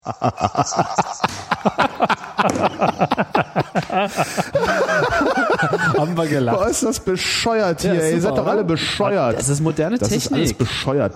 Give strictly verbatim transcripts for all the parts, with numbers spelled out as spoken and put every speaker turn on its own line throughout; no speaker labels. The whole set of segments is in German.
Haben wir gelacht.
Boah, ist das bescheuert hier,
Ja,
ey. Ihr
super,
seid doch
oder?
alle bescheuert.
Das ist moderne
Das
Technik.
ist alles bescheuert.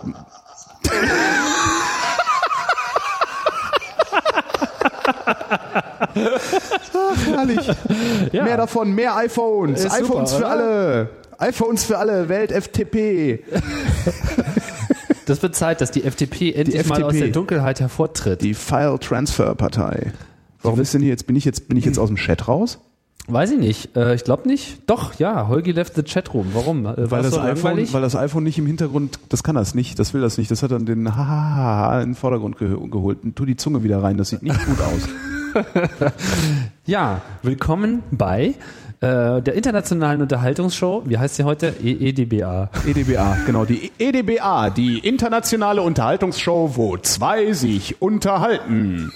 Ach, herrlich.
Ja.
Mehr davon, mehr iPhones.
Ist
iPhones
super,
für
oder?
alle. iPhones für alle, Welt F T P.
Das wird Zeit, dass die F D P endlich
Die
mal
F D P.
aus der Dunkelheit hervortritt.
Die File Transfer Partei. Warum ist denn hier jetzt, bin ich jetzt, bin ich jetzt aus dem Chat raus?
Weiß ich nicht. Äh, ich glaube nicht. Doch, ja. Holgi left the Chatroom. Warum? Äh,
Weil
war's
das,
so
iPhone,
langweilig?
weil das iPhone nicht im Hintergrund, das kann das nicht, das will das nicht. Das hat dann den Hahaha in den Vordergrund geh- geholt. Und tu die Zunge wieder rein, das sieht nicht gut aus.
Ja, willkommen bei äh, der internationalen Unterhaltungsshow. Wie heißt sie heute? E E D B A.
E D B A, genau, die E D B A, die internationale Unterhaltungsshow, wo zwei sich unterhalten.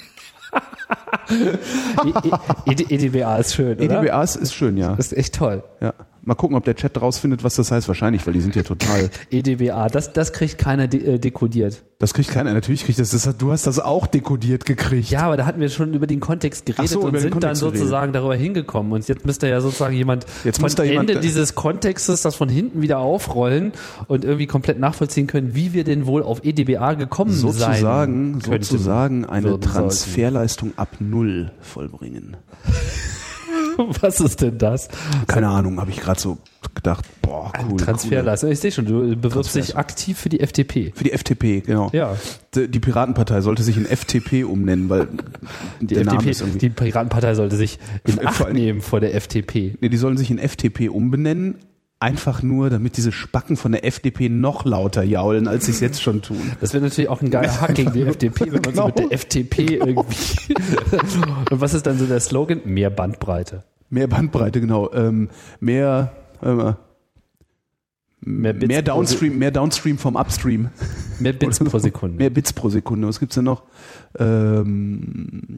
E E D B A ist schön, oder?
E D B A ist, ist schön, ja.
Das ist echt toll.
ja. Mal gucken, ob der Chat rausfindet, was das heißt. Wahrscheinlich, weil die sind ja total.
E D B A, das, das kriegt keiner de- äh, dekodiert.
Das kriegt keiner. Natürlich kriegt das, das. Du hast das auch dekodiert gekriegt.
Ja, aber da hatten wir schon über den Kontext geredet
Ach so,
und
über den
sind dann
Kontext
sozusagen darüber hingekommen. Und jetzt müsste ja sozusagen jemand
Jetzt
von
muss da jemand-
Ende dieses Kontextes das von hinten wieder aufrollen und irgendwie komplett nachvollziehen können, wie wir denn wohl auf E D B A gekommen
Sozusagen,
sein könnten.
sozusagen eine
würden
Transferleistung ab Null vollbringen.
Was ist denn das?
Keine Ahnung, habe ich gerade so gedacht. Boah, cool.
Transferleistung. Ich sehe schon, du bewirbst
Transfer.
dich aktiv für die F D P.
Cool. Für die F T P, genau.
Ja.
Die, die Piratenpartei sollte sich in F T P umnennen, weil
Die
der Name
F D P,
ist irgendwie.
die Piratenpartei sollte sich in
Vor
Acht
allem-
nehmen vor der F D P.
Nee, die sollen sich in F T P umbenennen, einfach nur, damit diese Spacken von der F D P noch lauter jaulen, als sie es jetzt schon tun.
Das wäre natürlich auch ein geiler Hack gegen die F D P, wenn man
Genau.
so mit der F T P irgendwie. Und was ist dann so der Slogan? Mehr Bandbreite.
Mehr Bandbreite, genau. Ähm, mehr, äh,
Mehr Bits
mehr
pro
Downstream, mehr Downstream vom Upstream.
Mehr Bits pro Sekunde.
Mehr Bits pro Sekunde. Was gibt's denn noch? Ähm,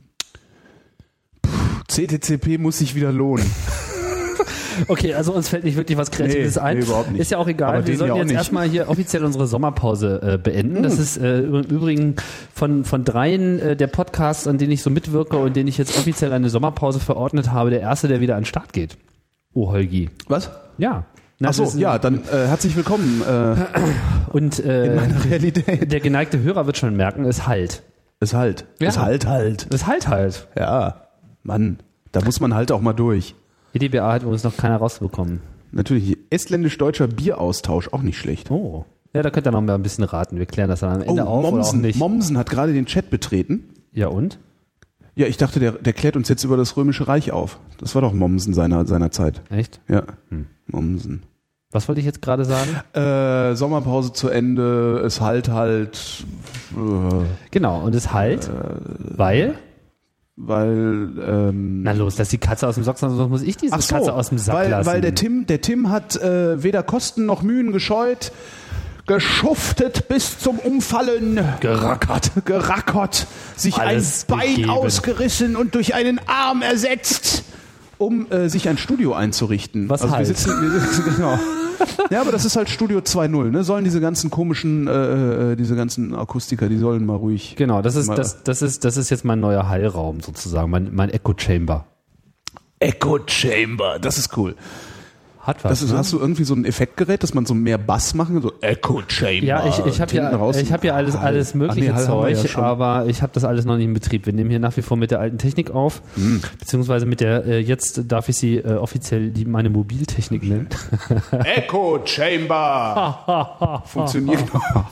pff, C T C P muss sich wieder lohnen.
Okay, also uns fällt nicht wirklich was Kreatives
Nee,
ein.
nee, überhaupt nicht.
Ist ja auch egal.
Aber
Wir
denen
sollen
ja auch
jetzt
nicht.
erstmal hier offiziell unsere Sommerpause äh, beenden. Das ist äh, im Übrigen von, von dreien äh, der Podcasts, an denen ich so mitwirke und denen ich jetzt offiziell eine Sommerpause verordnet habe, der erste, der wieder an den Start geht. Oh, Holgi.
Was?
Ja. Na,
Ach so,
das ist-
ja, dann äh, herzlich willkommen äh,
Und äh,
in meiner Realität.
der geneigte Hörer wird schon merken, es halt.
Es halt.
Ja.
Es halt halt.
Es halt halt.
Ja, Mann, da muss man halt auch mal durch.
E D B A hat übrigens noch keiner rausbekommen.
Natürlich, estländisch-deutscher Bieraustausch, auch nicht schlecht.
Oh. Ja, da könnt ihr noch mal ein bisschen raten. Wir klären das dann am Ende auf oder auch
Mommsen,
nicht.
Mommsen hat gerade den Chat betreten.
Ja und?
Ja, ich dachte, der, der klärt uns jetzt über das Römische Reich auf. Das war doch Mommsen seiner, seiner Zeit.
Echt?
Ja,
Hm.
Mommsen.
Was wollte ich jetzt gerade sagen?
Äh, Sommerpause zu Ende, es halt halt, äh,
Genau, und es halt, weil,
weil, ähm,
na los, lass die Katze aus dem Sack, sonst muss ich diese
ach so,
Katze aus dem Sack
weil,
lassen.
weil der Tim, der Tim hat äh, weder Kosten noch Mühen gescheut, geschuftet bis zum Umfallen,
Gerackert.
gerackert, sich
Alles
ein Bein
gegeben.
ausgerissen und durch einen Arm ersetzt, um äh, sich ein Studio einzurichten.
Was
also
halt?
wir sitzen, wir sitzen, genau. Ja, aber das ist halt Studio zwei Punkt null, ne? Sollen diese ganzen komischen, äh, äh, diese ganzen Akustiker, die sollen mal ruhig.
Genau, das ist,
mal,
das, das ist, das ist jetzt mein neuer Heilraum sozusagen, mein, mein Echo Chamber.
Echo Chamber, das ist cool.
Hat was.
Das ist,
ne?
hast du irgendwie so ein Effektgerät, dass man so mehr Bass machen kann, so Echo Chamber.
Ja, ich, ich habe ja,
Hinten raus
ich hab ja alles,
Hall.
alles
Ach nee,
mögliche
Hall haben wir ja
Zeug,
schon.
aber ich habe das alles noch nicht in Betrieb. Wir nehmen hier nach wie vor mit der alten Technik auf,
Hm.
beziehungsweise mit der, äh, jetzt darf ich sie äh, offiziell die meine Mobiltechnik nennen.
Echo Chamber. Funktioniert.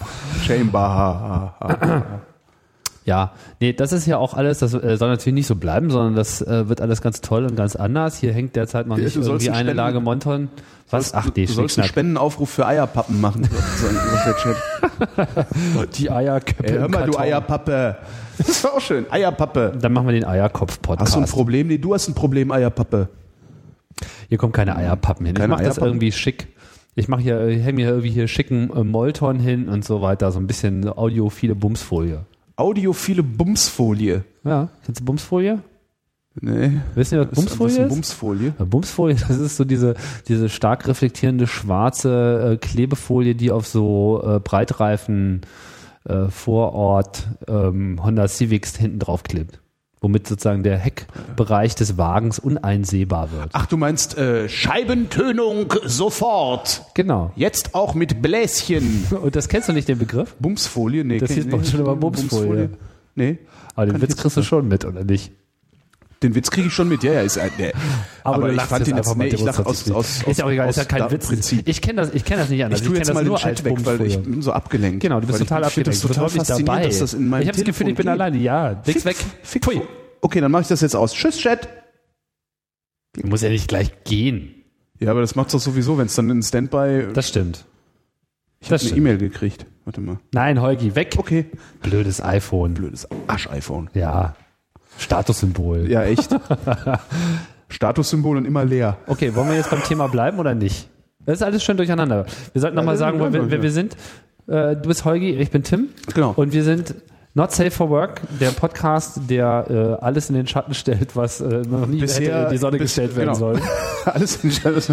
Chamber.
Ja, nee, das ist ja auch alles, das äh, soll natürlich nicht so bleiben, sondern das äh, wird alles ganz toll und ganz anders. Hier hängt derzeit noch
Ja,
nicht
du sollst
irgendwie
einen
eine
Spenden-
Lage Monton. Was? Ach, die
du sollst einen
Schnickschnack.
Spendenaufruf für Eierpappen machen. sagt der Chat.
Die Eierköpfe
Ey, hör
im
mal, du
Karton.
Eierpappe. Das war auch schön. Eierpappe.
Dann machen wir den Eierkopf-Podcast.
Hast du ein Problem? Nee, du hast ein Problem, Eierpappe.
Hier kommen keine Eierpappen hin.
Keine
ich mache das
Eierpappen?
irgendwie schick. Ich mache hier, ich hänge mir irgendwie hier schicken äh, Molton hin und so weiter. So ein bisschen audiophile Bumsfolie.
Audiophile Bumsfolie.
Ja, kennst du Bumsfolie?
Nee.
Wissen Sie, was
Was ist
Bumsfolie
eine
ist?
Bumsfolie?
Ja, Bumsfolie, das ist so diese, diese stark reflektierende schwarze äh, Klebefolie, die auf so äh, Breitreifen äh, Vorort ähm, Honda Civics hinten drauf klebt. Womit sozusagen der Heckbereich des Wagens uneinsehbar wird.
Ach, du meinst äh, Scheibentönung sofort.
Genau.
Jetzt auch mit Bläschen.
Und das kennst du nicht, den Begriff?
Bumsfolie? Nee.
Das hieß bei uns schon immer Bumsfolie.
Nee.
Aber den
Kann
Witz
ich jetzt
kriegst du
nicht.
schon mit, oder nicht?
Den Witz kriege ich schon mit, ja, ja, ist ein, der,
Aber,
aber
du
ich
lachst
fand
jetzt
den
einfach
jetzt,
mal
nee, ich lach aus,
demonstrativ.
aus, aus,
Ist ja auch egal, ist ja kein
aus
Witz.
Prinzip.
Ich kenne das, ich kenn das nicht anders.
Ich tue
kenn
jetzt
das
mal
nur
den Chat
als
weg, weil ich
Bumsfolie.
bin so abgelenkt.
Genau, du bist
Weil
total
ich finde
abgelenkt.
das total
Du bist
faszinierend,
dabei.
dass das in meinem
Ich habe das Gefühl, ich bin
Telefon
alleine. Ja, nix weg.
Fick, Pfui. Okay, dann mache ich das jetzt aus. Tschüss, Chat.
Du musst ja nicht gleich gehen.
Ja, aber das macht's doch sowieso, wenn es dann in Standby...
Das stimmt.
ich habe
das
eine
stimmt.
E-Mail gekriegt. Warte mal.
Nein, Holgi, weg.
Okay.
Blödes iPhone.
Blödes Arsch-iPhone.
Ja. Statussymbol.
Ja, echt. Statussymbol und immer leer.
Okay, wollen wir jetzt beim Thema bleiben oder nicht? Das ist alles schön durcheinander. Wir sollten nochmal
Ja,
sagen, wer,
ja,
wer
ja.
wir sind. Äh, du bist Holgi, ich bin Tim.
Genau.
Und wir sind Not Safe for Work, der Podcast, der äh, alles in den Schatten stellt, was äh, noch nie
Bisher-
hätte in die Sonne
bis-
gestellt werden
genau.
soll.
Alles in Scheiße.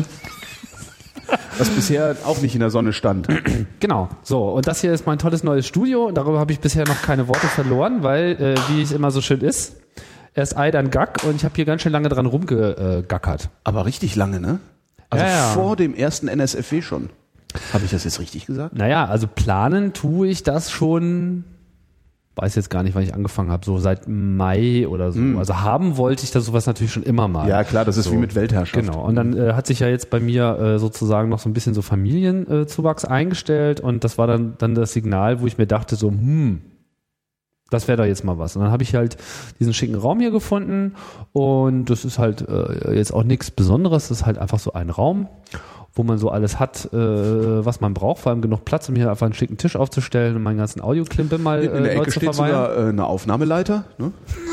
Was bisher auch nicht in der Sonne stand.
Genau. So, und das hier ist mein tolles neues Studio. Und darüber habe ich bisher noch keine Worte verloren, weil, äh, wie es immer so schön ist, erst Ei, dann Gack. Und ich habe hier ganz schön lange dran rumgegackert.
Aber richtig lange, ne? Also
Ja, ja.
vor dem ersten N S F W schon. Habe ich das jetzt richtig gesagt?
Naja, also planen tue ich das schon, weiß jetzt gar nicht, wann ich angefangen habe, so seit Mai oder so. Also haben wollte ich das sowas natürlich schon immer mal.
Ja, klar, das ist
so.
wie mit Weltherrschaft.
Genau, und dann äh, hat sich ja jetzt bei mir äh, sozusagen noch so ein bisschen so Familienzuwachs eingestellt und das war dann, dann das Signal, wo ich mir dachte so, hm, das wäre doch jetzt mal was. Und dann habe ich halt diesen schicken Raum hier gefunden und das ist halt äh, jetzt auch nichts Besonderes, das ist halt einfach so ein Raum, wo man so alles hat, äh, was man braucht, vor allem genug Platz, um hier einfach einen schicken Tisch aufzustellen und meinen ganzen Audioklimpe mal
In der
äh, neu
Ecke
zu
steht
verweilen.
sogar äh, eine Aufnahmeleiter. Ne?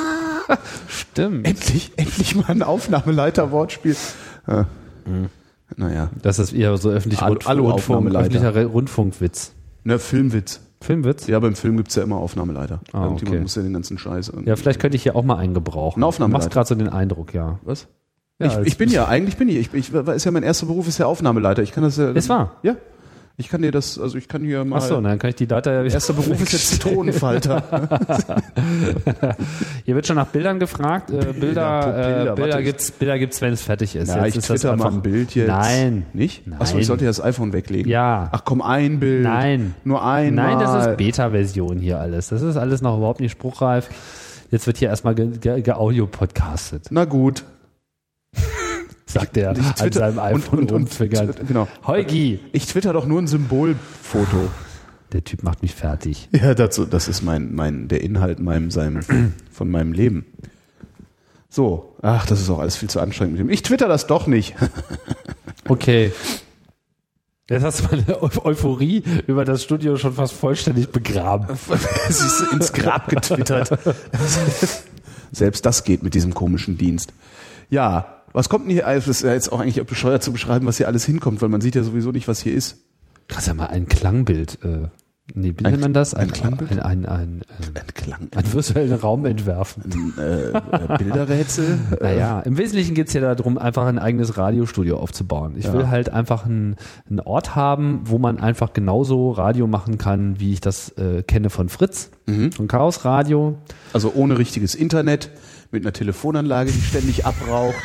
Stimmt.
Endlich, endlich mal ein Aufnahmeleiter-Wortspiel. Äh, Naja,
Das ist eher so öffentlich
Alu-
Rundfunk,
Alu-Aufnahmeleiter.
öffentlicher Re- Rundfunkwitz.
ne, Filmwitz.
Filmwitz?
Ja, beim Film gibt's ja immer Aufnahmeleiter.
Ah,
Irgendjemand
okay.
muss ja den ganzen Scheiß. irgendwie-
Ja, vielleicht könnte ich hier auch mal einen gebrauchen.
Ein Aufnahmeleiter.
Du machst gerade so den Eindruck, ja.
Was?
Ja,
ich, ich bin ja, eigentlich bin ich, ich, ich, ist ja mein erster Beruf, ist ja Aufnahmeleiter. Ich kann das ja.
Ist wahr?
Ja. Ich kann dir das, also ich kann hier mal.
Ach so, dann kann ich die Data ja wieder.
Erster Beruf ist jetzt Zitronenfalter.
Hier wird schon nach Bildern gefragt. Äh, Bilder,
Bilder,
äh,
Bilder,
Bilder
warte,
gibt's, Bilder gibt's, wenn es fertig ist.
Ja,
Jetzt
ich
ist das
twitter mal
einfach-
ein Bild jetzt.
Nein.
Nicht?
Nein.
Achso, ich sollte ja das iPhone weglegen.
Ja.
Ach komm, ein Bild.
Nein.
Nur einmal.
Nein, das ist Beta-Version hier alles. Das ist alles noch überhaupt nicht spruchreif. Jetzt wird hier erstmal ge- ge- ge-audio-podcastet,
Na gut.
sagt er
Ich
an
twitter-
seinem
und-
iPhone
und- und
rumfingern.
twitter- genau.
Holgi!
Ich twitter doch nur ein Symbolfoto.
Der Typ macht mich fertig.
Ja, dazu, das ist mein, mein, der Inhalt meinem, seinem, von meinem Leben. So. Ach, das ist auch alles viel zu anstrengend mit dem. Ich twitter das doch nicht.
Okay. Jetzt hast du meine Eu- Euphorie über das Studio schon fast vollständig begraben.
Es ist ins Grab getwittert. Selbst das geht mit diesem komischen Dienst. Ja, was kommt denn hier? Es ist ja jetzt auch eigentlich bescheuert zu beschreiben, was hier alles hinkommt, weil man sieht ja sowieso nicht, was hier ist.
Kannst ja mal ein Klangbild, äh, nee, wie
Ein-
nennt man das?
ein Klangbild?
Ein, ein, ein, ein,
Ein Klang,
einen virtuellen Raum entwerfen.
ein äh, äh, Bilderrätsel.
Naja, im Wesentlichen geht's ja darum, einfach ein eigenes Radiostudio aufzubauen. Ich
Ja.
will halt einfach einen, einen Ort haben, wo man einfach genauso Radio machen kann, wie ich das äh, kenne von Fritz,
Mhm.
von Chaos Radio.
Also ohne richtiges Internet, mit einer Telefonanlage, die ständig abraucht.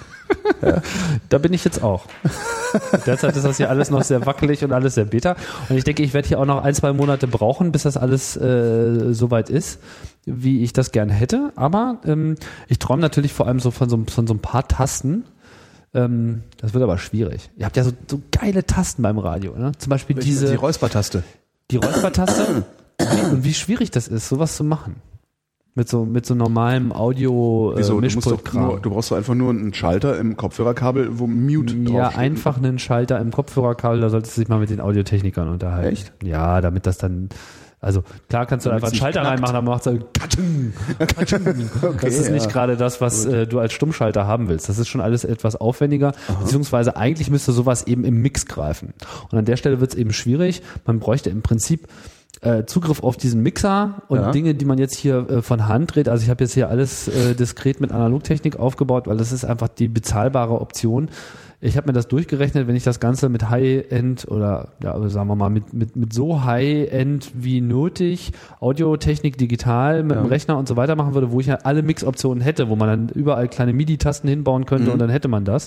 Da bin ich jetzt auch. Derzeit ist das hier alles noch sehr wackelig und alles sehr beta. Und ich denke, ich werde hier auch noch ein, zwei Monate brauchen, bis das alles äh, soweit ist, wie ich das gerne hätte. Aber ähm, ich träume natürlich vor allem so von so, von so ein paar Tasten. Ähm, das wird aber schwierig. Ihr habt ja so, so geile Tasten beim Radio. Ne? Zum Beispiel diese,
Die Räuspertaste.
die Räuspertaste. Und wie schwierig das ist, sowas zu machen. Mit so, mit so normalem Audio
Wieso?
äh,
Du, musst doch nur,
Mischpultkram.
du brauchst doch einfach nur einen Schalter im Kopfhörerkabel, wo Mute
Ja,
draufsteht.
einfach einen Schalter im Kopfhörerkabel, da solltest du dich mal mit den Audiotechnikern unterhalten.
Echt?
Ja, damit das dann, also klar kannst du da einfach einen
Damit's nicht
Schalter
knackt.
reinmachen, dann macht es katsching, katsching. Das ist nicht
ja.
gerade das, was äh, du als Stummschalter haben willst. Das ist schon alles etwas aufwendiger, beziehungsweise eigentlich müsste sowas eben im Mix greifen. Und an der Stelle wird es eben schwierig. Man bräuchte im Prinzip äh, Zugriff auf diesen Mixer und
ja.
Dinge, die man jetzt hier äh, von Hand dreht. Also ich habe jetzt hier alles äh, diskret mit Analogtechnik aufgebaut, weil das ist einfach die bezahlbare Option. Ich habe mir das durchgerechnet, wenn ich das Ganze mit High-End oder ja, sagen wir mal mit mit mit so High-End wie nötig, Audiotechnik digital mit
ja.
dem Rechner und so weiter machen würde, wo ich ja alle Mix-Optionen hätte, wo man dann überall kleine MIDI-Tasten hinbauen könnte
mhm.
und dann hätte man das.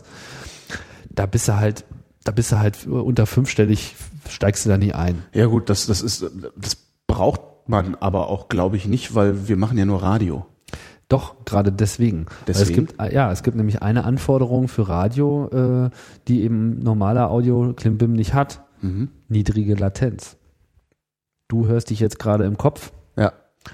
Da bist du halt, da bist du halt unter fünfstellig, steigst du da nie ein.
Ja gut, das das ist das braucht man aber auch, glaube ich, nicht, weil wir machen ja nur Radio.
Doch, gerade deswegen.
Deswegen?
Weil es gibt, ja, es gibt nämlich eine Anforderung für Radio, äh, die eben normaler Audio-Klimbim nicht hat.
Mhm.
Niedrige Latenz. Du hörst dich jetzt gerade im Kopf.
Ja.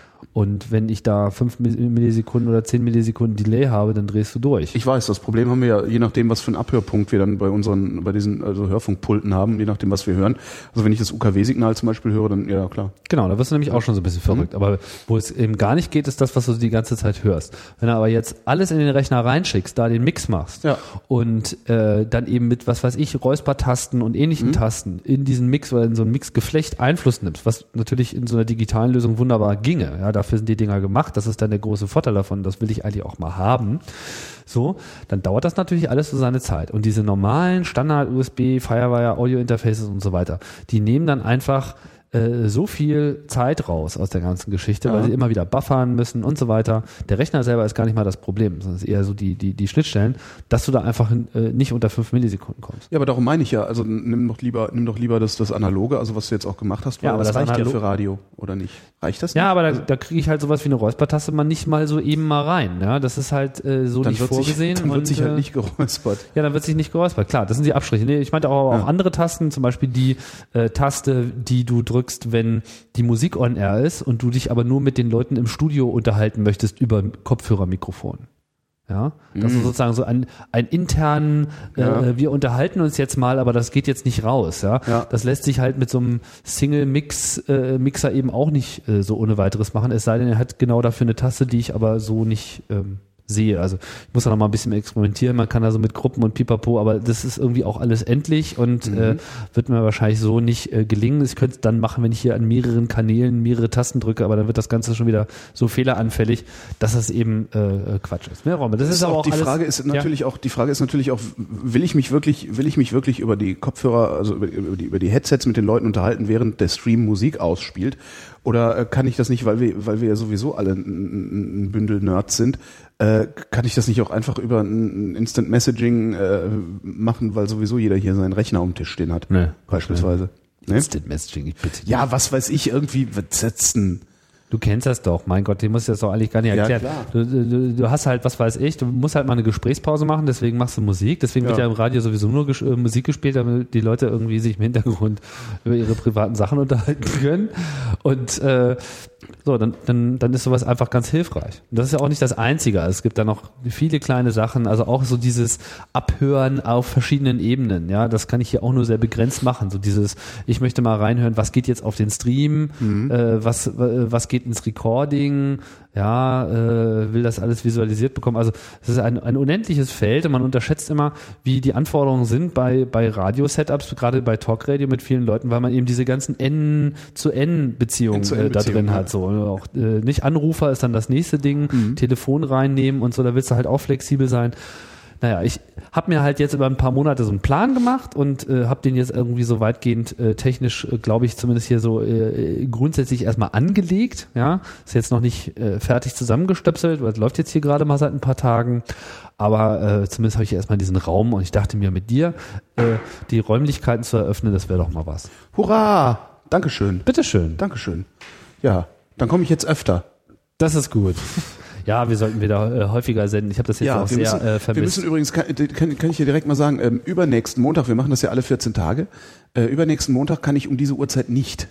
Und wenn ich da fünf Millisekunden oder zehn Millisekunden Delay habe, dann drehst du durch.
Ich weiß, das Problem haben wir ja, je nachdem, was für einen Abhörpunkt wir dann bei unseren, bei diesen also Hörfunkpulten haben, je nachdem, was wir hören. Also wenn ich das U K W-Signal zum Beispiel höre, dann, ja klar.
Genau, da wirst du nämlich auch schon so ein bisschen verrückt. Mhm. Aber wo es eben gar nicht geht, ist das, was du die ganze Zeit hörst. Wenn du aber jetzt alles in den Rechner reinschickst, da den Mix machst
ja.
und äh, dann eben mit, was weiß ich, Räuspertasten und ähnlichen mhm. Tasten in diesen Mix oder in so ein Mixgeflecht Einfluss nimmst, was natürlich in so einer digitalen Lösung wunderbar ginge. Ja, dafür sind die Dinger gemacht. Das ist dann der große Vorteil davon. Das will ich eigentlich auch mal haben. So, dann dauert das natürlich alles so seine Zeit. Und diese normalen Standard-U S B, Firewire, Audio-Interfaces und so weiter, die nehmen dann einfach äh, so viel Zeit raus aus der ganzen Geschichte, ja. weil sie immer wieder buffern müssen und so weiter. Der Rechner selber ist gar nicht mal das Problem, sondern es ist eher so die, die, die Schnittstellen, dass du da einfach äh, nicht unter fünf Millisekunden kommst.
Ja, aber darum meine ich ja, also nimm doch lieber, nimm doch lieber das, das Analoge, also was du jetzt auch gemacht hast, weil
ja, aber
das,
das
reicht
Analog-
ja für Radio, oder nicht? Reicht das nicht?
Ja, aber da,
also,
da kriege ich halt sowas wie eine Räuspertaste mal nicht mal so eben mal rein. Ja, das ist halt äh, so nicht vorgesehen.
Sich, dann wird
und,
sich halt
äh,
nicht geräuspert.
Ja, dann wird sich nicht geräuspert. Klar, das sind die Abstriche. Nee, ich meinte auch,
ja.
auch andere Tasten, zum Beispiel die äh, Taste, die du drückst, wenn die Musik on air ist und du dich aber nur mit den Leuten im Studio unterhalten möchtest über Kopfhörermikrofon. Ja, das
mhm.
ist sozusagen so ein, ein internen,
ja.
äh, wir unterhalten uns jetzt mal, aber das geht jetzt nicht raus. Ja,
ja.
Das lässt sich halt mit so einem Single-Mix-Mixer äh, Mixer eben auch nicht äh, so ohne weiteres machen. Es sei denn, er hat genau dafür eine Taste, die ich aber so nicht ähm, sehe. Also ich muss da noch mal ein bisschen experimentieren. Man kann da so mit Gruppen und Pipapo, aber das ist irgendwie auch alles endlich und mhm. äh, wird mir wahrscheinlich so nicht äh, gelingen. Ich könnte es dann machen, wenn ich hier an mehreren Kanälen mehrere Tasten drücke, aber dann wird das Ganze schon wieder so fehleranfällig, dass das eben äh, Quatsch ist. Ja, Räume. Das, das ist aber auch
die
alles,
Frage ist natürlich ja. auch die Frage ist natürlich auch, will ich mich wirklich will ich mich wirklich über die Kopfhörer, also über, über die über die Headsets mit den Leuten unterhalten, während der Stream Musik ausspielt? Oder kann ich das nicht, weil wir, weil wir ja sowieso alle ein, ein Bündel Nerds sind, äh, kann ich das nicht auch einfach über ein Instant Messaging äh, machen, weil sowieso jeder hier seinen Rechner am Tisch stehen hat,
nee,
beispielsweise.
Nee? Instant Messaging, ich bitte.
Ja, was weiß ich, irgendwie setzen.
Du kennst das doch, mein Gott, den musst du das doch eigentlich gar nicht erklären.
Ja,
du, du, du hast halt, was weiß ich, du musst halt mal eine Gesprächspause machen, deswegen machst du Musik, deswegen ja. wird ja im Radio sowieso nur ges- äh, Musik gespielt, damit die Leute irgendwie sich im Hintergrund über ihre privaten Sachen unterhalten können. Und äh, so, dann, dann, dann ist sowas einfach ganz hilfreich. Und das ist ja auch nicht das Einzige. Es gibt da noch viele kleine Sachen, also auch so dieses Abhören auf verschiedenen Ebenen. Ja, das kann ich hier auch nur sehr begrenzt machen. So dieses, ich möchte mal reinhören, was geht jetzt auf den Stream, mhm. äh, was, was geht ins Recording, ja, äh, will das alles visualisiert bekommen. Also es ist ein, ein unendliches Feld und man unterschätzt immer, wie die Anforderungen sind bei, bei Radio-Setups, gerade bei Talkradio mit vielen Leuten, weil man eben diese ganzen N-zu-N-Beziehungen äh, da drin hat. So, auch äh, nicht Anrufer ist dann das nächste Ding, mhm. Telefon reinnehmen und so, da willst du halt auch flexibel sein. Naja, ich habe mir halt jetzt über ein paar Monate so einen Plan gemacht und äh, habe den jetzt irgendwie so weitgehend äh, technisch, äh, glaube ich, zumindest hier so äh, grundsätzlich erstmal angelegt. Ja, ist jetzt noch nicht äh, fertig zusammengestöpselt, das läuft jetzt hier gerade mal seit ein paar Tagen. Aber äh, zumindest habe ich erstmal diesen Raum und ich dachte mir, mit dir äh, die Räumlichkeiten zu eröffnen, das wäre doch mal was.
Hurra! Dankeschön.
Bitteschön.
Dankeschön. Ja, dann komme ich jetzt öfter.
Das ist gut. Ja, wir sollten wieder äh, häufiger senden. Ich habe das jetzt
ja,
auch
wir
sehr
müssen,
äh, vermisst.
Wir müssen übrigens, kann, kann, kann ich dir direkt mal sagen, ähm, übernächsten Montag, wir machen das ja alle vierzehn Tage, äh, übernächsten Montag kann ich um diese Uhrzeit nicht.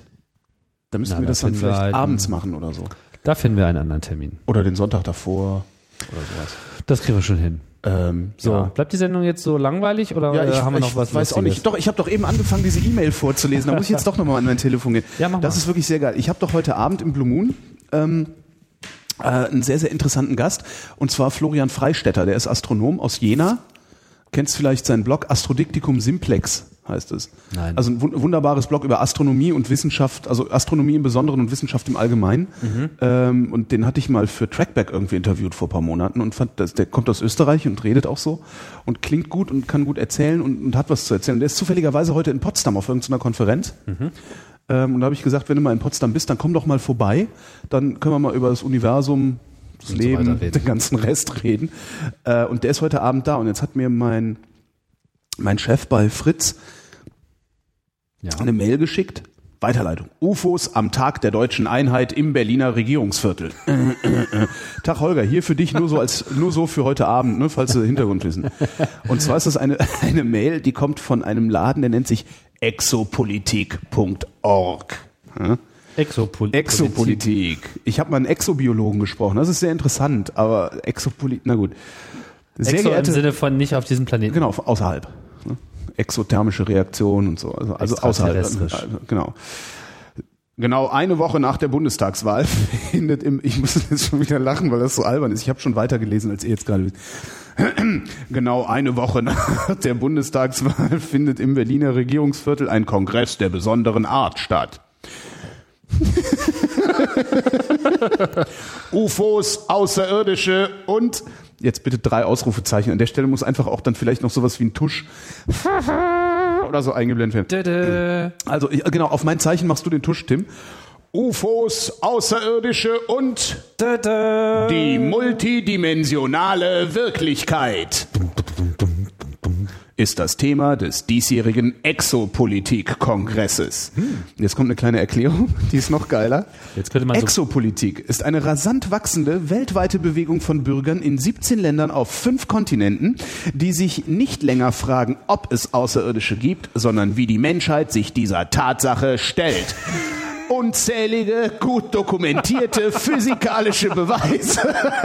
Da müssten
Na,
wir das
da
dann
finden wir
vielleicht
halt
abends machen oder so.
Da finden wir einen anderen Termin.
Oder den Sonntag davor oder sowas.
Das kriegen wir schon hin.
Ähm,
So,
ja.
bleibt die Sendung jetzt so langweilig oder
Ja, ich,
äh, haben wir noch
ich
was
weiß auch nicht. Doch, ich habe doch eben angefangen, diese E-Mail vorzulesen. Da muss ich jetzt doch nochmal an mein Telefon gehen.
Ja, mach
das
mal.
ist wirklich sehr geil. Ich habe doch heute Abend im Blue Moon ähm, äh, einen sehr, sehr interessanten Gast. Und zwar Florian Freistetter. Der ist Astronom aus Jena. Kennst vielleicht seinen Blog Astrodiktikum Simplex heißt es.
Nein.
Also ein wunderbares Blog über Astronomie und Wissenschaft, also Astronomie im Besonderen und Wissenschaft im Allgemeinen. Mhm. Ähm, und den hatte ich mal für Trackback irgendwie interviewt vor ein paar Monaten und fand, dass der kommt aus Österreich und redet auch so und klingt gut und kann gut erzählen und, und hat was zu erzählen. Der ist zufälligerweise heute in Potsdam auf irgendeiner Konferenz. Mhm. Ähm, und da habe ich gesagt, wenn du mal in Potsdam bist, dann komm doch mal vorbei. Dann können wir mal über das Universum, das und Leben, so den ganzen Rest reden. Äh, und der ist heute Abend da und jetzt hat mir mein mein Chef bei Fritz ja. eine Mail geschickt. Weiterleitung. U F Os am Tag der deutschen Einheit im Berliner Regierungsviertel. Tag Holger, hier für dich nur so als nur so für heute Abend, ne, falls du Hintergrundwissen. Und zwar ist das eine eine Mail, die kommt von einem Laden, der nennt sich exopolitik punkt org. Ja?
Exopol-
Exopolitik. Ich habe mal einen Exobiologen gesprochen. Das ist sehr interessant, aber Exopolitik, na gut.
Sehr Exo geehrte, im Sinne von nicht auf diesem Planeten.
Genau, außerhalb. Ne? Exothermische Reaktionen und so. Also, also außerhalb. Also, genau. Genau eine Woche nach der Bundestagswahl findet im, ich muss jetzt schon wieder lachen, weil das so albern ist. Ich habe schon weitergelesen, als ihr jetzt gerade wisst. Genau eine Woche nach der Bundestagswahl findet im Berliner Regierungsviertel ein Kongress der besonderen Art statt. U F Os, Außerirdische und jetzt bitte drei Ausrufezeichen. An der Stelle muss einfach auch dann vielleicht noch sowas wie ein Tusch oder so eingeblendet werden. Also genau, auf mein Zeichen machst du den Tusch, Tim. U F Os, Außerirdische und die multidimensionale Wirklichkeit ist das Thema des diesjährigen Exopolitik-Kongresses. Hm. Jetzt kommt eine kleine Erklärung, die ist noch geiler.
Jetzt könnte man
Exopolitik ist eine rasant wachsende weltweite Bewegung von Bürgern in siebzehn Ländern auf fünf Kontinenten, die sich nicht länger fragen, ob es Außerirdische gibt, sondern wie die Menschheit sich dieser Tatsache stellt. Unzählige, gut dokumentierte physikalische Beweise.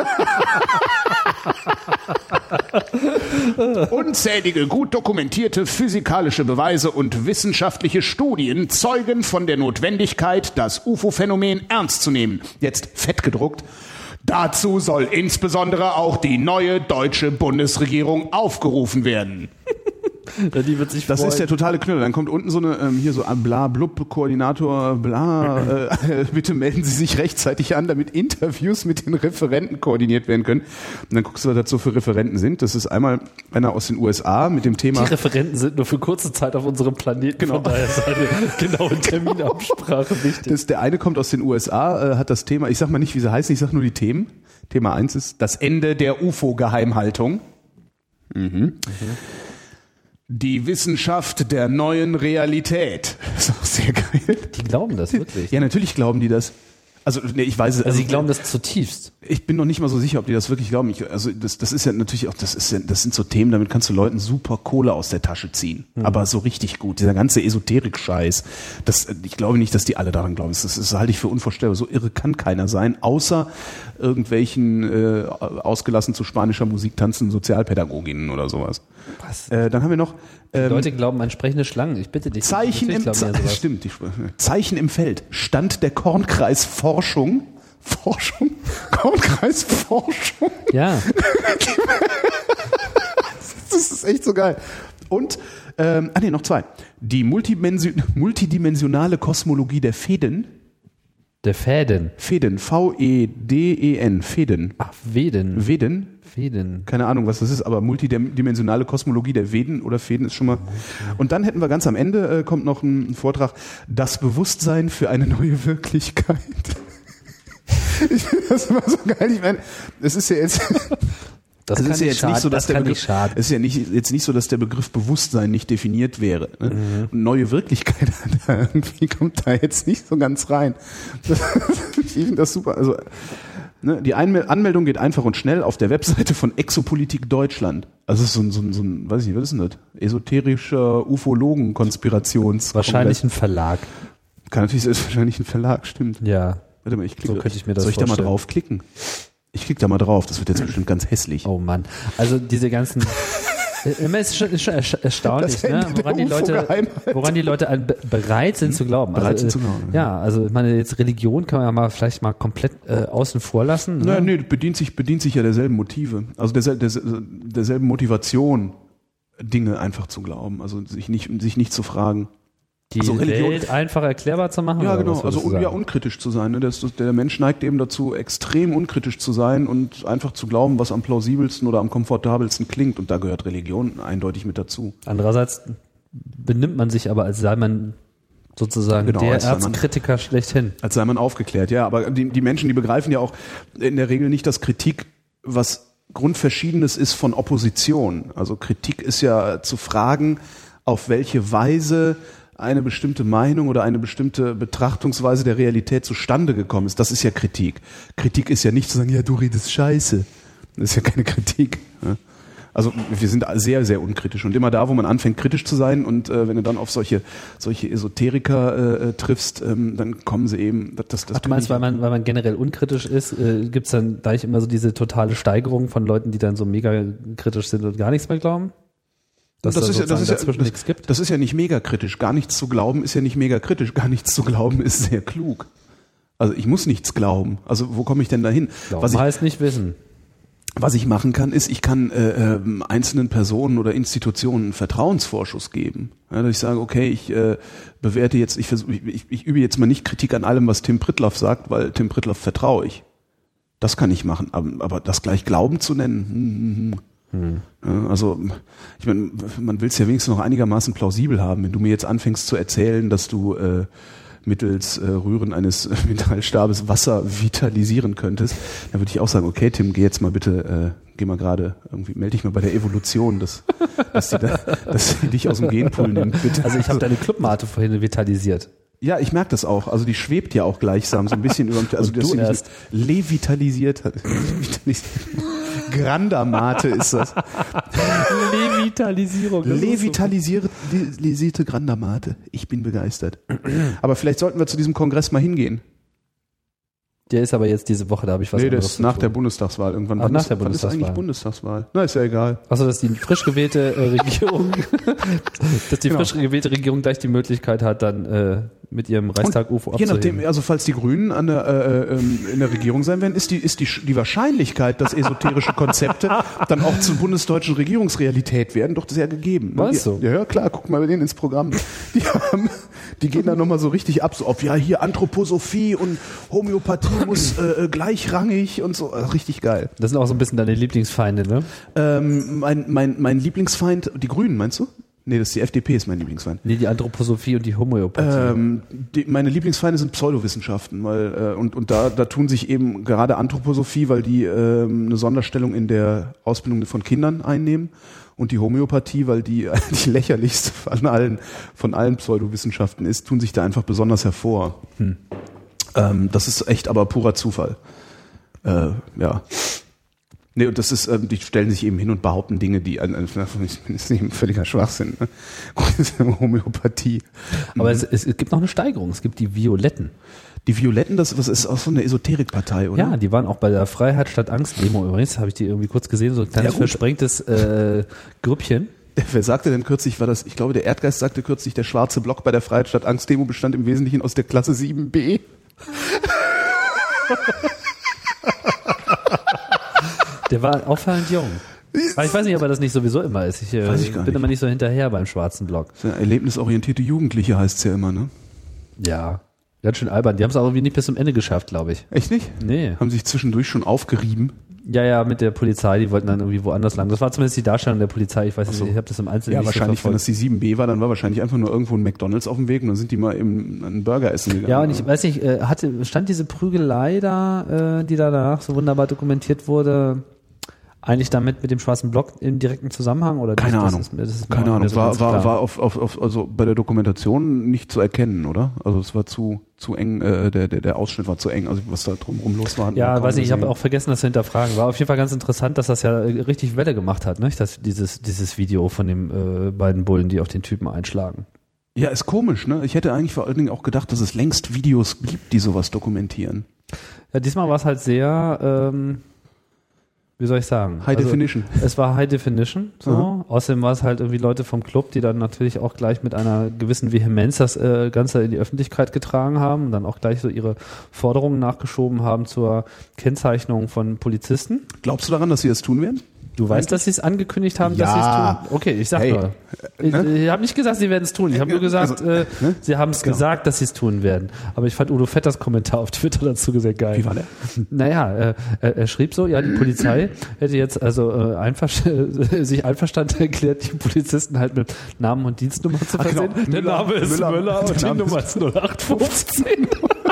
Unzählige, gut dokumentierte physikalische Beweise und wissenschaftliche Studien zeugen von der Notwendigkeit, das U F O-Phänomen ernst zu nehmen. Jetzt fett gedruckt. Dazu soll insbesondere auch die neue deutsche Bundesregierung aufgerufen werden.
Die wird sich
das freuen. Ist der totale Knüller. Dann kommt unten so eine, ähm, hier so bla, blub, Koordinator, bla, äh, bitte melden Sie sich rechtzeitig an, damit Interviews mit den Referenten koordiniert werden können. Und dann guckst du, was das so für Referenten sind. Das ist einmal einer aus den U S A mit dem Thema.
Die Referenten sind nur für kurze Zeit auf unserem Planeten.
Genau.
Von daher ist eine genaue Terminabsprache wichtig.
Das, der eine kommt aus den U S A, äh, hat das Thema, ich sag mal nicht, wie sie heißen, ich sag nur die Themen. Thema eins ist das Ende der U F O-Geheimhaltung. Mhm. Mhm. Die Wissenschaft der neuen Realität. Das ist auch sehr geil.
Die glauben das wirklich.
Ja, natürlich glauben die das. Also, nee, ich weiß es.
Also, sie glauben das zutiefst.
Ich bin noch nicht mal so sicher, ob die das wirklich glauben. Ich, also, das, das ist ja natürlich auch, das ist ja, das sind so Themen, damit kannst du Leuten super Kohle aus der Tasche ziehen. Mhm. Aber so richtig gut. Dieser ganze Esoterik-Scheiß. Das, ich glaube nicht, dass die alle daran glauben. Das, das, das halte ich für unvorstellbar. So irre kann keiner sein, außer irgendwelchen, äh, ausgelassen zu spanischer Musik tanzenden Sozialpädagoginnen oder sowas. Was? Äh, dann haben wir noch,
Die ähm, Leute glauben an sprechende Schlangen. Ich bitte dich.
Zeichen im, Ze- stimmt, die, Zeichen im Feld. Stand der Kornkreis Forschung. Forschung? Kornkreis Forschung?
Ja.
Das ist echt so geil. Und, ähm, ah nee, noch zwei. Die Multimensi- multidimensionale Kosmologie der Fäden.
Der Fäden.
Fäden. V E D E N. Fäden.
Ach, Veden.
Veden.
Veden.
Keine Ahnung, was das ist, aber multidimensionale Kosmologie der Veden oder Fäden ist schon mal. Und dann hätten wir ganz am Ende, äh, kommt noch ein Vortrag, das Bewusstsein für eine neue Wirklichkeit. Ich finde das immer so geil. Ich meine, es ist ja jetzt...
Das
es ist ja jetzt
schaden,
nicht so, dass
das
der Begriff, es ist ja nicht, jetzt nicht so, dass der Begriff Bewusstsein nicht definiert wäre. Ne? Mhm. Und neue Wirklichkeit irgendwie kommt da jetzt nicht so ganz rein. Das, ich finde das super. Also, ne, die Einmel- Anmeldung geht einfach und schnell auf der Webseite von Exopolitik Deutschland. Also so ein, so ein, so ein, weiß ich nicht, was ist denn das? Esoterischer Ufologen-Konspirations.
Wahrscheinlich ein Verlag.
Kann natürlich, ist wahrscheinlich ein Verlag, stimmt.
Ja.
Warte mal, ich klicke.
So könnte ich mir das
Soll ich
vorstellen.
da mal draufklicken? Ich klicke da mal drauf, das wird jetzt bestimmt ganz hässlich.
Oh Mann, also diese ganzen, immer ist schon, ist schon erstaunlich, ne? woran, die Leute, woran die Leute an, bereit sind zu glauben.
Bereit
also,
sind zu glauben.
Ja, also ich meine, jetzt Religion kann man ja mal vielleicht mal komplett äh, außen vor lassen. Ne?
Naja, nee, bedient sich, bedient sich ja derselben Motive, also derselben, derselben Motivation. Dinge einfach zu glauben, also sich nicht, sich nicht zu fragen.
Die
also Religion,
Welt einfach erklärbar zu machen?
Ja,
oder
genau,
was
also
würdest du
un, ja,
sagen?
unkritisch zu sein. Ne? Der, der Mensch neigt eben dazu, extrem unkritisch zu sein und einfach zu glauben, was am plausibelsten oder am komfortabelsten klingt. Und da gehört Religion eindeutig mit dazu.
Andererseits benimmt man sich aber, als sei man sozusagen
Genau,
der
als sei man-
Erzkritiker schlechthin.
Als sei man aufgeklärt, ja. Aber die, die Menschen, die begreifen ja auch in der Regel nicht, dass Kritik was Grundverschiedenes ist von Opposition. Also Kritik ist ja zu fragen, auf welche Weise eine bestimmte Meinung oder eine bestimmte Betrachtungsweise der Realität zustande gekommen ist. Das ist ja Kritik. Kritik ist ja nicht zu sagen, ja, du redest Scheiße. Das ist ja keine Kritik. Ja. Also wir sind sehr, sehr unkritisch und immer da, wo man anfängt, kritisch zu sein und äh, wenn du dann auf solche solche Esoteriker äh, triffst, ähm, dann kommen sie eben. Das, das, das
Ach, du meinst,
bin
weil
ich-
man, weil man generell unkritisch ist, äh, gibt's dann gleich immer so diese totale Steigerung von Leuten, die dann so mega kritisch sind und gar nichts mehr glauben? Dass
Das
da
ist ja- das
sozusagen
ist ja-
dazwischen
das-
nichts gibt?
Das ist ja nicht mega kritisch. Gar nichts zu glauben ist ja nicht mega kritisch. Gar nichts zu glauben ist sehr klug. Also ich muss nichts glauben. Also wo komme ich denn dahin?
Glauben
Was ich,
heißt nicht wissen.
was ich machen kann, ist, ich kann äh, äh, einzelnen Personen oder Institutionen einen Vertrauensvorschuss geben. Ja, dass ich sage, okay, ich äh, bewerte jetzt, ich, versuch, ich, ich, ich übe jetzt mal nicht Kritik an allem, was Tim Pritlove sagt, weil Tim Pritlove vertraue ich. Das kann ich machen. Aber, aber das gleich Glauben zu nennen, hm, hm, hm. Ja, also ich meine, man will es ja wenigstens noch einigermaßen plausibel haben. Wenn du mir jetzt anfängst zu erzählen, dass du äh, mittels äh, Rühren eines Metallstabes Wasser vitalisieren könntest, dann würde ich auch sagen, okay Tim, geh jetzt mal bitte, äh, geh mal gerade, irgendwie melde dich mal bei der Evolution, dass, dass, die da, dass die dich aus dem Genpool nimmt, bitte.
Also ich habe deine Clubmate vorhin vitalisiert.
Ja, ich merke das auch. Also die schwebt ja auch gleichsam so ein bisschen über dem, also
Und
dass
du
sie mich
erst.
levitalisiert hat. Grandamate ist das.
Levitalisierung. das ist so-
Levitalisierte lisierte Grandamate. Ich bin begeistert. Aber vielleicht sollten wir zu diesem Kongress mal hingehen.
Der ist aber jetzt diese Woche, da habe ich was
Nee, das
anderes
ist
zu
nach
tun.
der Bundestagswahl. Irgendwann
Ach,
wann
nach
ist,
der
wann ist eigentlich
Bundestagswahl.
Bundestagswahl? Na, ist ja egal.
Achso, dass die frisch gewählte äh, Regierung, dass die
Genau.
frisch gewählte Regierung gleich die Möglichkeit hat, dann äh, mit ihrem Reichstag-U F O
Je nachdem,
abzuheben.
also falls die Grünen an der, äh, ähm, in der Regierung sein werden, ist die, ist die, die Wahrscheinlichkeit, dass esoterische Konzepte dann auch zur bundesdeutschen Regierungsrealität werden, doch sehr gegeben. Ne?
Weißt
die,
du?
Ja, ja, klar, guck mal bei denen ins Programm. Die, haben, die gehen da nochmal so richtig ab, so auf, ja, hier Anthroposophie und Homöopathie muss äh, gleichrangig und so. Also richtig geil.
Das sind auch so ein bisschen deine Lieblingsfeinde, ne?
Ähm, mein, mein, mein Lieblingsfeind, die Grünen, meinst du? Nee, das ist die F D P, ist mein Lieblingsfeind.
Nee, die Anthroposophie und die Homöopathie.
Ähm, die, meine Lieblingsfeinde sind Pseudowissenschaften, weil äh, und und da da tun sich eben gerade Anthroposophie, weil die ähm, eine Sonderstellung in der Ausbildung von Kindern einnehmen, und die Homöopathie, weil die die lächerlichste von allen von allen Pseudowissenschaften ist, tun sich da einfach besonders hervor.
Hm.
Ähm, das ist echt aber purer Zufall. Äh, ja. Nee, und das ist, ähm, die stellen sich eben hin und behaupten Dinge, die ein, ein, das ist eben völliger Schwachsinn. Ne? Homöopathie.
Aber es, es, es gibt noch eine Steigerung. Es gibt die Violetten.
Die Violetten, das was ist auch so eine Esoterikpartei, oder?
Ja, die waren auch bei der Freiheit statt Angst Demo übrigens. Habe ich die irgendwie kurz gesehen. So ein kleines
Ja, gut.
versprengtes äh, Grüppchen.
Wer sagte denn kürzlich, war das, ich glaube, der Erdgeist sagte kürzlich, der schwarze Block bei der Freiheit statt Angst Demo bestand im Wesentlichen aus der Klasse sieben b.
Der war auffallend jung. Aber ich weiß nicht, ob er das nicht sowieso immer ist. Ich, äh,
Weiß ich gar
bin
nicht.
immer nicht so hinterher beim schwarzen Block.
Ja, erlebnisorientierte Jugendliche heißt's ja immer, ne?
Ja, ganz schön albern. Die haben es auch irgendwie nicht bis zum Ende geschafft, glaube ich.
Echt nicht?
Nee.
Haben sich zwischendurch schon aufgerieben.
Ja, ja, mit der Polizei, die wollten dann irgendwie woanders lang. Das war zumindest die Darstellung der Polizei. Ich weiß nicht,
so.
ich habe das im Einzelnen
Ja,
nicht
wahrscheinlich,
so
wenn
verfolgt.
das die sieben b war, dann war wahrscheinlich einfach nur irgendwo ein McDonalds auf dem Weg und dann sind die mal eben einen Burger essen gegangen.
Ja, und ich weiß nicht, äh, hatte, stand diese Prügelei da, äh, die da danach so wunderbar dokumentiert wurde, eigentlich damit mit dem schwarzen Block im direkten Zusammenhang? Oder
Keine
das,
Ahnung.
Das ist, das ist mir
Keine
auch
Ahnung.
nicht so
War,
ganz
war,
klar.
war auf, auf, auf, also bei der Dokumentation nicht zu erkennen, oder? Also es war zu, zu eng, äh, der, der, der Ausschnitt war zu eng, also was da drumherum los war. hat man
Ja,
kaum
weiß nicht, ich habe
gesehen.
auch vergessen, das zu hinterfragen. War auf jeden Fall ganz interessant, dass das ja äh, richtig Welle gemacht hat, ne? Das, dieses, dieses Video von den äh, beiden Bullen, die auf den Typen einschlagen.
Ja, ist komisch, ne? Ich hätte eigentlich vor allen Dingen auch gedacht, dass es längst Videos gibt, die sowas dokumentieren.
Ja, diesmal war es halt sehr, ähm, wie soll ich sagen?
High
Also,
Definition.
Es war High Definition, so.
Aha.
Außerdem war es halt irgendwie Leute vom Club, die dann natürlich auch gleich mit einer gewissen Vehemenz das äh, Ganze in die Öffentlichkeit getragen haben und dann auch gleich so ihre Forderungen nachgeschoben haben zur Kennzeichnung von Polizisten.
Glaubst du daran, dass sie das tun werden?
Du weißt, dass sie es angekündigt haben, dass
Ja.
sie es tun? Okay, ich sag
Hey.
nur. Ich, ich habe nicht gesagt, sie werden es tun. Ich habe nur gesagt,
Also,
äh,
ne?
sie haben es
Genau.
gesagt, dass sie es tun werden. Aber ich fand Udo Vetters Kommentar auf Twitter dazu sehr geil.
Wie war der?
Naja, äh, er, er schrieb so, ja, die Polizei hätte jetzt also äh, einver- sich einverstanden erklärt, die Polizisten halt mit Namen und Dienstnummer zu
Ach, genau.
versehen. Der
Müller-
Name ist
Müller-
Müller,
der
und die
Name
Nummer
ist-
ist null acht fünfzehn.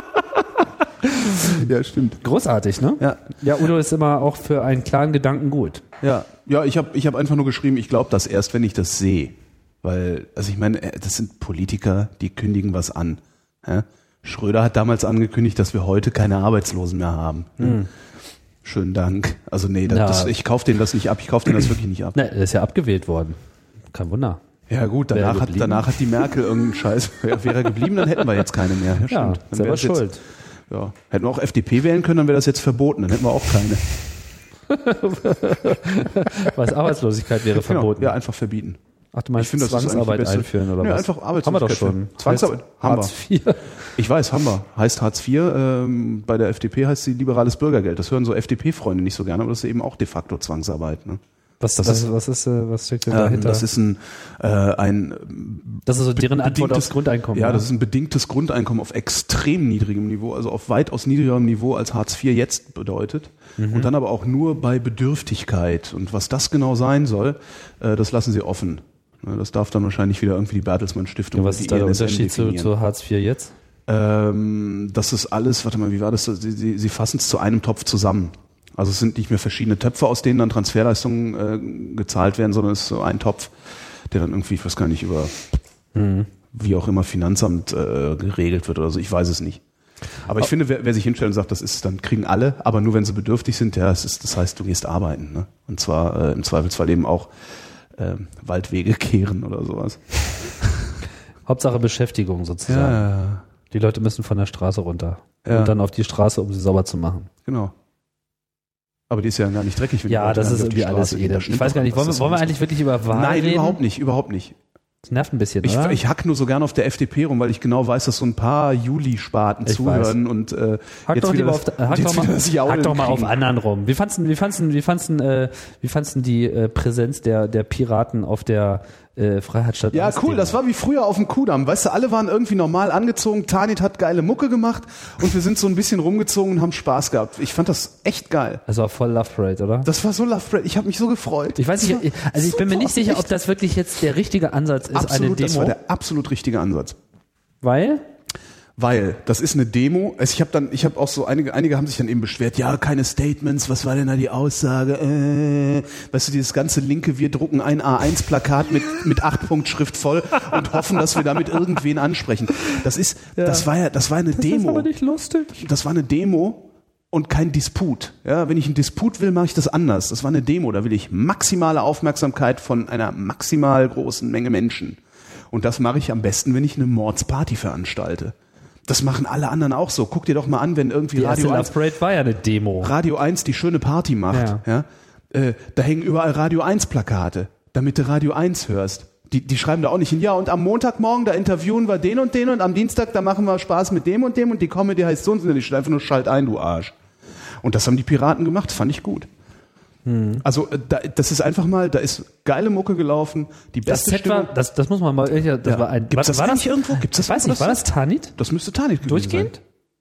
Ja, stimmt.
Großartig, ne?
Ja.
Ja, Udo ist immer auch für einen klaren Gedanken gut.
Ja, ja, ich habe ich hab einfach nur geschrieben, ich glaube das erst, wenn ich das sehe. Weil, also ich meine, äh, das sind Politiker, die kündigen was an. Ja? Schröder hat damals angekündigt, dass wir heute keine Arbeitslosen mehr haben.
Mhm.
Schönen Dank. Also nee, das,
Ja.
das, ich kaufe denen das nicht ab, ich kaufe denen das wirklich nicht ab.
Ne, er ist ja abgewählt worden. Kein Wunder.
Ja gut,
Wäre
danach hat,
geblieben.
danach hat die Merkel irgendeinen Scheiß. Ja, wäre er geblieben, dann hätten wir jetzt keine mehr. Ja,
Ja,
stimmt. Dann
selber
wär's jetzt,
schuld.
Ja, hätten wir auch F D P wählen können, dann wäre das jetzt verboten, dann hätten wir auch keine.
Was Arbeitslosigkeit wäre verboten.
Genau, ja, einfach verbieten.
Ach, du meinst
Ich finde, das ist
Zwangsarbeit
eigentlich die beste-
einführen oder
Nö,
was?
einfach
Haben wir doch
Arbeitslosigkeit.
schon.
Zwangsarbeit.
Heißt
Haben wir.
Hartz vier.
Ich weiß, haben wir. Heißt Hartz vier, ähm, bei der F D P heißt sie liberales Bürgergeld. Das hören so F D P-Freunde nicht so gerne, aber das ist eben auch de facto Zwangsarbeit. Ne?
Was,
Das
was,
ist-
was ist, äh, was steckt denn
Ähm,
dahinter?
das ist ein, äh, ein
Das ist so deren Antwort
bedingtes-
aufs Grundeinkommen.
Ja,
ne?
das ist ein bedingtes Grundeinkommen auf extrem niedrigem Niveau, also auf weitaus niedrigerem Niveau als Hartz vier jetzt bedeutet.
Mhm.
Und dann aber auch nur bei Bedürftigkeit. Und was das genau sein soll, äh, das lassen sie offen. Ne, Das darf dann wahrscheinlich wieder irgendwie die Bertelsmann Stiftung.
Ja, was
und die
ist da der
E N S M
Unterschied zu,
definieren.
zu Hartz vier jetzt?
Ähm, das ist alles, warte mal, wie war das? Sie, sie, sie fassen es zu einem Topf zusammen. Also es sind nicht mehr verschiedene Töpfe, aus denen dann Transferleistungen äh, gezahlt werden, sondern es ist so ein Topf, der dann irgendwie, ich weiß gar nicht, über
Mhm.
wie auch immer Finanzamt äh, geregelt wird oder so. Ich weiß es nicht. Aber ich finde, wer, wer sich hinstellt und sagt, das ist, dann kriegen alle, aber nur wenn sie bedürftig sind, ja, es ist, das heißt, du gehst arbeiten. Ne? Und zwar äh, im Zweifelsfall eben auch äh, Waldwege kehren oder sowas.
Hauptsache Beschäftigung sozusagen.
Ja,
Die Leute müssen von der Straße runter.
Ja.
Und dann auf die Straße, um sie sauber zu machen.
genau. Aber die ist ja gar nicht dreckig. Wenn die
Ja,
Leute
das
dann
ist
auf die
irgendwie alles
Straße gehen.
jede.
Da
Ich
stimmt
weiß
doch
gar nicht, wollen,
was,
wir-
das
wollen wir
ist
eigentlich wirklich über Wahl
Nein,
reden?
überhaupt nicht, überhaupt nicht.
Das nervt ein bisschen,
Ich,
oder?
ich hack nur so gern auf der F D P rum, weil ich genau weiß, dass so ein paar Juli-Sparten
Ich
zuhören und äh,
Hack
jetzt
doch,
wieder
lieber
das,
auf, hack
jetzt
doch
wieder
mal,
das Jaulen
hack doch mal auf
kriegen.
anderen rum. Wie fandst du, wie fandst du, wie fandst du, äh, wie fandst du die äh, Präsenz der, der Piraten auf der äh, Freiheitsstadt?
Ja, cool, das war wie früher auf dem Kudamm. Weißt du, alle waren irgendwie normal angezogen, Tanit hat geile Mucke gemacht und wir sind so ein bisschen rumgezogen und haben Spaß gehabt. Ich fand das echt geil.
Das war voll Love Parade, oder?
Das war so Love Parade, ich habe mich so gefreut.
Ich weiß nicht, ich- also ich bin mir nicht sicher, ob das wirklich jetzt der richtige Ansatz ist, eine
Absolut, das
Demo,
war der absolut richtige Ansatz.
weil
Weil das ist eine Demo. Also ich habe dann, ich habe auch so einige, einige haben sich dann eben beschwert. Ja, keine Statements. Was war denn da die Aussage? Äh, weißt du, dieses ganze linke, wir drucken ein A eins Plakat mit mit acht Punkt Schrift voll und hoffen, dass wir damit irgendwen ansprechen. Das ist, das war ja, das war eine Demo.
Das ist aber nicht lustig.
Das war eine Demo und kein Disput. Ja, wenn ich einen Disput will, mache ich das anders. Das war eine Demo. Da will ich maximale Aufmerksamkeit von einer maximal großen Menge Menschen. Und das mache ich am besten, wenn ich eine Mordsparty veranstalte. Das machen alle anderen auch so. Guck dir doch mal an, wenn irgendwie
Die erste
Radio
Love
eins,
Parade war ja eine Demo.
Radio eins die schöne Party macht.
Ja.
Ja. Äh, da hängen überall Radio eins Plakate, damit du Radio eins hörst. Die, die schreiben da auch nicht hin, ja, und am Montagmorgen, da interviewen wir den und den und am Dienstag, da machen wir Spaß mit dem und dem und die Comedy heißt so und so. Die steht einfach nur Schalt ein, du Arsch. Und das haben die Piraten gemacht, fand ich gut.
Hm.
Also äh, da, das ist einfach mal, da ist geile Mucke gelaufen, die
Das
beste
Set
Stimmung.
war, das, das muss man mal, das
Ja.
war ein,
Gibt's
war,
das
war
eigentlich irgendwo? Gibt's das
ich weiß
irgendwo,
nicht, war
das
das Tanit?
Das müsste Tanit gewesen
Durchgehend?
sein.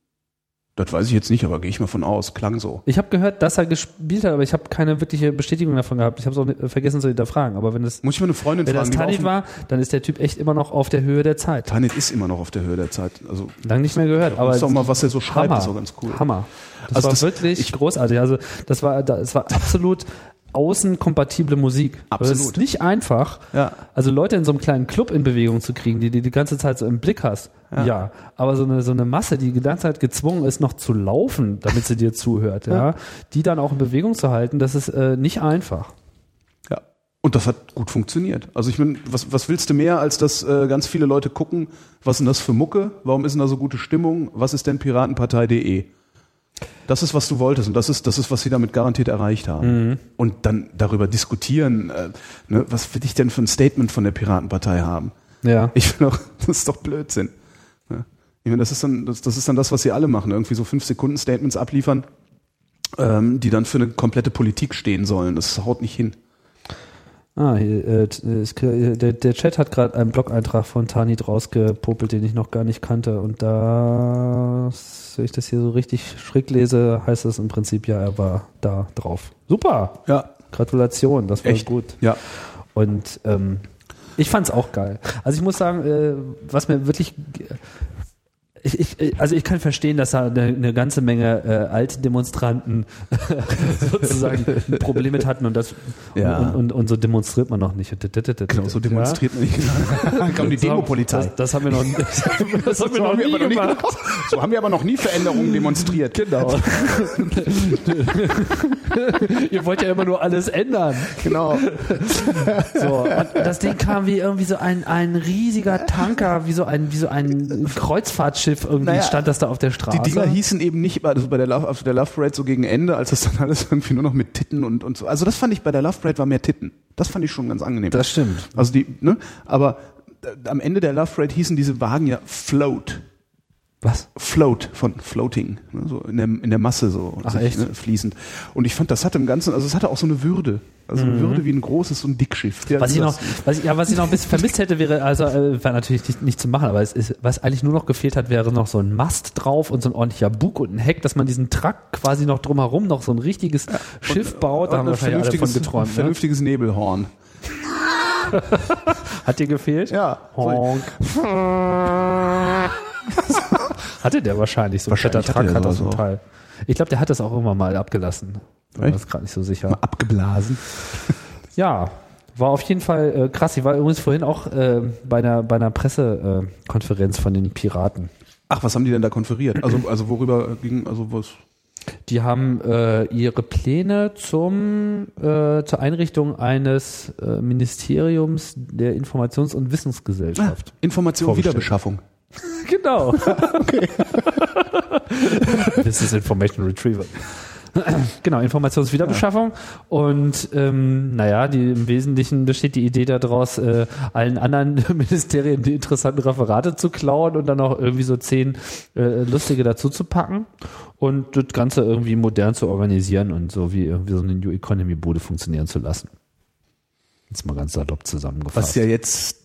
Das weiß ich jetzt nicht, aber gehe ich mal von aus. Klang so.
Ich habe gehört, dass er gespielt hat, aber ich habe keine wirkliche Bestätigung davon gehabt. Ich habe es auch nicht- vergessen zu hinterfragen. Aber wenn das,
Muss ich mal eine Freundin
wenn das
fragen. die
Tanit
auf-
war, dann ist der Typ echt immer noch auf der Höhe der Zeit.
Tanit ist immer noch auf der Höhe der Zeit. Also
Lang nicht mehr gehört. Aber
ist doch mal, was er so schreibt,
Hammer.
ist auch ganz cool.
Hammer. Das
Also
war
das-
wirklich
ich-
großartig. Also das war, das war absolut außenkompatible Musik.
Absolut.
Das ist nicht einfach,
Ja.
also Leute in so einem kleinen Club in Bewegung zu kriegen, die du die ganze Zeit so im Blick hast. Ja.
Ja.
Aber so eine, so eine Masse, die die ganze Zeit gezwungen ist, noch zu laufen, damit sie dir zuhört, ja,
Ja.
die dann auch in Bewegung zu halten, das ist äh, nicht einfach.
Ja. Und das hat gut funktioniert. Also ich meine, was, was willst du mehr, als dass äh, ganz viele Leute gucken, was ist denn das für Mucke? Warum ist denn da so gute Stimmung? Was ist denn Piratenpartei punkt de? Das ist, was du wolltest und das ist, das ist, was sie damit garantiert erreicht haben.
Mhm.
Und dann darüber diskutieren, äh, ne, was will ich denn für ein Statement von der Piratenpartei haben?
Ja.
Ich finde auch, das ist doch Blödsinn. Ja. Ich meine, das ist dann, das, das ist dann das, was sie alle machen. Irgendwie so fünf Sekunden Statements abliefern ähm, die dann für eine komplette Politik stehen sollen. Das haut nicht hin.
Ah, hier, äh, ist, der, der Chat hat gerade einen Blog-Eintrag von Tanit rausgepopelt, den ich noch gar nicht kannte. Und da, wenn ich das hier so richtig schräg lese, heißt es im Prinzip, ja, er war da drauf. Super!
Ja.
Gratulation, das war
Echt?
gut.
Ja.
Und ähm, ich fand's auch geil. Also ich muss sagen, äh, was mir wirklich... Ich, ich, also ich kann verstehen, dass da eine, eine ganze Menge äh, alte Demonstranten sozusagen ein Problem mit hatten und das
Ja.
und, und, und so demonstriert man noch nicht.
Genau, so demonstriert man nicht. Dann kam die Demopolizei.
Das, das haben wir noch, das, das haben wir
So
noch
haben wir
nie
aber noch nie
gemacht.
gemacht. So haben wir aber noch nie Veränderungen demonstriert.
Genau. Ihr wollt ja immer nur alles ändern.
Genau.
So, und das Ding kam wie irgendwie so ein, ein riesiger Tanker, wie so ein, wie so ein Kreuzfahrtschiff irgendwie
Naja,
stand das da auf der Straße.
Die Dinger hießen eben nicht, also bei der Love, auf der Love Parade so gegen Ende, als das dann alles irgendwie nur noch mit Titten und, und so. Also das fand ich bei der Love Parade war mehr Titten. Das fand ich schon ganz angenehm.
Das stimmt.
Also die, ne? Aber äh, am Ende der Love Parade hießen diese Wagen ja Float.
Was?
Float von Floating, ne, so in der, in der Masse so
Ach,
sich,
echt?
Ne, fließend. Und ich fand, das hatte im Ganzen, also es hatte auch so eine Würde. Also eine
Mhm.
Würde wie ein großes, so ein Dickschiff. Ja,
Was ich
das-
noch, was ich, ja, was ich noch ein bisschen vermisst hätte, wäre, also äh, war natürlich nicht, nicht zu machen, aber es ist, was eigentlich nur noch gefehlt hat, wäre noch so ein Mast drauf und so ein ordentlicher Bug und ein Heck, dass man diesen Truck quasi noch drumherum noch so ein richtiges Schiff baut. Da haben
ein
wahrscheinlich alle von
vernünftiges-
geträumt. Ne?
Vernünftiges Nebelhorn.
Hat dir gefehlt?
Ja.
Honk. Hatte der wahrscheinlich, so ein fetter
Wahrscheinlich hatte
Truck
der
hat das
sowas
ein
auch.
Teil. Ich glaube, der hat das auch irgendwann mal abgelassen. Ich bin mir
Echt?
das gerade nicht so sicher.
Mal abgeblasen.
Ja, war auf jeden Fall äh, krass. Ich war übrigens vorhin auch äh, bei einer, bei einer Pressekonferenz äh, Konferenz von den Piraten.
Ach, was haben die denn da konferiert? Also, also worüber ging, also was?
Die haben äh, ihre Pläne zum äh, zur Einrichtung eines äh, Ministeriums der Informations- und Wissensgesellschaft.
Information,
Vorgestellt.
Wiederbeschaffung.
Genau. This is Information Retrieval. Genau, Informationswiederbeschaffung. Und ähm, naja, die, im Wesentlichen besteht die Idee daraus, äh, allen anderen Ministerien die interessanten Referate zu klauen und dann auch irgendwie so zehn äh, lustige dazu zu packen und das Ganze irgendwie modern zu organisieren und so wie irgendwie so eine New Economy Bude funktionieren zu lassen. Jetzt mal ganz salopp zusammengefasst.
Was ja jetzt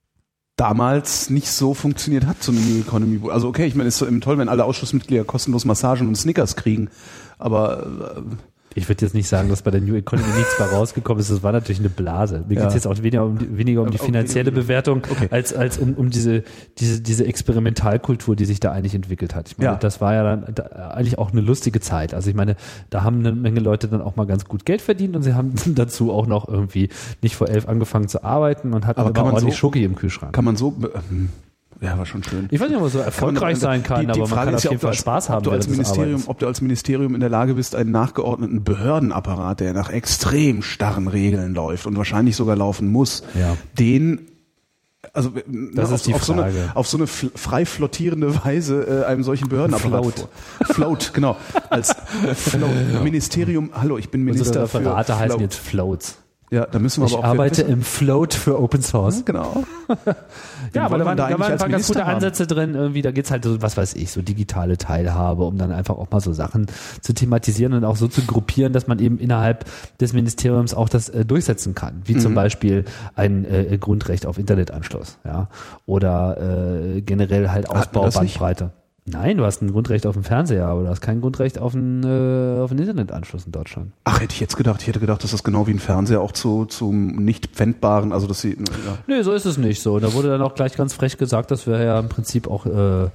damals nicht so funktioniert hat, so eine New Economy. Also okay, ich meine, es ist so eben toll, wenn alle Ausschussmitglieder kostenlos Massagen und Snickers kriegen, aber äh,
ich würde jetzt nicht sagen, dass bei der New Economy nichts bei rausgekommen ist. Das war natürlich eine Blase. Mir
Ja.
geht es jetzt auch weniger um die, weniger um die
Okay,
finanzielle
okay.
Bewertung,
Okay.
als, als um, um diese, diese, diese Experimentalkultur, die sich da eigentlich entwickelt hat. Ich meine,
Ja.
das war ja dann da, eigentlich auch eine lustige Zeit. Also ich meine, da haben eine Menge Leute dann auch mal ganz gut Geld verdient und sie haben dazu auch noch irgendwie nicht vor elf angefangen zu arbeiten und hatten
Aber
aber
kann man
ordentlich
so-
Schoki im Kühlschrank.
kann man so, ähm, ja, war schon schön.
Ich weiß nicht, ob man so erfolgreich sein kann,
Die- die
aber man
Frage
kann
ist
auf
ja,
jeden
ob du
Fall
als-
Spaß haben
ob du als
während des
Ministerium,
Arbeitens.
ob du als Ministerium in der Lage bist, einen nachgeordneten Behördenapparat, der nach extrem starren Regeln läuft und wahrscheinlich sogar laufen muss,
Ja.
den also
Das
auf,
ist die
auf, so eine,
Frage.
auf so eine fl- frei flottierende Weise äh, einem solchen Behördenapparat
Float.
vor. Float, genau. Als Float. Ministerium, hallo, ich bin Minister
Unsere
für
Referate heißen
Float.
jetzt Floats.
Ja, da müssen wir
Ich
aber auch
arbeite
wissen,
im Float für Open Source.
genau.
Ja, aber
wollen
da
wir
waren,
da
da
eigentlich
waren ein
als
paar ganz
Minister
gute
haben?
Ansätze drin. Irgendwie, da geht's halt so, was weiß ich, so digitale Teilhabe, um dann einfach auch mal so Sachen zu thematisieren und auch so zu gruppieren, dass man eben innerhalb des Ministeriums auch das äh, durchsetzen kann. Wie zum Beispiel ein äh, Grundrecht auf Internetanschluss, ja, oder äh, generell halt
Hatten wir
Ausbau
das nicht?
Bandbreite. Nein, du hast ein Grundrecht auf den Fernseher, aber du hast kein Grundrecht auf einen, äh, auf einen Internetanschluss in Deutschland.
Ach, hätte ich jetzt gedacht. Ich hätte gedacht, dass das genau wie ein Fernseher auch zu zum nicht pfändbaren, also dass sie ja.
Nee, so ist es nicht so. Da wurde dann auch gleich ganz frech gesagt, das wäre ja im Prinzip auch äh,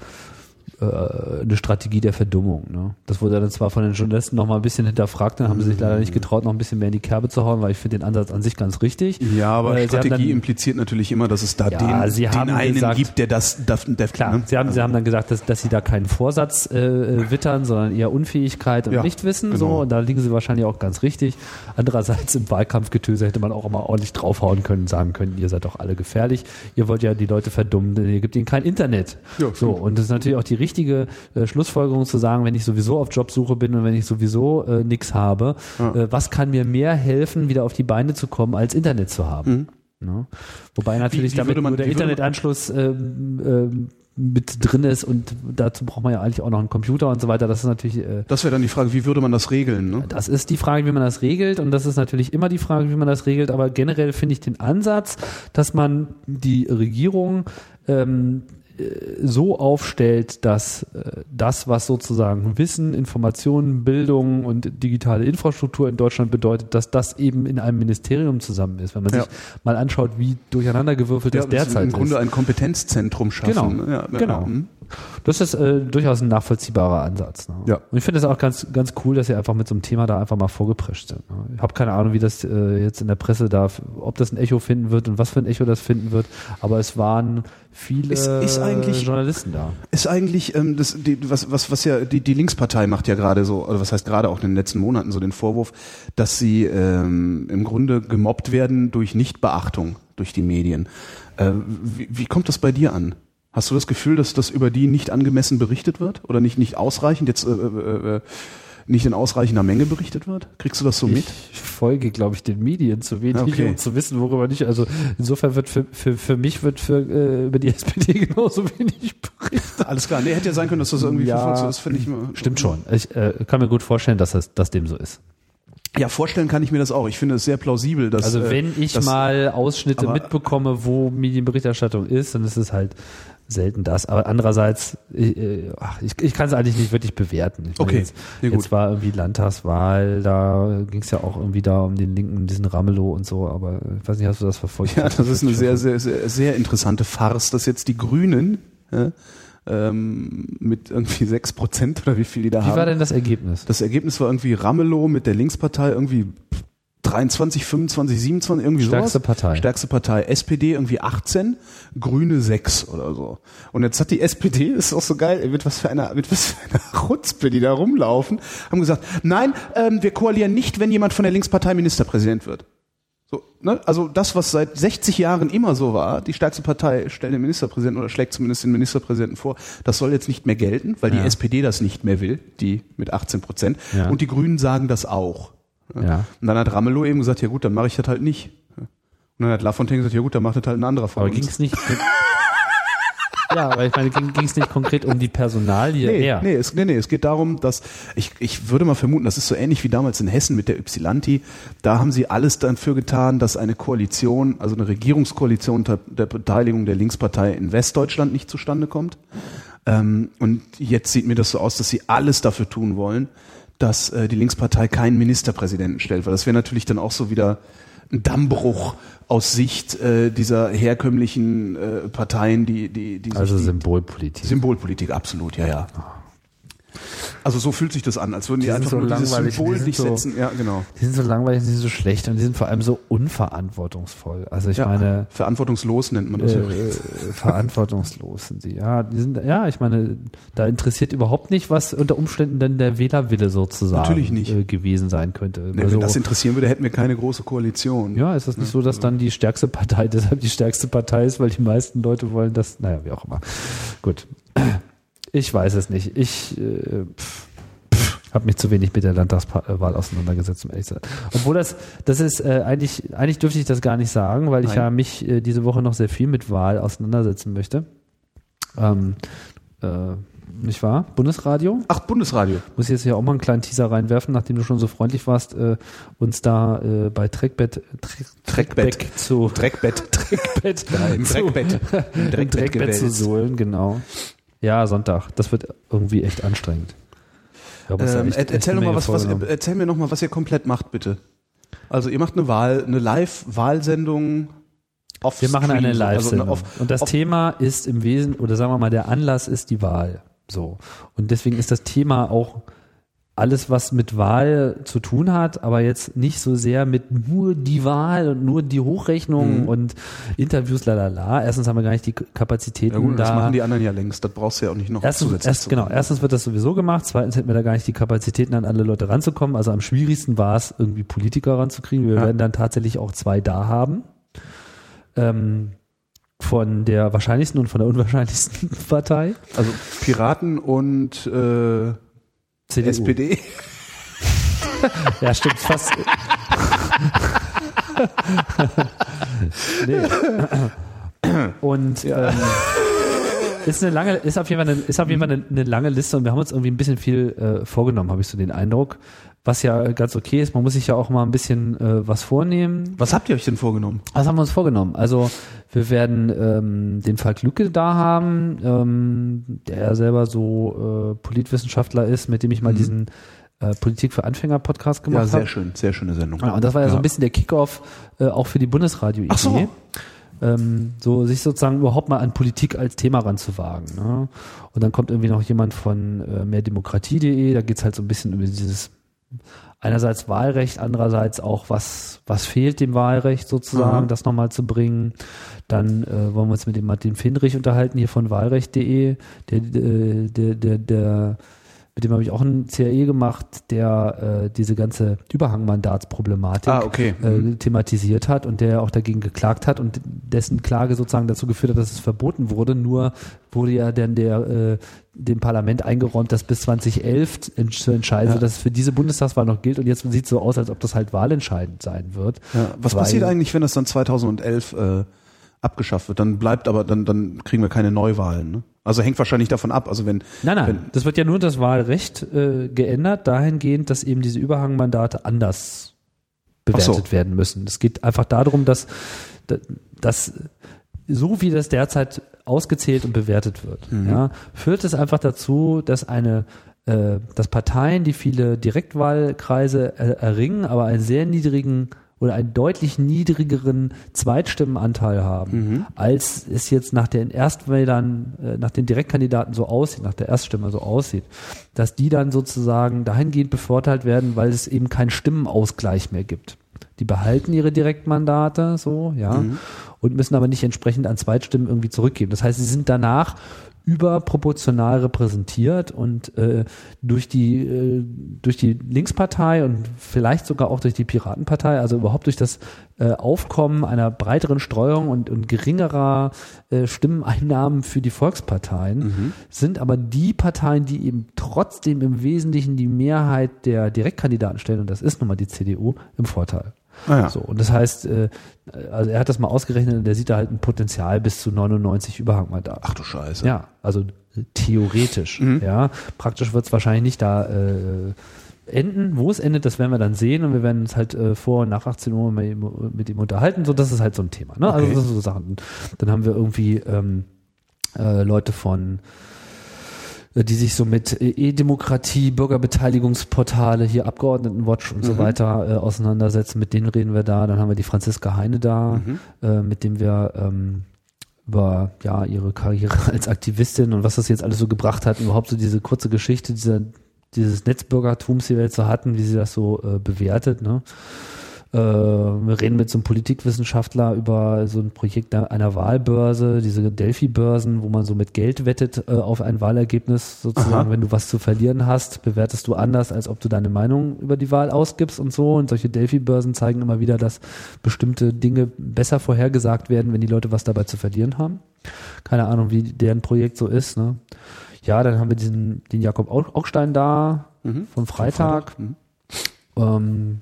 äh, eine Strategie der Verdummung. Ne? Das wurde dann zwar von den Journalisten noch mal ein bisschen hinterfragt, dann haben sie sich leider nicht getraut, noch ein bisschen mehr in die Kerbe zu hauen, weil ich finde den Ansatz an sich ganz richtig.
Ja, aber
Äh, sie haben
Strategie
dann-
impliziert natürlich immer, dass es da
Ja,
den,
sie
den
haben
einen
gesagt-
gibt, der das, das, das
Klar,
ne?
sie haben, sie haben dann gesagt, dass, dass sie da keinen Vorsatz äh, wittern, sondern eher Unfähigkeit und
Ja,
Nichtwissen.
genau.
So, und da liegen sie wahrscheinlich auch ganz richtig. Andererseits im Wahlkampfgetöse hätte man auch immer ordentlich draufhauen können, sagen können, ihr seid doch alle gefährlich. Ihr wollt ja die Leute verdummen, denn ihr gebt ihnen kein Internet.
Ja,
so, und das ist natürlich auch die richtige äh, Schlussfolgerung zu sagen, wenn ich sowieso auf Jobsuche bin und wenn ich sowieso äh, nichts habe,
Ja.
äh, was kann mir mehr helfen, wieder auf die Beine zu kommen, als Internet zu haben?
Mhm.
Ne? Wobei natürlich
wie
damit
würde man-
nur der
wie würde man-
Internetanschluss ähm, ähm, mit drin ist und dazu braucht man ja eigentlich auch noch einen Computer und so weiter. Das ist natürlich... Äh,
das wäre dann die Frage, wie würde man das regeln? Ne?
Das ist die Frage, wie man das regelt und das ist natürlich immer die Frage, wie man das regelt, aber generell finde ich den Ansatz, dass man die Regierung ähm, so aufstellt, dass äh, das, was sozusagen Wissen, Informationen, Bildung und digitale Infrastruktur in Deutschland bedeutet, dass das eben in einem Ministerium zusammen ist. Wenn man ja. sich mal anschaut, wie durcheinandergewürfelt ja, das derzeit ist.
Im Grunde ist. ein Kompetenzzentrum schaffen.
Genau,
ja,
genau.
Ja.
Das ist äh, durchaus ein nachvollziehbarer Ansatz. Ne?
Ja.
Und ich finde es auch ganz, ganz cool, dass sie einfach mit so einem Thema da einfach mal vorgeprescht sind. Ne? Ich habe keine Ahnung, wie das äh, jetzt in der Presse da, ob das ein Echo finden wird und was für ein Echo das finden wird, aber es waren viele
ist, ist eigentlich,
Journalisten da.
Ist eigentlich, ähm, das, die, was, was, was ja, die, die Linkspartei macht ja gerade so, oder was heißt gerade auch in den letzten Monaten so den Vorwurf, dass sie ähm, im Grunde gemobbt werden durch Nichtbeachtung durch die Medien. Äh, wie, wie kommt das bei dir an? Hast du das Gefühl, dass das über die nicht angemessen berichtet wird oder nicht nicht ausreichend jetzt äh, äh, nicht in ausreichender Menge berichtet wird? Kriegst du das so mit?
Ich folge, glaube ich, den Medien zu wenig,
okay.
um zu wissen, worüber nicht. Also insofern wird für für für mich wird für äh, über die S P D genauso wenig berichtet.
Alles klar. Nee, hätte ja sein können, dass das irgendwie
ja,
verfolgst. Das finde ich immer.
Stimmt schon. Ich äh, kann mir gut vorstellen, dass das dass dem so ist.
Ja, vorstellen kann ich mir das auch. Ich finde es sehr plausibel, dass
also wenn ich
dass,
mal Ausschnitte
aber,
mitbekomme, wo Medienberichterstattung ist, dann ist es halt selten das. Aber andererseits, ich, ich, ich kann es eigentlich nicht wirklich bewerten. Ich
okay,
meine, jetzt,
ja, gut.
jetzt war irgendwie Landtagswahl, da ging es ja auch irgendwie da um den Linken, diesen Ramelow und so, aber ich weiß nicht, hast du das verfolgt?
Ja, das ist eine sehr, sehr, sehr, sehr interessante Farce, dass jetzt die Grünen ja, ähm, mit irgendwie sechs Prozent oder wie viel die da
wie
haben.
Wie war denn das Ergebnis?
Das Ergebnis war irgendwie Ramelow mit der Linkspartei irgendwie dreiundzwanzig, fünfundzwanzig, siebenundzwanzig, irgendwie
Stärkste
sowas.
Partei.
Stärkste Partei. S P D irgendwie achtzehn, Grüne sechs oder so. Und jetzt hat die S P D, das ist auch so geil, mit was für einer, mit was für einer Chutzpe, die da rumlaufen, haben gesagt, nein, ähm, wir koalieren nicht, wenn jemand von der Linkspartei Ministerpräsident wird. So, ne? Also das, was seit sechzig Jahren immer so war, die stärkste Partei stellt den Ministerpräsidenten oder schlägt zumindest den Ministerpräsidenten vor, das soll jetzt nicht mehr gelten, weil ja. die S P D das nicht mehr will, die mit achtzehn Prozent. Ja. Und die Grünen sagen das auch.
Ja.
Und dann hat Ramelow eben gesagt, ja gut, dann mache ich das halt nicht. Und dann hat Lafontaine gesagt, ja gut, dann macht das halt ein anderer von
aber
uns.
Aber ging es nicht... Ja, aber ich meine, ging es nicht konkret um die Personalie?
Nee,
eher.
nee, es, nee, nee, es geht darum, dass, ich, ich würde mal vermuten, das ist so ähnlich wie damals in Hessen mit der Ypsilanti, da haben sie alles dafür getan, dass eine Koalition, also eine Regierungskoalition unter der Beteiligung der Linkspartei in Westdeutschland nicht zustande kommt. Ähm, und jetzt sieht mir das so aus, dass sie alles dafür tun wollen, dass äh, die Linkspartei keinen Ministerpräsidenten stellt, weil das wäre natürlich dann auch so wieder ein Dammbruch aus Sicht äh, dieser herkömmlichen äh, Parteien, die die die
also
sich die,
Symbolpolitik.
Symbolpolitik, absolut, ja, ja. Also so fühlt sich das an, als würden die,
die
einfach
so
nur dieses Symbol
die
nicht
so,
setzen. Ja, genau.
Die sind so langweilig, die sind so schlecht und die sind vor allem so unverantwortungsvoll. Also ich
ja,
meine
verantwortungslos nennt man das.
Äh, äh, verantwortungslos sind sie. Ja, die sind ja, ich meine, da interessiert überhaupt nicht, was unter Umständen denn der Wählerwille sozusagen
Natürlich nicht.
Äh, gewesen sein könnte.
Nee,
also,
wenn das interessieren würde, hätten wir keine große Koalition.
Ja, ist das nicht so, dass dann die stärkste Partei deshalb die stärkste Partei ist, weil die meisten Leute wollen, dass, naja, wie auch immer. Gut. Ich weiß es nicht. Ich äh, habe mich zu wenig mit der Landtagswahl auseinandergesetzt, um ehrlich zu sein. Obwohl das, das ist äh, eigentlich, eigentlich dürfte ich das gar nicht sagen, weil ich Nein. ja mich äh, diese Woche noch sehr viel mit Wahl auseinandersetzen möchte. Ähm, äh, nicht wahr? Bundesradio?
Ach, Bundesradio.
Muss ich jetzt hier auch mal einen kleinen Teaser reinwerfen, nachdem du schon so freundlich warst, äh, uns da äh, bei Trackbett
Trackbett
zu
Trackbett
Trackbett
ja, im Trackbett
im Trackbett zu sohlen, genau. Ja, Sonntag. Das wird irgendwie echt anstrengend.
Glaube, ähm, echt, echt erzähl, noch mal was, was, erzähl mir noch mal, was ihr komplett macht, bitte. Also ihr macht eine Wahl, eine Live-Wahlsendung auf
Wir machen eine
Stream,
Live-Sendung.
Also
und das Thema ist im Wesen, oder sagen wir mal, der Anlass ist die Wahl. So. Und deswegen ist das Thema auch alles, was mit Wahl zu tun hat, aber jetzt nicht so sehr mit nur die Wahl und nur die Hochrechnung mhm. und Interviews, lalala. Erstens haben wir gar nicht die Kapazitäten
ja gut,
da.
Das machen die anderen ja längst, das brauchst du ja auch nicht noch
erstens,
zusätzlich
erst,
zu
Genau, erstens wird das sowieso gemacht, zweitens hätten wir da gar nicht die Kapazitäten, an alle Leute ranzukommen. Also am schwierigsten war es, irgendwie Politiker ranzukriegen. Wir ja. werden dann tatsächlich auch zwei da haben. Ähm, von der wahrscheinlichsten und von der unwahrscheinlichsten Partei.
Also Piraten und äh C D U. S P D.
Ja, stimmt, fast. Nee. Und
ja.
ähm, ist eine lange, ist auf jeden Fall eine, ist auf jeden Fall eine, eine lange Liste und wir haben uns irgendwie ein bisschen viel äh, vorgenommen, habe ich so den Eindruck. Was ja ganz okay ist, man muss sich ja auch mal ein bisschen äh, was vornehmen.
Was habt ihr euch denn vorgenommen?
Was haben wir uns vorgenommen? Also wir werden ähm, den Falk Lücke da haben, ähm, der ja selber so äh, Politwissenschaftler ist, mit dem ich mal mhm. diesen äh, Politik für Anfänger Podcast gemacht habe.
Ja, sehr hab. schön, sehr schöne Sendung.
Ja, und das war ja, ja so ein bisschen der Kickoff äh, auch für die Bundesradio-Idee.
Ach so.
Ähm, so sich sozusagen überhaupt mal an Politik als Thema ranzuwagen. Ne? Und dann kommt irgendwie noch jemand von äh, mehrdemokratie punkt de, da geht's halt so ein bisschen über dieses einerseits Wahlrecht, andererseits auch was was fehlt dem Wahlrecht sozusagen, mhm. das nochmal zu bringen. Dann äh, wollen wir uns mit dem Martin Findrich unterhalten hier von wahlrecht punkt de, der der der der mit dem habe ich auch ein C A E gemacht, der äh, diese ganze Überhangmandatsproblematik
ah, okay.
äh, thematisiert hat und der auch dagegen geklagt hat und dessen Klage sozusagen dazu geführt hat, dass es verboten wurde. Nur wurde ja dann der äh, dem Parlament eingeräumt, dass bis zweitausendelf zu entscheiden, ja. dass es für diese Bundestagswahl noch gilt und jetzt sieht es so aus, als ob das halt wahlentscheidend sein wird.
Ja. Was weil, passiert eigentlich, wenn das dann zweitausendelf äh, abgeschafft wird? Dann bleibt aber, dann dann kriegen wir keine Neuwahlen, ne? Also hängt wahrscheinlich davon ab. Also wenn
nein, nein,
wenn,
das wird ja nur das Wahlrecht äh, geändert, dahingehend, dass eben diese Überhangmandate anders bewertet so. werden müssen. Es geht einfach darum, dass, dass so wie das derzeit ausgezählt und bewertet wird, mhm. ja, führt es einfach dazu, dass eine äh, dass Parteien, die viele Direktwahlkreise er, erringen, aber einen sehr niedrigen oder einen deutlich niedrigeren Zweitstimmenanteil haben, mhm. als es jetzt nach den Erstwählern, äh, nach den Direktkandidaten so aussieht, nach der Erststimme so aussieht, dass die dann sozusagen dahingehend bevorteilt werden, weil es eben keinen Stimmenausgleich mehr gibt. Die behalten ihre Direktmandate, so, ja, mhm. und müssen aber nicht entsprechend an Zweitstimmen irgendwie zurückgeben. Das heißt, sie sind danach überproportional repräsentiert und äh, durch die äh, durch die Linkspartei und vielleicht sogar auch durch die Piratenpartei, also überhaupt durch das äh, Aufkommen einer breiteren Streuung und, und geringerer äh, Stimmeneinnahmen für die Volksparteien, mhm. sind aber die Parteien, die eben trotzdem im Wesentlichen die Mehrheit der Direktkandidaten stellen, und das ist nun mal die C D U, im Vorteil. Ah ja. So, und das heißt, äh, also er hat das mal ausgerechnet und der sieht da halt ein Potenzial bis zu neunundneunzig Überhangmandaten.
Ach du Scheiße.
Ja, also theoretisch. Mhm. Ja, praktisch wird es wahrscheinlich nicht da äh, enden. Wo es endet, das werden wir dann sehen und wir werden uns halt äh, vor und nach achtzehn Uhr mit ihm unterhalten. So, das ist halt so ein Thema. Ne? Okay. Also das sind so Sachen. Dann haben wir irgendwie ähm, äh, Leute von die sich so mit E-Demokratie, Bürgerbeteiligungsportale, hier Abgeordnetenwatch und mhm. so weiter äh, auseinandersetzen. Mit denen reden wir da. Dann haben wir die Franziska Heine da, mhm. äh, mit dem wir ähm, über ja ihre Karriere als Aktivistin und was das jetzt alles so gebracht hat, und überhaupt so diese kurze Geschichte dieser dieses Netzbürgertums, die wir jetzt so hatten, wie sie das so äh, bewertet, ne? Äh, wir reden mit so einem Politikwissenschaftler über so ein Projekt einer Wahlbörse, diese Delphi-Börsen, wo man so mit Geld wettet äh, auf ein Wahlergebnis sozusagen. Aha. Wenn du was zu verlieren hast, bewertest du anders, als ob du deine Meinung über die Wahl ausgibst und so. Und solche Delphi-Börsen zeigen immer wieder, dass bestimmte Dinge besser vorhergesagt werden, wenn die Leute was dabei zu verlieren haben. Keine Ahnung, wie deren Projekt so ist, ne? Ja, dann haben wir diesen den Jakob Augstein da mhm. vom Freitag. Freitag. Mhm. Ähm,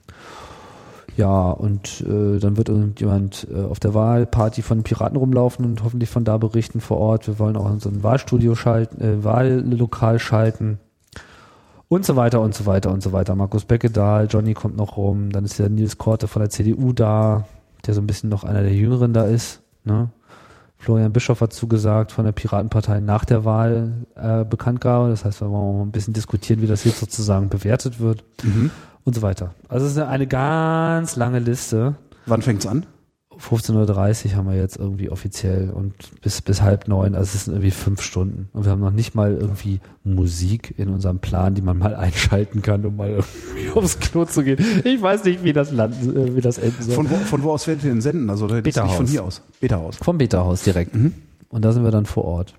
Ja, und äh, dann wird irgendjemand äh, auf der Wahlparty von den Piraten rumlaufen und hoffentlich von da berichten vor Ort. Wir wollen auch in so ein Wahlstudio schalten, äh, Wahllokal schalten und so weiter und so weiter und so weiter. Markus Beckedahl, Johnny kommt noch rum, dann ist der Nils Korte von der C D U da, der so ein bisschen noch einer der Jüngeren da ist. Ne? Florian Bischof hat zugesagt von der Piratenpartei nach der Wahl äh, Bekanntgabe. Das heißt, wir wollen mal ein bisschen diskutieren, wie das jetzt sozusagen bewertet wird. Mhm. Und so weiter. Also es ist eine ganz lange Liste.
Wann fängt's an?
fünfzehn Uhr dreißig haben wir jetzt irgendwie offiziell und bis bis halb neun. Also es sind irgendwie fünf Stunden. Und wir haben noch nicht mal irgendwie Musik in unserem Plan, die man mal einschalten kann, um mal irgendwie aufs Klo zu gehen. Ich weiß nicht, wie das landen, wie das enden soll.
Von wo, von wo aus werdet ihr denn senden? Also das
Beta-Haus.
Nicht von hier aus? Beta-Haus.
Vom Beta-Haus direkt. Mhm. Und da sind wir dann vor Ort.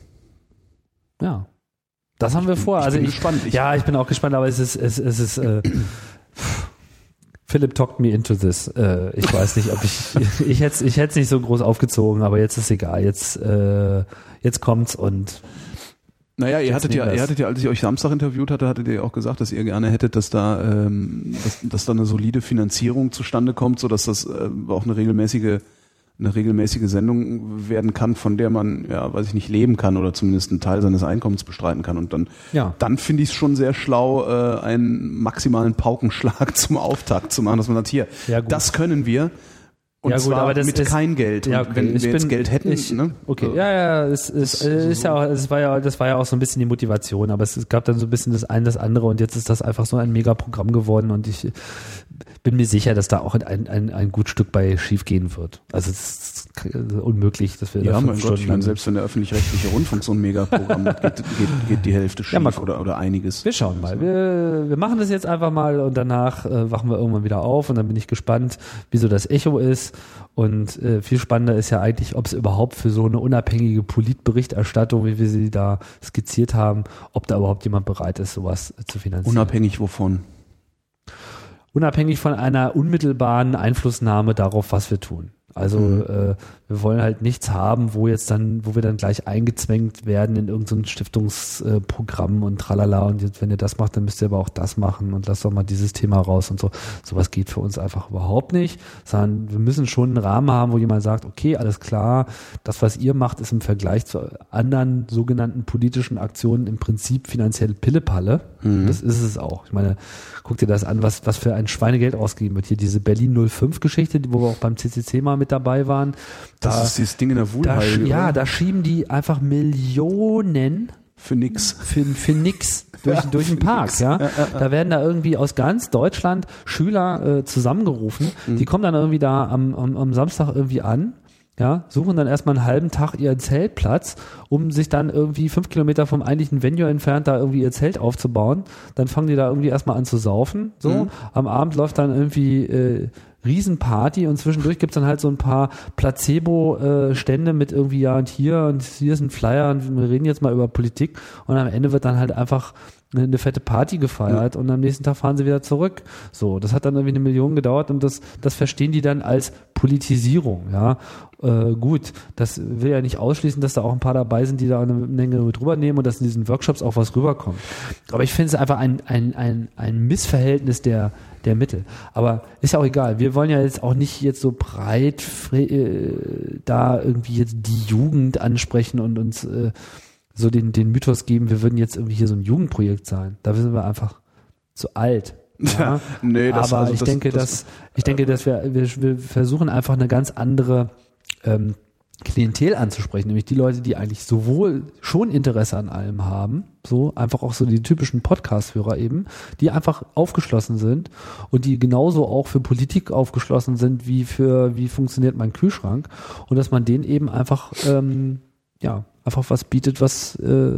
Ja. Das haben wir vor.
Ich
also
bin
ich,
gespannt. Ich
ja, ich bin auch gespannt, aber es ist, es, es ist, äh, Philipp talked me into this. Äh, ich weiß nicht, ob ich, ich hätte ich hätte es nicht so groß aufgezogen, aber jetzt ist egal. Jetzt, äh, jetzt kommt's und.
Naja, ihr hattet ja, ihr hattet ja, als ich euch Samstag interviewt hatte, hattet ihr ja auch gesagt, dass ihr gerne hättet, dass da, ähm, dass, dass da eine solide Finanzierung zustande kommt, so dass das äh, auch eine regelmäßige eine regelmäßige Sendung werden kann, von der man, ja, weiß ich nicht, leben kann oder zumindest einen Teil seines Einkommens bestreiten kann. Und dann,
ja.
dann finde ich es schon sehr schlau, äh, einen maximalen Paukenschlag zum Auftakt zu machen, dass man sagt, hier,
ja, das
können wir. Und
ja, gut,
zwar
aber das
mit
ist,
kein Geld.
Ja,
okay. Wenn
ich
wir
bin,
jetzt Geld hätten,
ich,
ne?
Okay, ja, ja, es, es, es ist ja auch, es war ja, das war ja auch so ein bisschen die Motivation, aber es, es gab dann so ein bisschen das eine, das andere und jetzt ist das einfach so ein Mega-Programm geworden und ich bin mir sicher, dass da auch ein, ein, ein gut Stück bei schief gehen wird. Also es ist unmöglich, dass wir
ja,
da
mein
fünf
Gott, ich
Stunden
meine, selbst wenn der öffentlich-rechtliche Rundfunk so ein Megaprogramm hat, geht, geht, geht die Hälfte schief
ja, mal
oder, oder einiges.
Wir schauen mal. Wir, wir machen das jetzt einfach mal und danach äh, wachen wir irgendwann wieder auf und dann bin ich gespannt, wieso das Echo ist. Und äh, viel spannender ist ja eigentlich, ob es überhaupt für so eine unabhängige Politberichterstattung, wie wir sie da skizziert haben, ob da überhaupt jemand bereit ist, sowas äh, zu finanzieren.
Unabhängig wovon?
Unabhängig von einer unmittelbaren Einflussnahme darauf, was wir tun. Also mhm. äh, wir wollen halt nichts haben, wo jetzt dann, wo wir dann gleich eingezwängt werden in irgendein Stiftungsprogramm äh, und tralala und jetzt, wenn ihr das macht, dann müsst ihr aber auch das machen und lasst doch mal dieses Thema raus und so. Sowas geht für uns einfach überhaupt nicht, sondern wir müssen schon einen Rahmen haben, wo jemand sagt, okay, alles klar, das, was ihr macht, ist im Vergleich zu anderen sogenannten politischen Aktionen im Prinzip finanziell Pillepalle. Mhm. Das ist es auch. Ich meine, guck dir das an, was, was für ein Schweinegeld ausgegeben wird. Hier diese Berlin null fünf Geschichte, wo wir auch beim C C C mal mit dabei waren.
Das da, ist dieses Ding in der Wuhlheide.
Ja, oder? Da schieben die einfach Millionen
für nix.
Für, für nix durch, ja, durch den Park. Ja? Ja, ja, ja. Da werden da irgendwie aus ganz Deutschland Schüler äh, zusammengerufen. Mhm. Die kommen dann irgendwie da am, am, am Samstag irgendwie an. Ja, suchen dann erstmal einen halben Tag ihren Zeltplatz, um sich dann irgendwie fünf Kilometer vom eigentlichen Venue entfernt da irgendwie ihr Zelt aufzubauen. Dann fangen die da irgendwie erstmal an zu saufen. So, mhm. Am Abend läuft dann irgendwie äh, Riesenparty und zwischendurch gibt's dann halt so ein paar Placebo-Stände mit irgendwie, ja, und hier und hier ist ein Flyer und wir reden jetzt mal über Politik und am Ende wird dann halt einfach eine, eine fette Party gefeiert mhm. und am nächsten Tag fahren sie wieder zurück. So, das hat dann irgendwie eine Million gedauert und das, das verstehen die dann als Politisierung, ja. Äh, gut, das will ja nicht ausschließen, dass da auch ein paar dabei sind, die da eine Menge mit rübernehmen und dass in diesen Workshops auch was rüberkommt. Aber ich finde es einfach ein, ein, ein, ein Missverhältnis der, der Mittel. Aber ist ja auch egal. Wir wollen ja jetzt auch nicht jetzt so breit äh, da irgendwie jetzt die Jugend ansprechen und uns äh, so den, den Mythos geben, wir würden jetzt irgendwie hier so ein Jugendprojekt sein. Da sind wir einfach zu alt. Ja,
nee, das,
aber
also
ich
das,
denke,
das,
dass ich denke, dass wir, wir wir versuchen einfach eine ganz andere ähm, Klientel anzusprechen, nämlich die Leute, die eigentlich sowohl schon Interesse an allem haben, so einfach auch so die typischen Podcast-Hörer eben, die einfach aufgeschlossen sind und die genauso auch für Politik aufgeschlossen sind wie für wie funktioniert mein Kühlschrank und dass man denen eben einfach ähm, ja einfach was bietet, was äh,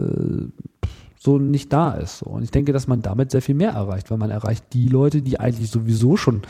so nicht da ist. So. Und ich denke, dass man damit sehr viel mehr erreicht, weil man erreicht die Leute, die eigentlich sowieso schon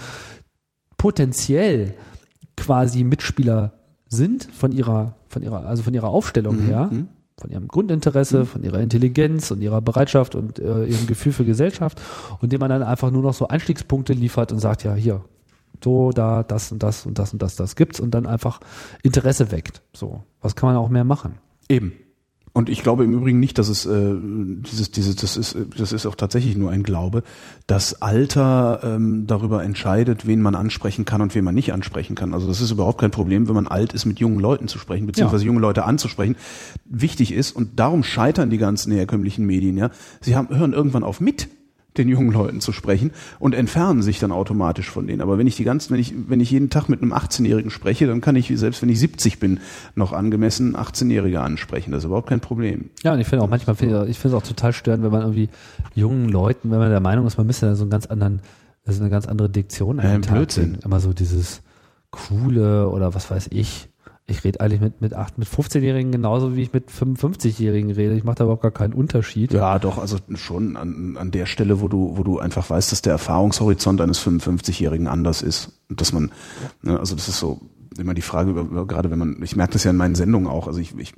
potenziell quasi Mitspieler sind von ihrer, von ihrer, also von ihrer Aufstellung
mhm.
her, von ihrem Grundinteresse, mhm. von ihrer Intelligenz und ihrer Bereitschaft und äh, ihrem Gefühl für Gesellschaft und dem man dann einfach nur noch so Einstiegspunkte liefert und sagt, ja, hier, so, da, das und das und das und das, das gibt's und dann einfach Interesse weckt. So, was kann man auch mehr machen?
Eben. Und ich glaube im Übrigen nicht, dass es äh, dieses, dieses, das ist, das ist auch tatsächlich nur ein Glaube, dass Alter ähm, darüber entscheidet, wen man ansprechen kann und wen man nicht ansprechen kann. Also das ist überhaupt kein Problem, wenn man alt ist, mit jungen Leuten zu sprechen, beziehungsweise ja. junge Leute anzusprechen. Wichtig ist, und darum scheitern die ganzen herkömmlichen Medien, ja, sie haben, hören irgendwann auf mit den jungen Leuten zu sprechen und entfernen sich dann automatisch von denen. Aber wenn ich die ganzen, wenn ich, wenn ich jeden Tag mit einem achtzehnjährigen spreche, dann kann ich, selbst wenn ich siebzig bin, noch angemessen achtzehnjährige ansprechen. Das ist überhaupt kein Problem.
Ja, und ich finde auch manchmal, ich finde es auch total störend, wenn man irgendwie jungen Leuten, wenn man der Meinung ist, man müsste da so einen ganz anderen, das ist eine ganz andere Diktion
an den Tag Blödsinn.
Legen. Immer so dieses coole oder was weiß ich. Ich rede eigentlich mit, mit, acht, mit fünfzehnjährigen genauso, wie ich mit fünfundfünfzigjährigen rede. Ich mache da überhaupt gar keinen Unterschied.
Ja, doch, also schon an, an der Stelle, wo du, wo du einfach weißt, dass der Erfahrungshorizont eines fünfundfünfzigjährigen anders ist. Und dass man, ne, also das ist so immer die Frage, über, gerade wenn man, ich merke das ja in meinen Sendungen auch, also ich, ich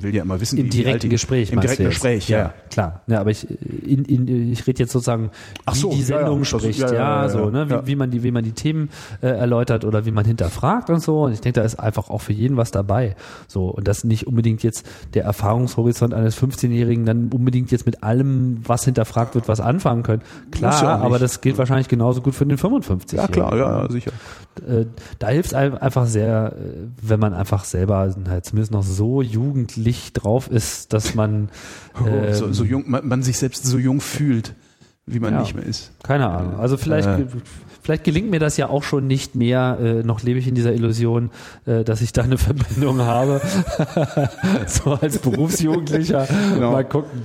will ja immer wissen,
Im
wie
direkten
alt die,
Gespräch.
Im direkten Gespräch, ja.
ja. Klar. Ja, aber ich, in, in, ich rede jetzt sozusagen,
Ach
wie
so,
die
ja,
Sendung
ja,
spricht,
das, ja,
ja,
ja, ja,
so, ne, wie,
ja.
wie man die, wie man die Themen äh, erläutert oder wie man hinterfragt und so. Und ich denke, da ist einfach auch für jeden was dabei. So, und dass nicht unbedingt jetzt der Erfahrungshorizont eines fünfzehnjährigen dann unbedingt jetzt mit allem, was hinterfragt wird, was anfangen können. Klar,
ja
aber das gilt wahrscheinlich genauso gut für den fünfundfünfzigjährigen.
Ja, klar, ja, sicher.
Äh, Da hilft es einfach sehr, äh, wenn man einfach selber halt zumindest noch so jugendlich drauf ist, dass man ähm,
so, so jung, man, man sich selbst so jung fühlt, wie man
ja,
nicht mehr ist.
Keine Ahnung. Also vielleicht,
Äh.
vielleicht gelingt mir das ja auch schon nicht mehr. Äh, noch lebe ich in dieser Illusion, äh, dass ich da eine Verbindung habe. So als Berufsjugendlicher.
Genau.
Mal gucken.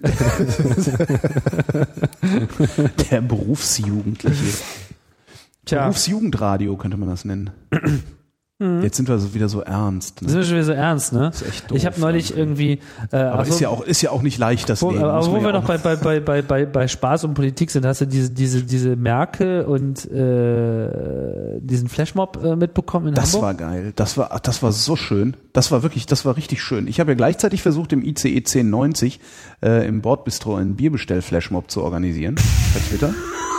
Der Berufsjugendliche.
Tja,
Berufsjugendradio könnte man das nennen. Jetzt sind wir so wieder so ernst. Ne?
sind wir schon wieder so ernst, ne?
ist echt doof,
Ich habe neulich irgendwie. Äh,
Aber
ach so,
ist ja auch ist ja auch nicht leicht, das
Wo,
Leben.
aber
muss
wo
man
wir
ja
noch
auch-
bei, bei, bei, bei, bei, bei Spaß und Politik sind, hast du diese, diese, diese Merkel und äh, diesen Flashmob äh, mitbekommen in
Das
Hamburg?
war geil. Das war, das war so schön. Das war wirklich, das war richtig schön. Ich habe ja gleichzeitig versucht, im I C E zehn neunzig äh, im Bordbistro einen Bierbestell-Flashmob zu organisieren. Per Twitter.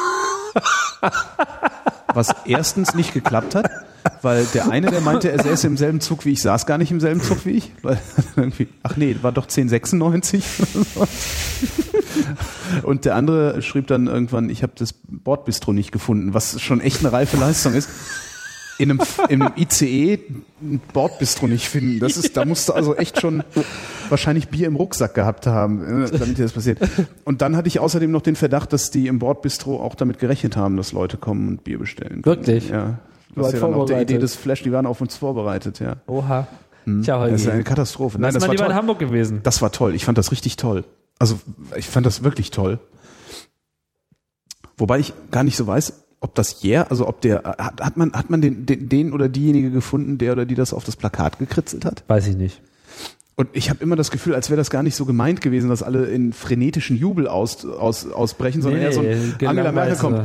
Was erstens nicht geklappt hat, weil der eine, der meinte, er säße im selben Zug wie ich, saß gar nicht im selben Zug wie ich. Weil irgendwie, ach nee, war doch zehn sechsundneunzig. Und der andere schrieb dann irgendwann, ich habe das Bordbistro nicht gefunden, was schon echt eine reife Leistung ist. In einem, in einem I C E ein Bordbistro nicht finden. Das ist, da musst du also echt schon wahrscheinlich Bier im Rucksack gehabt haben, damit dir das passiert. Und dann hatte ich außerdem noch den Verdacht, dass die im Bordbistro auch damit gerechnet haben, dass Leute kommen und Bier bestellen können.
Wirklich?
Ja.
Du
Das ist
warst
ja dann auch der
vorbereitet.
Idee des Flash, die waren auf uns vorbereitet, ja.
Oha. Tja, Holgi.
Das ist eine Katastrophe.
Nein,
Nein, das
das
war
lieber in
toll.
Hamburg gewesen.
Das war toll. Ich fand das richtig toll. Also, ich fand das wirklich toll. Wobei ich gar nicht so weiß, ob das yeah, also ob der, hat, hat man, hat man den, den, den oder diejenige gefunden, der oder die das auf das Plakat gekritzelt hat?
Weiß ich nicht.
Und ich habe immer das Gefühl, als wäre das gar nicht so gemeint gewesen, dass alle in frenetischen Jubel aus, aus, ausbrechen, sondern
Nee,
eher so
nee,
ein Angela Merkel kommt.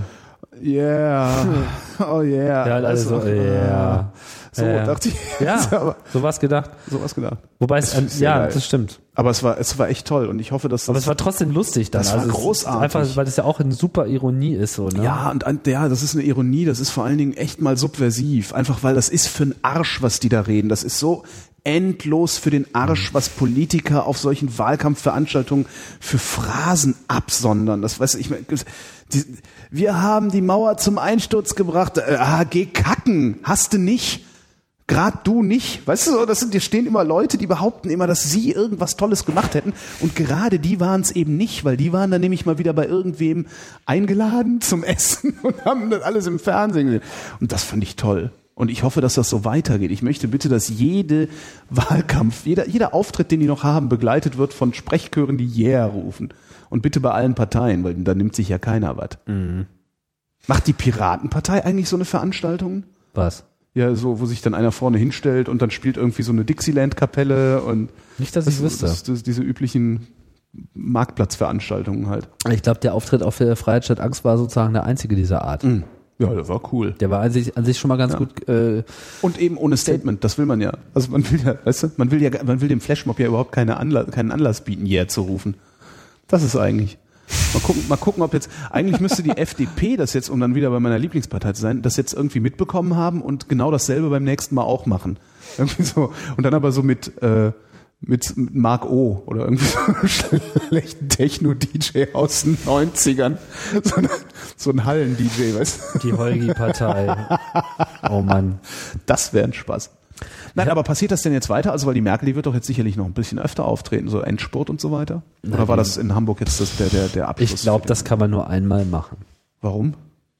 Yeah, oh yeah.
Ja, alle so, ja.
So,
Ja.
dachte ich.
Ja,
aber
so was gedacht.
sowas gedacht.
Wobei es,
Das ist sehr
ja,
geil.
das stimmt.
Aber es war, es war echt toll und ich hoffe, dass das.
Aber es war trotzdem lustig dann.
Das war
also es ist
großartig.
Einfach, weil das ja auch eine super Ironie ist, so, ne?
Ja, und an- ja, das ist eine Ironie, das ist vor allen Dingen echt mal subversiv. Einfach weil das ist für einen Arsch, was die da reden. Das ist so endlos für den Arsch, was Politiker auf solchen Wahlkampfveranstaltungen für Phrasen absondern. Das weiß ich, die, wir haben die Mauer zum Einsturz gebracht. Äh, ah, geh kacken. Hast du nicht? Gerade du nicht. Weißt du so, das sind, hier stehen immer Leute, die behaupten immer, dass sie irgendwas Tolles gemacht hätten. Und gerade die waren es eben nicht, weil die waren dann nämlich mal wieder bei irgendwem eingeladen zum Essen und haben das alles im Fernsehen gesehen. Und das fand ich toll. Und ich hoffe, dass das so weitergeht. Ich möchte bitte, dass jede Wahlkampf, jeder, jeder Auftritt, den die noch haben, begleitet wird von Sprechchören, die Yeah rufen. Und bitte bei allen Parteien, weil da nimmt sich ja keiner was. Mhm. Macht die Piratenpartei eigentlich so eine Veranstaltung?
Was?
Ja, so, wo sich dann einer vorne hinstellt und dann spielt irgendwie so eine Dixieland-Kapelle und
Nicht, dass ich
das,
wüsste.
das, das, diese üblichen Marktplatzveranstaltungen halt.
Ich glaube, der Auftritt auf der Freiheit statt Angst war sozusagen der einzige dieser Art.
Mhm. Ja, das war cool.
Der war an sich, an sich schon mal ganz
Ja.
gut. Äh,
Und eben ohne Statement, das will man ja. Also man will ja, weißt du, man will ja, man will dem Flashmob ja überhaupt keine Anlass, keinen Anlass bieten, Yeah zu rufen. Das ist eigentlich. Mal gucken, mal gucken, ob jetzt, eigentlich müsste die F D P das jetzt, um dann wieder bei meiner Lieblingspartei zu sein, das jetzt irgendwie mitbekommen haben und genau dasselbe beim nächsten Mal auch machen. Irgendwie so. Und dann aber so mit, äh, mit, mit Mark O. oder irgendwie so einem schlechten Techno-D J aus den neunzigern. So, eine, so ein Hallen-D J, weißt du?
die Holgi-Partei. Oh Mann.
Das wäre ein Spaß. Nein, aber passiert das denn jetzt weiter? Also, weil die Merkel, die wird doch jetzt sicherlich noch ein bisschen öfter auftreten, so Endspurt und so weiter. Oder
Nein,
war das in Hamburg jetzt das, der, der, der Abschluss?
Ich glaube, das kann man nur einmal machen.
Warum?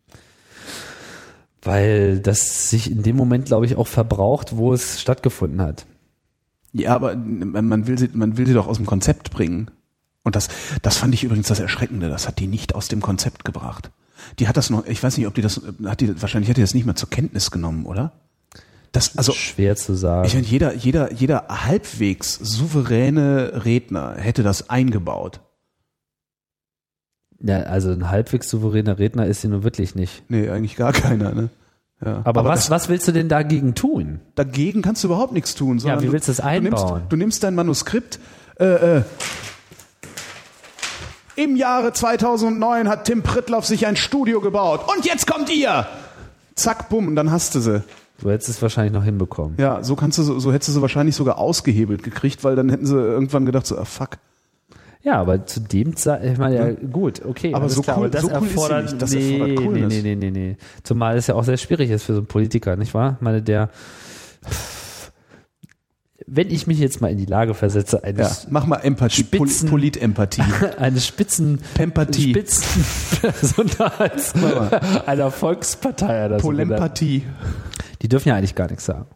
Weil das sich in dem Moment, glaube ich, auch verbraucht, wo es stattgefunden hat.
Ja, aber man will sie, man will sie doch aus dem Konzept bringen. Und das, das fand ich übrigens das Erschreckende. Das hat die nicht aus dem Konzept gebracht. Die hat das noch, ich weiß nicht, ob die das, hat die, wahrscheinlich hat die das nicht mehr zur Kenntnis genommen, oder? Das, also,
Schwer zu sagen.
ich meine, jeder, jeder, jeder halbwegs souveräne Redner hätte das eingebaut.
Ja, also ein halbwegs souveräner Redner ist sie nun wirklich nicht.
Nee, eigentlich gar keiner, ne? Ja.
Aber,
Aber
was,
das-
was willst du denn dagegen tun?
Dagegen kannst du überhaupt nichts tun. sondern
wie willst du das einbauen?
Du nimmst, du nimmst dein Manuskript. Äh, äh, Im Jahre zweitausendneun hat Tim Prittloff sich ein Studio gebaut. Und jetzt kommt ihr! Zack, bumm, und dann hast du sie.
Du hättest es wahrscheinlich noch hinbekommen.
Ja, so kannst du, so, so hättest du sie wahrscheinlich sogar ausgehebelt gekriegt, weil dann hätten sie irgendwann gedacht so, ah, fuck.
Ja, aber zu dem Zeit, ich meine, ja, gut, okay.
Aber
alles
so
klar,
cool-
aber das
so cool ist sie
erfordert,
nicht. Das
nee,
erfordert Coolness.
nee, nee, nee, nee, nee. Zumal es ja auch sehr schwierig ist für so einen Politiker, nicht wahr? Ich meine, der, wenn ich mich jetzt mal in die Lage versetze,
Ja,
eines,
mach mal Empathie, Pol
Spitzen-
Politempathie.
eines Spitzen,
Pempathie.
Spitzenpersonals einer Volkspartei oder so.
Polempathie.
Die dürfen ja eigentlich gar nichts sagen.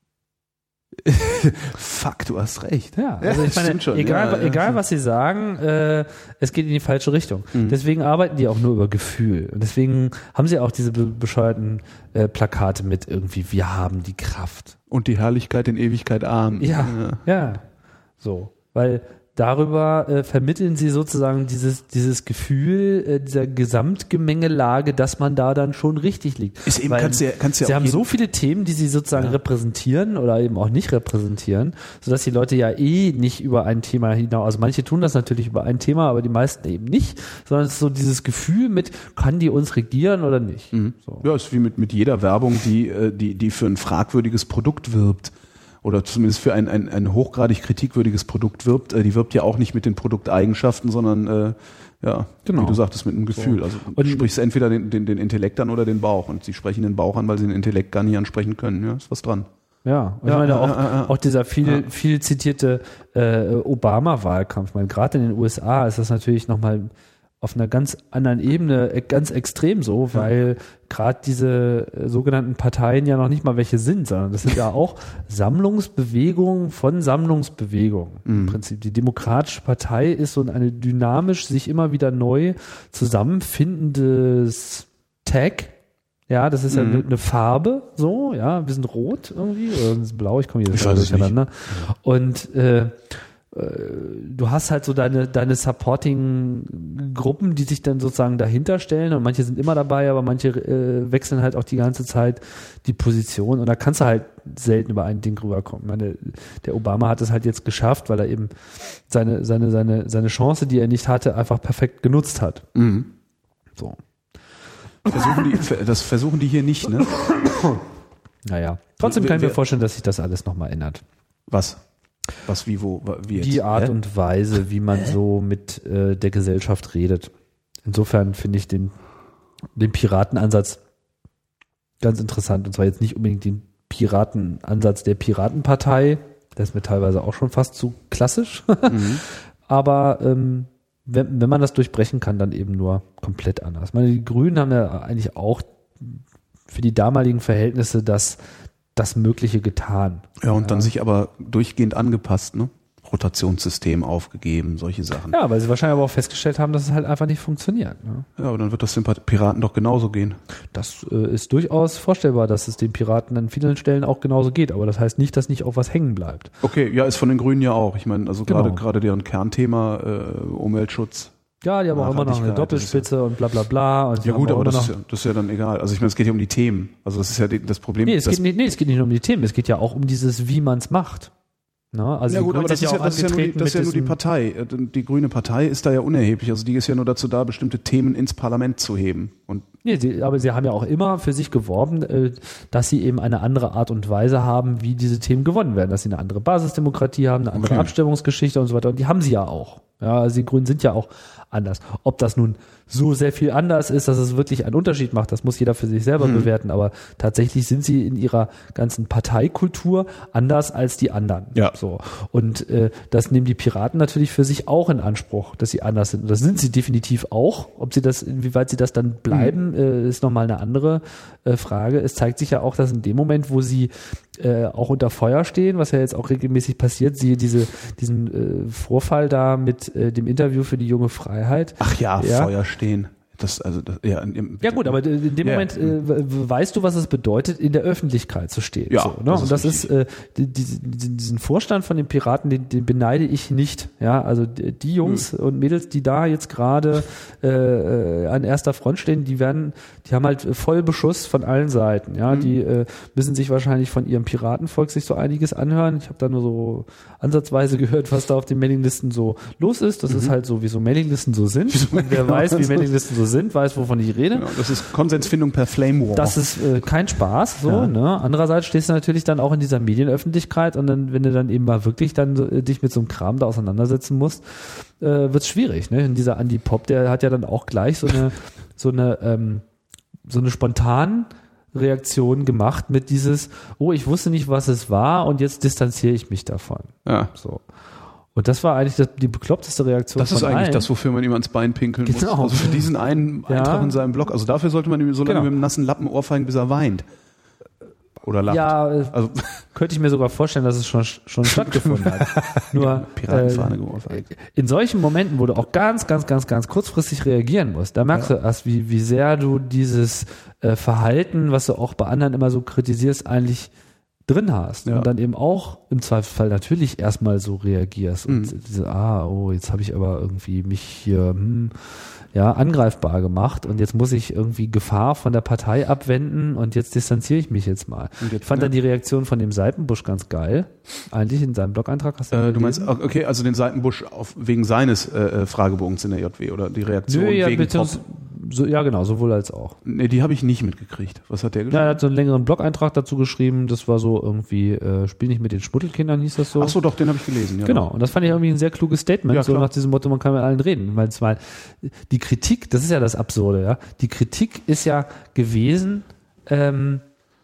Fuck, du hast recht.
Ja, also ich meine,
stimmt schon.
egal,
Ja, ja,
egal
ja.
was sie sagen, äh, es geht in die falsche Richtung.
Mhm.
Deswegen arbeiten die auch nur über Gefühl. Und deswegen haben sie auch diese be bescheuerten äh, Plakate mit irgendwie, wir haben die Kraft.
Und die Herrlichkeit in Ewigkeit arm.
Ja, ja, so. Weil darüber äh, vermitteln sie sozusagen dieses, dieses Gefühl äh, dieser Gesamtgemengelage, dass man da dann schon richtig liegt.
Ist eben,
Weil
kannst du ja, kannst du ja
Sie
auch
haben
jeden-
so viele Themen, die sie sozusagen repräsentieren oder eben auch nicht repräsentieren, sodass die Leute ja eh nicht über ein Thema hinaus, also manche tun das natürlich über ein Thema, aber die meisten eben nicht, sondern es ist so dieses Gefühl mit, kann die uns regieren oder nicht? So.
Ja, ist wie mit, mit jeder Werbung, die, äh, die, die für ein fragwürdiges Produkt wirbt. Oder zumindest für ein, ein, ein hochgradig kritikwürdiges Produkt wirbt. Äh, die wirbt ja auch nicht mit den Produkteigenschaften, sondern äh, ja,
Genau.
wie du sagtest, mit einem Gefühl. Also
Und-
du sprichst entweder den, den, den Intellekt an oder den Bauch. Und sie sprechen den Bauch an, weil sie den Intellekt gar nicht ansprechen können. Ja, ist was dran.
Ja, und
Ja,
ich meine
ja,
auch,
ja, ja.
auch dieser viel, viel zitierte äh, Obama-Wahlkampf. Ich meine, gerade in den U S A ist das natürlich nochmal auf einer ganz anderen Ebene äh, ganz extrem so, weil gerade diese äh, sogenannten Parteien ja noch nicht mal welche sind, sondern das sind ja auch Sammlungsbewegungen von Sammlungsbewegungen. Im Prinzip die Demokratische Partei ist so eine dynamisch sich immer wieder neu zusammenfindendes Tag. Ja, das ist ja eine eine Farbe, so, ja, ein bisschen rot irgendwie, oder ein bisschen blau, ich komme hier
Ich
gerade
weiß es nicht.
durcheinander. Und äh, du hast halt so deine, deine Supporting-Gruppen, die sich dann sozusagen dahinter stellen und manche sind immer dabei, aber manche äh, wechseln halt auch die ganze Zeit die Position und da kannst du halt selten über ein Ding rüberkommen. Ich meine, der Obama hat es halt jetzt geschafft, weil er eben seine, seine, seine, seine Chance, die er nicht hatte, einfach perfekt genutzt hat.
Mhm.
So.
Versuchen die, das versuchen die hier nicht, ne?
Naja. Trotzdem
Wir-
kann ich mir
wir-
vorstellen, dass sich das alles nochmal ändert.
Was? Was, wie, wo, wie jetzt?
Die Art
Hä?
und Weise, wie man so mit äh, der Gesellschaft redet. Insofern finde ich den, den Piratenansatz ganz interessant. Und zwar jetzt nicht unbedingt den Piratenansatz der Piratenpartei. Der ist mir teilweise auch schon fast zu klassisch.
Mhm.
Aber ähm, wenn, wenn man das durchbrechen kann, dann eben nur komplett anders. Ich meine, die Grünen haben ja eigentlich auch für die damaligen Verhältnisse das, das Mögliche getan.
Ja, und dann sich aber durchgehend angepasst, ne? Rotationssystem aufgegeben, solche Sachen.
Ja, weil sie wahrscheinlich aber auch festgestellt haben, dass es halt einfach nicht funktioniert. Ne?
Ja, aber dann wird das den Piraten doch genauso gehen.
Das äh, ist durchaus vorstellbar, dass es den Piraten an vielen Stellen auch genauso geht, aber das heißt nicht, dass nicht auch was hängen bleibt.
Okay, ja, ist von den Grünen ja auch. Ich meine, also gerade
Genau.
gerade deren Kernthema äh, Umweltschutz.
Ja, die haben auch immer noch eine
Nachhaltigkeit, das ist
Doppelspitze und bla bla bla. Und die
Ja
haben
gut,
auch
aber
immer
das ist
noch,
ja, das ist ja dann egal. Also ich meine, es geht ja um die Themen. Also das ist ja die, das Problem.
nee, es
das,
geht nicht, nee, es geht nicht nur um die Themen, es geht ja auch um dieses, wie man es macht. Na, also
ja
die
gut, aber
Grünen
das
sind
ist ja, das ist ja nur die,
angetreten
das ist ja
mit
nur die
diesem-
Partei. Äh, Die grüne Partei ist da ja unerheblich. Also die ist ja nur dazu da, bestimmte Themen ins Parlament zu heben. Und
Nee, sie, aber sie haben ja auch immer für sich geworben, äh, dass sie eben eine andere Art und Weise haben, wie diese Themen gewonnen werden, dass sie eine andere Basisdemokratie haben, eine andere
Okay.
Abstimmungsgeschichte und so weiter. Und die haben sie ja auch. Ja, also die Grünen sind ja auch anders. Ob das nun so sehr viel anders ist, dass es wirklich einen Unterschied macht, das muss jeder für sich selber bewerten. Aber tatsächlich sind sie in ihrer ganzen Parteikultur anders als die anderen.
Ja.
So. Und äh, das nehmen die Piraten natürlich für sich auch in Anspruch, dass sie anders sind. Und das sind sie definitiv auch. Ob sie das, inwieweit sie das dann bleiben, äh, ist nochmal eine andere äh, Frage. Es zeigt sich ja auch, dass in dem Moment, wo sie äh, auch unter Feuer stehen, was ja jetzt auch regelmäßig passiert, siehe diese, diesen äh, Vorfall da mit äh, dem Interview für die junge Freiheit.
ach ja,
Ja.
Feuer stehen. Das, also, das, ja, im,
ja gut, aber in dem
ja.
Moment äh, weißt du, was es bedeutet, in der Öffentlichkeit zu stehen.
Ja,
so, ne?
das
Und
ist
das
richtig.
ist äh, die, die, diesen Vorstand von den Piraten, den, den beneide ich nicht. Ja, also die, die Jungs mhm. und Mädels, die da jetzt gerade äh, an erster Front stehen, die werden, die haben halt voll Beschuss von allen Seiten. Ja, mhm. die äh, müssen sich wahrscheinlich von ihrem Piratenvolk sich so einiges anhören. Ich habe da nur so ansatzweise gehört, was da auf den Mailinglisten so los ist. Das mhm. ist halt so, wie so Mailinglisten so sind. Und wer weiß, wie Mailinglisten so sind, weiß, wovon ich rede.
Genau, das ist Konsensfindung per Flame War.
Das ist äh, kein Spaß, so,
ja.
ne? Andererseits stehst du natürlich dann auch in dieser Medienöffentlichkeit und dann, wenn du dann eben mal wirklich dann so, äh, dich mit so einem Kram da auseinandersetzen musst, äh, wird's schwierig, ne? Und dieser Andy Pop, der hat ja dann auch gleich so eine, so eine, ähm, so eine spontan Reaktion gemacht mit dieses, oh, ich wusste nicht, was es war und jetzt distanziere ich mich davon.
Ja.
So. Und das war eigentlich das, die bekloppteste Reaktion
Das ist
von
eigentlich
allen.
das, wofür man ihm ans Bein pinkeln
genau.
muss. Also für diesen einen
ja.
Eintrag in seinem Blog. Also dafür sollte man ihm so lange
genau.
mit einem nassen Lappen ohrfeigen, bis er weint. Oder lacht.
Ja,
also
könnte ich mir sogar vorstellen, dass es schon schon stattgefunden hat. Nur
Piratenfahne
äh,
geohrfeigt.
in solchen Momenten, wo du auch ganz, ganz, ganz, ganz kurzfristig reagieren musst, da merkst ja. du erst, wie, wie sehr du dieses äh, Verhalten, was du auch bei anderen immer so kritisierst, eigentlich drin hast
ja.
und dann eben auch im Zweifelsfall natürlich erstmal so reagierst und
mhm.
diese, ah, oh, jetzt habe ich aber irgendwie mich hier hm, ja angreifbar gemacht und jetzt muss ich irgendwie Gefahr von der Partei abwenden und jetzt distanziere ich mich jetzt mal. Jetzt, ich fand ja. dann die Reaktion von dem Seitenbusch ganz geil, eigentlich in seinem Blog-Eintrag. Hast du
äh, du meinst, okay, also den Seitenbusch auf, wegen seines äh, Fragebogens in der J W oder die Reaktion
Nö, ja,
wegen Pop?
So, ja, genau, sowohl als auch.
Nee, die habe ich nicht mitgekriegt. Was hat der geschrieben?
Ja, er hat so einen längeren Blog-Eintrag dazu geschrieben. Das war so irgendwie, äh, Spiel nicht mit den Schmuddelkindern, hieß das so.
Ach so, doch, den habe ich gelesen. Ja,
genau,
doch.
und das fand ich irgendwie ein sehr kluges Statement,
ja,
so nach diesem Motto, man kann mit allen reden. Weil es mal, die Kritik, das ist ja das Absurde, ja. Die Kritik ist ja gewesen, ähm,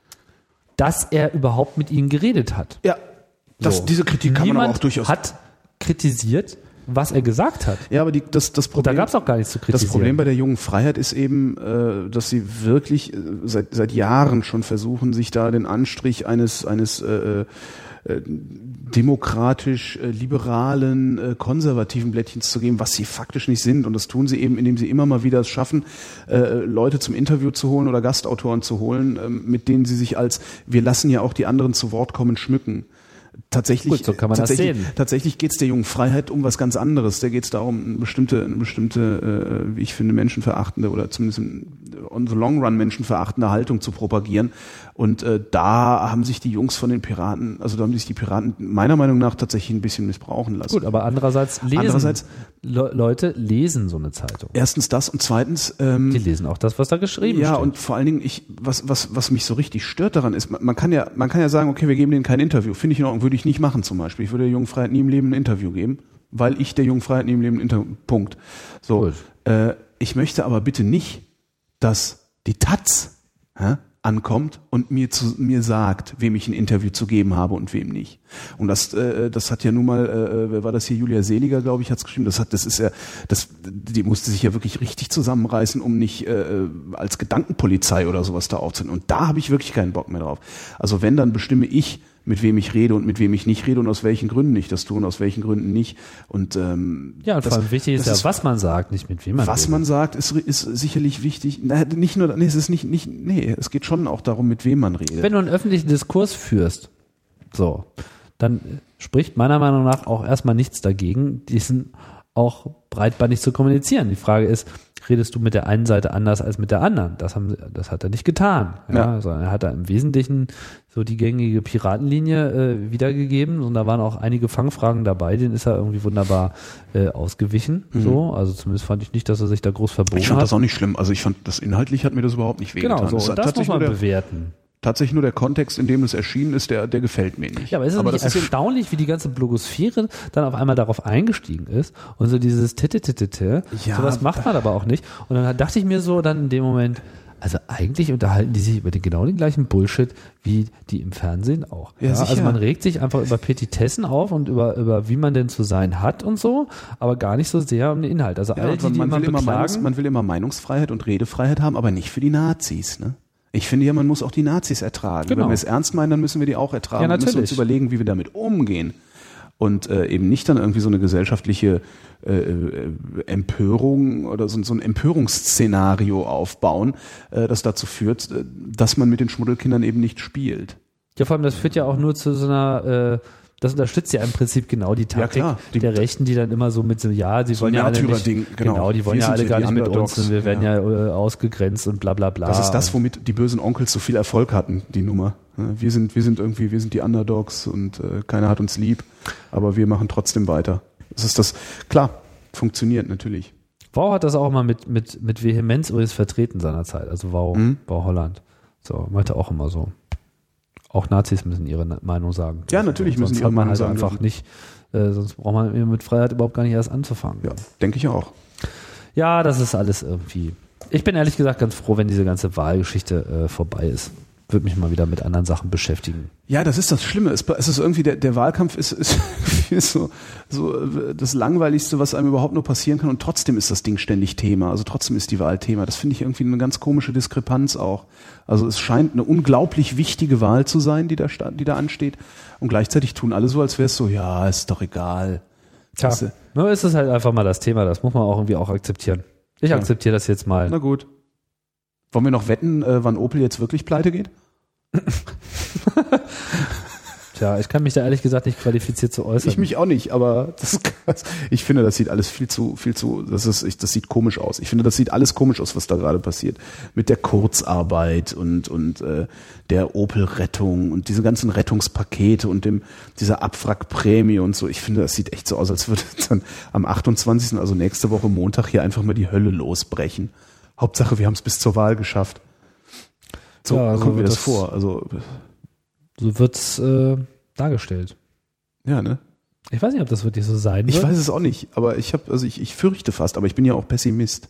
dass er überhaupt mit ihnen geredet hat.
Ja, das,
so.
diese Kritik kann
Niemand
man aber auch durchaus...
hat kritisiert, was er gesagt hat.
Ja, aber die, das, das Problem,
und da gab es auch gar nichts zu kritisieren.
Das Problem bei der jungen Freiheit ist eben, äh, dass sie wirklich äh, seit seit Jahren schon versuchen, sich da den Anstrich eines eines äh, äh, demokratisch äh, liberalen äh, konservativen Blättchens zu geben, was sie faktisch nicht sind. Und das tun sie eben, indem sie immer mal wieder es schaffen, äh, Leute zum Interview zu holen oder Gastautoren zu holen, äh, mit denen sie sich als wir lassen ja auch die anderen zu Wort kommen schmücken. Tatsächlich,
Gut, so kann man
tatsächlich,
das sehen.
Tatsächlich geht es der jungen Freiheit um was ganz anderes. Da geht es darum, eine bestimmte, eine bestimmte, äh, wie ich finde, menschenverachtende oder zumindest on the long run menschenverachtende Haltung zu propagieren. Und äh, da haben sich die Jungs von den Piraten, also da haben sich die Piraten meiner Meinung nach tatsächlich ein bisschen missbrauchen lassen.
Gut, aber andererseits lesen
andererseits,
Le- Leute lesen so eine Zeitung.
Erstens das und zweitens ähm,
die lesen auch das, was da geschrieben
ja,
steht.
Ja, und vor allen Dingen, ich, was, was, was mich so richtig stört daran ist, man, man kann ja, man kann ja sagen, okay, wir geben denen kein Interview. Finde ich in Ordnung, würde ich nicht machen zum Beispiel. Ich würde der jungen Freiheit nie im Leben ein Interview geben, weil ich der jungen Freiheit nie im Leben ein Interview, Punkt. So, äh, ich möchte aber bitte nicht, dass die Taz hä, ankommt und mir zu mir sagt, wem ich ein Interview zu geben habe und wem nicht. Und das äh, das hat ja nun mal, äh, wer war das hier, Julia Seliger, glaube ich, hat's geschrieben. Das hat, das ist ja, das, die musste sich ja wirklich richtig zusammenreißen, um nicht äh, als Gedankenpolizei oder sowas da aufzunehmen. Und da habe ich wirklich keinen Bock mehr drauf. Also wenn, dann bestimme ich, mit wem ich rede und mit wem ich nicht rede und aus welchen Gründen ich das tue und aus welchen Gründen nicht. Und ähm,
ja, und
das,
vor allem wichtig ist ja, ist, was man sagt, nicht mit wem man
was
redet.
man sagt, ist, ist sicherlich wichtig. Na, nicht nur, nee, es ist nicht, nicht, nee, es geht schon auch darum, mit wem man redet.
Wenn du einen öffentlichen Diskurs führst, so, dann spricht meiner Meinung nach auch erstmal nichts dagegen, diesen auch breitbandig zu kommunizieren. Die Frage ist, redest du mit der einen Seite anders als mit der anderen? Das haben, das hat er nicht getan. Ja, ja. Sondern er hat da im Wesentlichen so die gängige Piratenlinie äh, wiedergegeben und da waren auch einige Fangfragen dabei, denen ist er irgendwie wunderbar äh, ausgewichen. Mhm. So, also zumindest fand ich nicht, dass er sich da groß verbogen hat.
Ich fand hat. das auch nicht schlimm. Also ich fand, das inhaltlich hat mir das überhaupt nicht wehgetan.
Genau, so,
das,
und das muss man bewerten.
Tatsächlich nur der Kontext, in dem es erschienen ist, der, der gefällt mir nicht.
Ja, aber ist es
aber
nicht
das
erstaunlich, ist wie die ganze Blogosphäre dann auf einmal darauf eingestiegen ist und so dieses Titte-Titte-Titte,
ja,
sowas macht man aber auch nicht. Und dann dachte ich mir so dann in dem Moment, also eigentlich unterhalten die sich über den genau den gleichen Bullshit wie die im Fernsehen auch.
Ja,
ja,
sicher.
Also man regt sich einfach über Petitessen auf und über, über wie man denn zu sein hat und so, aber gar nicht so sehr um den Inhalt. Also
ja,
all die, die
man,
immer
will immer Meinungs,
beklagen,
man will immer Meinungsfreiheit und Redefreiheit haben, aber nicht für die Nazis, ne? Ich finde ja, man muss auch die Nazis ertragen.
Genau.
Wenn wir es ernst meinen, dann müssen wir die auch ertragen.
Ja,
wir müssen uns
natürlich.
überlegen, wie wir damit umgehen. und äh, eben nicht dann irgendwie so eine gesellschaftliche äh, äh, Empörung oder so, so ein Empörungsszenario aufbauen, äh, das dazu führt, äh, dass man mit den Schmuddelkindern eben nicht spielt.
Ja, vor allem, das führt ja auch nur zu so einer, äh, das unterstützt ja im Prinzip genau die Taktik
Ja, klar. Die-
der Rechten, die dann immer so mit so, ja, sie
So
wollen
ein
ja alle nicht,
Märtyrer-Ding, genau.
genau, die wollen
Wir
ja
sind
alle
hier
gar
die
nicht mit
Underdogs,
uns und wir werden
ja.
ja, äh, ausgegrenzt und bla bla bla.
Das ist das, womit die bösen Onkels so viel Erfolg hatten, die Nummer. Wir sind, wir sind irgendwie, wir sind die Underdogs und äh, keiner hat uns lieb, aber wir machen trotzdem weiter. Das ist das, klar, funktioniert natürlich.
Wow hat das auch mal mit, mit, mit Vehemenz übrigens vertreten seinerzeit, also Wow,
Mhm.
Wow Holland. So, meinte auch immer so. Auch Nazis müssen ihre Meinung sagen.
Ja, natürlich müssen
sonst
ihre
hat man
Meinung
halt
sagen
einfach
dürfen.
nicht, äh, sonst braucht man mit Freiheit überhaupt gar nicht erst anzufangen.
Ja, denke ich auch.
Ja, das ist alles irgendwie. Ich bin ehrlich gesagt ganz froh, wenn diese ganze Wahlgeschichte äh, vorbei ist. Würde mich mal wieder mit anderen Sachen beschäftigen.
Ja, das ist das Schlimme. Es, es ist irgendwie, der, der Wahlkampf ist, ist, ist so, so äh, das Langweiligste, was einem überhaupt nur passieren kann. Und trotzdem ist das Ding ständig Thema. Also trotzdem ist die Wahl Thema. Das finde ich irgendwie eine ganz komische Diskrepanz auch. Also es scheint eine unglaublich wichtige Wahl zu sein, die da, sta- die da ansteht. Und gleichzeitig tun alle so, als wäre es so, ja, ist doch egal.
Tja,
Weißt du?
nur ist es halt einfach mal das Thema. Das muss man auch irgendwie auch akzeptieren. Ich
Ja.
akzeptiere das jetzt mal.
Na gut. Wollen wir noch wetten, äh, wann Opel jetzt wirklich pleite geht?
Tja, ich kann mich da ehrlich gesagt nicht qualifiziert zu äußern.
Ich mich auch nicht, aber das, ich finde, das sieht alles viel zu, viel zu, das ist, ich, das sieht komisch aus. Ich finde, das sieht alles komisch aus, was da gerade passiert. Mit der Kurzarbeit und, und, äh, der Opel-Rettung und diese ganzen Rettungspakete und dem, dieser Abwrackprämie und so. Ich finde, das sieht echt so aus, als würde dann am achtundzwanzigsten, also nächste Woche Montag, hier einfach mal die Hölle losbrechen. Hauptsache, wir haben es bis zur Wahl geschafft. So
Ja, so
kommt mir
wird
das
das-
vor. Also,
So wird's äh, dargestellt.
ja, ne?
Ich weiß nicht, ob das wirklich so sein
Ich
wird.
weiß es auch nicht, aber ich habe, also ich, ich fürchte fast, aber ich bin ja auch Pessimist.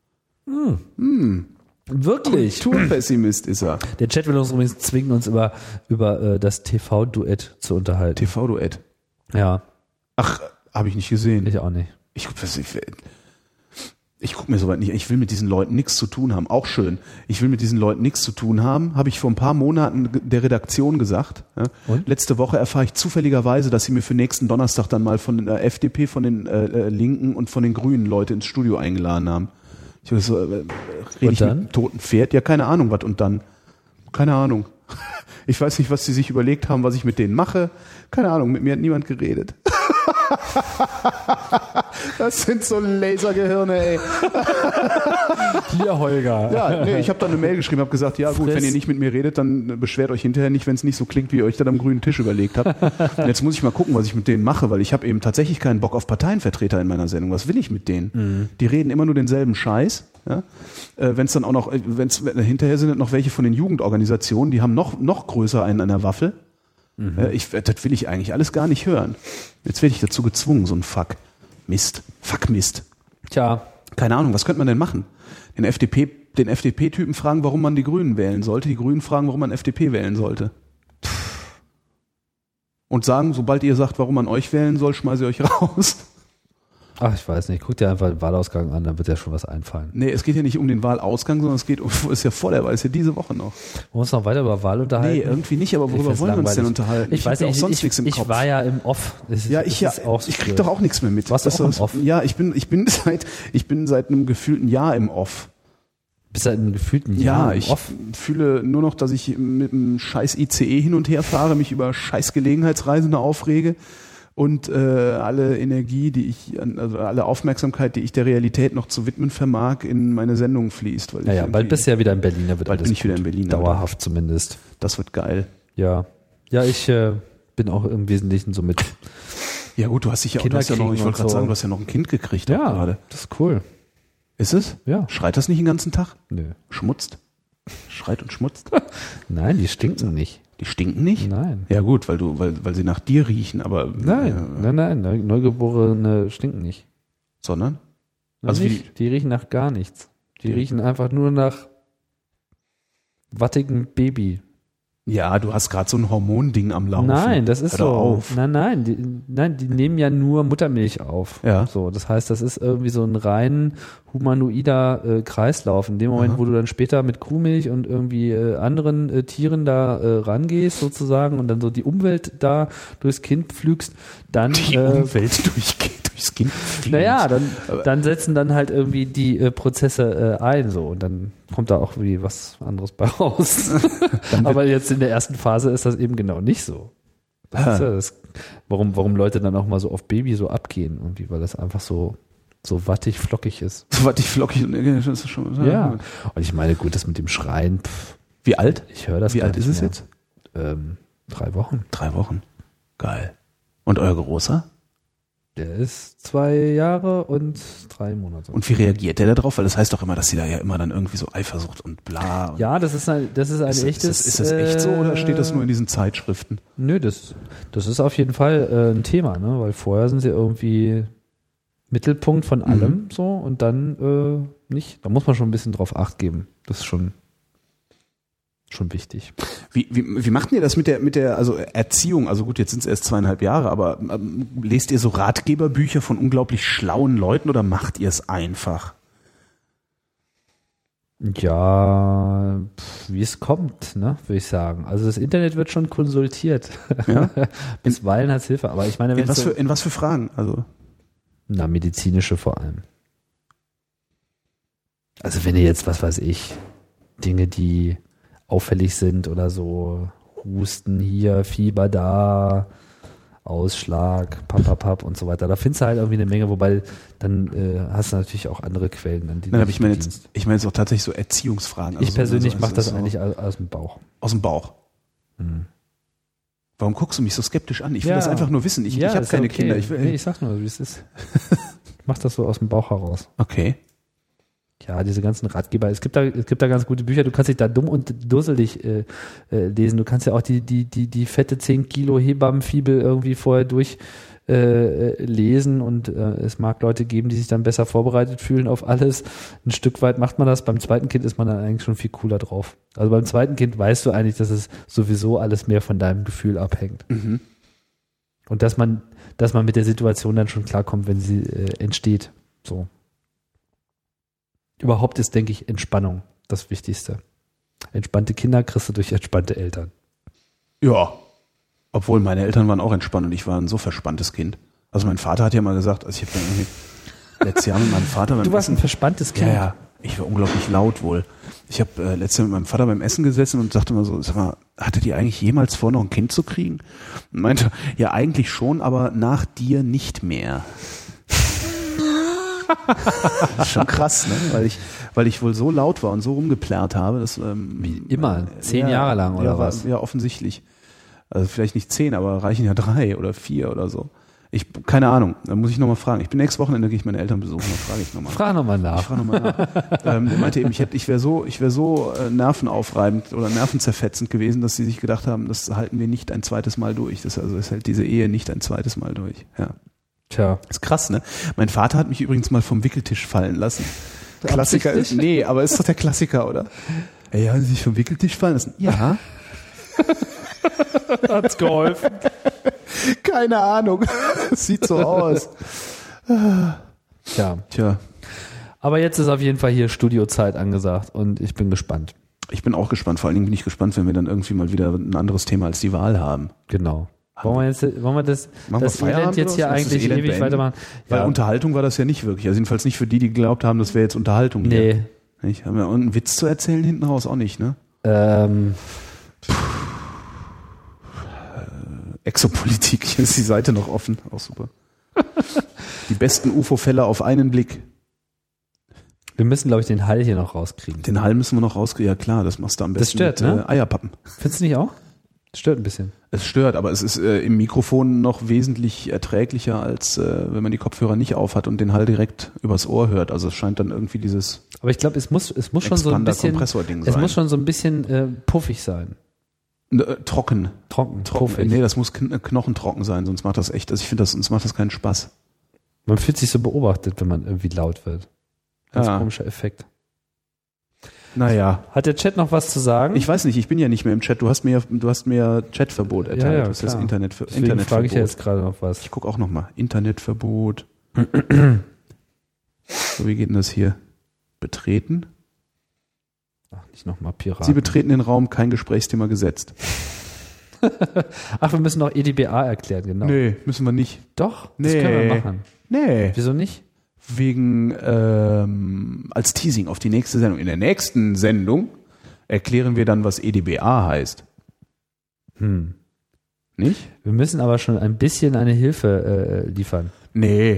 Wirklich?
Kulturpessimist ist er.
Der Chat will uns übrigens zwingen, uns über, über äh, das T V-Duett zu unterhalten.
T V-Duett.
Ja,
Ach, habe ich nicht gesehen.
ich auch nicht.
Ich, ich, ich, ich gucke mir soweit nicht. Ich will mit diesen Leuten nichts zu tun haben. Auch schön. Ich will mit diesen Leuten nichts zu tun haben. Habe ich vor ein paar Monaten der Redaktion gesagt. Ja.
Und?
Letzte Woche erfahre ich zufälligerweise, dass sie mir für nächsten Donnerstag dann mal von der F D P, von den äh, Linken und von den Grünen Leute ins Studio eingeladen haben. Ich habe so, äh, rede
Und
ich
dann?
mit einem toten Pferd? Ja, keine Ahnung, was und dann? Keine Ahnung. Ich weiß nicht, was sie sich überlegt haben, was ich mit denen mache. Keine Ahnung, mit mir hat niemand geredet. Das sind so Lasergehirne, ey.
Hier, Holger.
Ja, nee, ich habe dann eine Mail geschrieben, habe gesagt, ja gut,
Friss.
wenn ihr nicht mit mir redet, dann beschwert euch hinterher nicht, wenn es nicht so klingt, wie ihr euch dann am grünen Tisch überlegt habt. Und jetzt muss ich mal gucken, was ich mit denen mache, weil ich habe eben tatsächlich keinen Bock auf Parteienvertreter in meiner Sendung. Was will ich mit denen?
Mhm.
Die reden immer nur denselben Scheiß. Ja? Äh, wenn es dann auch noch, wenn es hinterher sind noch welche von den Jugendorganisationen, die haben noch noch größer einen an der Waffel.
Mhm.
Äh, ich, das will ich eigentlich alles gar nicht hören. Jetzt werde ich dazu gezwungen, so ein Fuck. Mist. Fuck Mist.
Tja,
Keine Ahnung, was könnte man denn machen? Den F D P, den F D P-Typen fragen, warum man die Grünen wählen sollte. Die Grünen fragen, warum man F D P wählen sollte. Und sagen, sobald ihr sagt, warum man euch wählen soll, schmeiße ich euch raus.
ach, ich weiß nicht. Guck dir einfach den Wahlausgang an, dann wird dir schon was einfallen.
Nee, es geht ja nicht um den Wahlausgang, sondern es geht um, ist ja vor der Wahl, ist ja diese Woche noch.
Wollen wir uns noch weiter über Wahl unterhalten?
Nee, irgendwie nicht, aber
Ich
worüber
find's
wollen wir uns denn
langweilig.
unterhalten?
Ich, weiß
hab ja
nicht,
auch sonst
ich,
nichts im
ich
Kopf.
war ja im Off. Das ist,
Ja,
das
ich ja,
ist auch so
ich krieg
blöd.
doch auch nichts mehr mit.
Warst du
Das
auch im
ist-
Off?
Ja, ich bin, ich bin seit, ich bin seit einem gefühlten Jahr im Off.
Bist du in einem gefühlten
Ja,
Jahr im
ich
Off?
fühle nur noch, dass ich mit einem scheiß I C E hin und her fahre, mich über scheiß Gelegenheitsreisende aufrege und äh, alle Energie, die ich, an- also alle Aufmerksamkeit, die ich der Realität noch zu widmen vermag, in meine Sendung fließt. Weil ich
Naja, bald
irgendwie-
bist du ja wieder in Berlin, da wird
Bald
alles
bin ich wieder
gut.
in Berlin,
Dauerhaft zumindest.
Das wird geil.
Ja. Ja, ich äh, bin auch im Wesentlichen so mit.
Ja gut, du hast dich ja, auch- du hast ja noch,
Kinderkriegen
ich wollte
und
gerade
so.
sagen, du hast ja noch ein Kind gekriegt auch
Ja,
gerade.
das ist cool.
Ist es?
Ja.
Schreit das nicht den ganzen Tag?
Nö.
Schmutzt? Schreit und schmutzt?
Nein, die stinken nicht.
Die stinken nicht?
Nein.
Ja gut, weil du, weil, weil sie nach dir riechen, aber
Nein,
äh,
nein, nein, Neu- Neugeborene stinken nicht.
sondern?
Also
Also wie-
nicht, die riechen nach gar nichts. Die riechen einfach nur nach wattigem Baby.
Ja, du hast gerade so ein Hormonding am Laufen.
Nein, das ist
Hör
so.
doch auf.
Nein, nein, die, nein, die nehmen ja nur Muttermilch auf.
Ja.
So, das heißt, das ist irgendwie so ein rein humanoider äh, Kreislauf. In dem Moment,
Aha.
wo du dann später mit Kuhmilch und irgendwie äh, anderen äh, Tieren da äh, rangehst sozusagen und dann so die Umwelt da durchs Kind pflügst, dann
Die
äh,
Umwelt durchgeht, durchs Kind.
naja, dann,
Aber-
dann setzen dann halt irgendwie die äh, Prozesse äh, ein so und dann kommt da auch wie was anderes bei raus. Aber jetzt in der ersten Phase ist das eben genau nicht so. Das ist ja das, warum, warum Leute dann auch mal so auf Baby so abgehen irgendwie, weil das einfach so, so wattig, flockig ist.
So was ich flockig und das ist schon.
Ja. Und ich meine, gut, das mit dem Schreien, pff,
Wie alt?
ich höre das
Wie
gar
alt
nicht
ist es
mehr.
jetzt?
Ähm, drei Wochen.
Drei Wochen. Geil. Und euer Großer?
Der ist zwei Jahre und drei Monate.
Und wie reagiert der da drauf? Weil das heißt doch immer, dass sie da ja immer dann irgendwie so Eifersucht und bla. Und
Ja, das ist ein, das ist ein
ist,
echtes.
ist, das, ist das echt so oder steht das nur in
äh,
diesen Zeitschriften?
Nö, das, das ist auf jeden Fall äh, ein Thema, ne? Weil vorher sind sie irgendwie Mittelpunkt von allem so und dann äh, nicht. Da muss man schon ein bisschen drauf Acht geben. Das ist schon, schon wichtig.
Wie, wie, wie macht ihr das mit der, mit der also Erziehung? Also gut, jetzt sind es erst zweieinhalb Jahre, aber ähm, lest ihr so Ratgeberbücher von unglaublich schlauen Leuten oder macht ihr es einfach?
Ja, pf, wie es kommt, ne, würde ich sagen. Also das Internet wird schon konsultiert.
Ja?
Bisweilen als Hilfe. Aber ich meine, wenn
In was,
so,
für, in was für Fragen? Also
na, medizinische vor allem. Also wenn ihr jetzt, was weiß ich, Dinge, die auffällig sind oder so, Husten hier, Fieber da, Ausschlag, papapap und so weiter. Da findest du halt irgendwie eine Menge, wobei dann äh, hast du natürlich auch andere Quellen, an die
Nein,
du
aber ich
dich
meine
bedienst.
jetzt, ich meine jetzt auch tatsächlich so Erziehungsfragen. Also
Ich persönlich
so,
mache das
so
eigentlich aus, aus dem Bauch.
aus dem Bauch.
Mhm.
Warum guckst du mich so skeptisch an? Ich will
Ja.
das einfach nur wissen. Ich,
Ja,
ich habe
ist
keine
okay.
Kinder. Ich will,
nee, ich sag nur, wie es ist. Ich mach das so aus dem Bauch heraus.
okay.
Ja, diese ganzen Ratgeber. Es gibt da, es gibt da ganz gute Bücher. Du kannst dich da dumm und dusselig äh, äh, lesen. Du kannst ja auch die, die, die, die fette zehn Kilo Hebammenfibel irgendwie vorher durch äh, lesen und äh, es mag Leute geben, die sich dann besser vorbereitet fühlen auf alles. Ein Stück weit macht man das. Beim zweiten Kind ist man dann eigentlich schon viel cooler drauf. Also beim zweiten Kind weißt du eigentlich, dass es sowieso alles mehr von deinem Gefühl abhängt.
Mhm.
Und dass man, dass man mit der Situation dann schon klarkommt, wenn sie äh, entsteht. So. Überhaupt ist, denke ich, Entspannung das Wichtigste. Entspannte Kinder kriegst du durch entspannte Eltern.
Ja. Obwohl meine Eltern waren auch entspannt und ich war ein so verspanntes Kind. Also mein Vater hat ja mal gesagt, also ich habe dann irgendwie letztes Jahr mit meinem Vater beim
Du warst ein
Essen,
verspanntes Kind.
ja, ja, ich war unglaublich laut wohl. Ich habe äh, letztes Jahr mit meinem Vater beim Essen gesessen und sagte mal so, sag mal, hattet ihr eigentlich jemals vor, noch ein Kind zu kriegen? Und meinte, ja eigentlich schon, aber nach dir nicht mehr. Das ist schon krass, ne? Weil ich, weil ich wohl so laut war und so rumgeplärrt habe, dass ähm,
Wie immer, zehn
ja,
Jahre lang oder
ja, war-
was?
Ja, offensichtlich. Also vielleicht nicht zehn, aber reichen ja drei oder vier oder so. Ich, keine Ahnung, da muss ich nochmal fragen. Ich bin nächstes Wochenende, gehe ich meine Eltern besuchen, da frage ich nochmal.
Frag nochmal nach.
Ich frage nochmal nach. ähm, der meinte eben, ich, hätte- ich wäre so, ich wäre so äh, nervenaufreibend oder nervenzerfetzend gewesen, dass sie sich gedacht haben, das halten wir nicht ein zweites Mal durch. Das, also es hält diese Ehe nicht ein zweites Mal durch. Ja.
Tja.
Ist krass, ne? Mein Vater hat mich übrigens mal vom Wickeltisch fallen lassen. Klassiker ist,
Absichtlich?
nee, aber ist doch der Klassiker, oder? Ey, haben Sie sich vom Wickeltisch fallen lassen? Ja.
Hat's geholfen.
Keine Ahnung. Sieht so aus.
Tja.
Tja,
Aber jetzt ist auf jeden Fall hier Studiozeit angesagt und ich bin gespannt.
ich bin auch gespannt. Vor allen Dingen bin ich gespannt, wenn wir dann irgendwie mal wieder ein anderes Thema als die Wahl haben.
Genau. Wollen wir jetzt, wollen wir das,
Machen wir
das
Feierabend
Elend jetzt
oder
hier
was? Willst du das
eigentlich
Elend
ewig
beenden?
weitermachen?
Weil
Ja.
Unterhaltung war das ja nicht wirklich. Also jedenfalls nicht für die, die geglaubt haben, das wäre jetzt Unterhaltung. hier.
Nee.
Nicht? Haben wir und einen Witz zu erzählen hinten raus auch nicht, ne?
Ähm,
Exopolitik, hier ist die Seite noch offen. Auch super. Die besten U F O-Fälle auf einen Blick.
wir müssen, glaube ich, den Hall hier noch rauskriegen.
Den Hall müssen wir noch rauskriegen. Ja klar, das machst du am
Das
besten
stört,
mit
ne?
äh, Eierpappen.
Findest du nicht auch? Das stört ein bisschen.
Es stört, aber es ist äh, im Mikrofon noch wesentlich erträglicher, als äh, wenn man die Kopfhörer nicht aufhat und den Hall direkt übers Ohr hört. Also es scheint dann irgendwie dieses
Aber ich glaube, es muss, es muss schon so ein bisschen,
Expander-Kompressor-Ding
es
sein.
muss schon so ein bisschen äh, puffig sein.
Äh, trocken.
Trocken,
trocken.
puffig.
Nee, das muss kn knochentrocken sein, sonst macht das echt, also ich finde das, sonst macht das keinen Spaß.
Man fühlt sich so beobachtet, wenn man irgendwie laut wird. Ganz
Ja.
komischer Effekt.
Naja.
Hat der Chat noch was zu sagen?
Ich weiß nicht, ich bin ja nicht mehr im Chat. Du hast mir, du hast mir Chatverbot erteilt.
Ja, ja,
das ist das
klar.
Internet,
Deswegen
Internetverbot.
frage ich ja jetzt gerade noch was.
Ich gucke auch noch mal. Internetverbot. So, wie geht denn das hier? Betreten?
Ach, nicht nochmal Piraten.
Sie betreten den Raum, kein Gesprächsthema gesetzt.
Ach, wir müssen noch E D B A erklären, genau.
Nee, müssen wir nicht.
Doch, das
Nee.
können wir machen.
Nee.
Wieso nicht?
Wegen, ähm, als Teasing auf die nächste Sendung. In der nächsten Sendung erklären wir dann, was E D B A heißt.
Hm.
Nicht?
Wir müssen aber schon ein bisschen eine Hilfe äh, liefern.
Nee.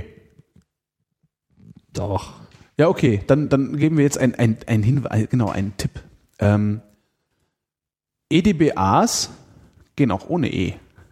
Doch.
Ja, okay, dann, dann geben wir jetzt ein, ein, ein Hinweis, genau, einen Tipp. Ähm, E D B As gehen auch ohne E.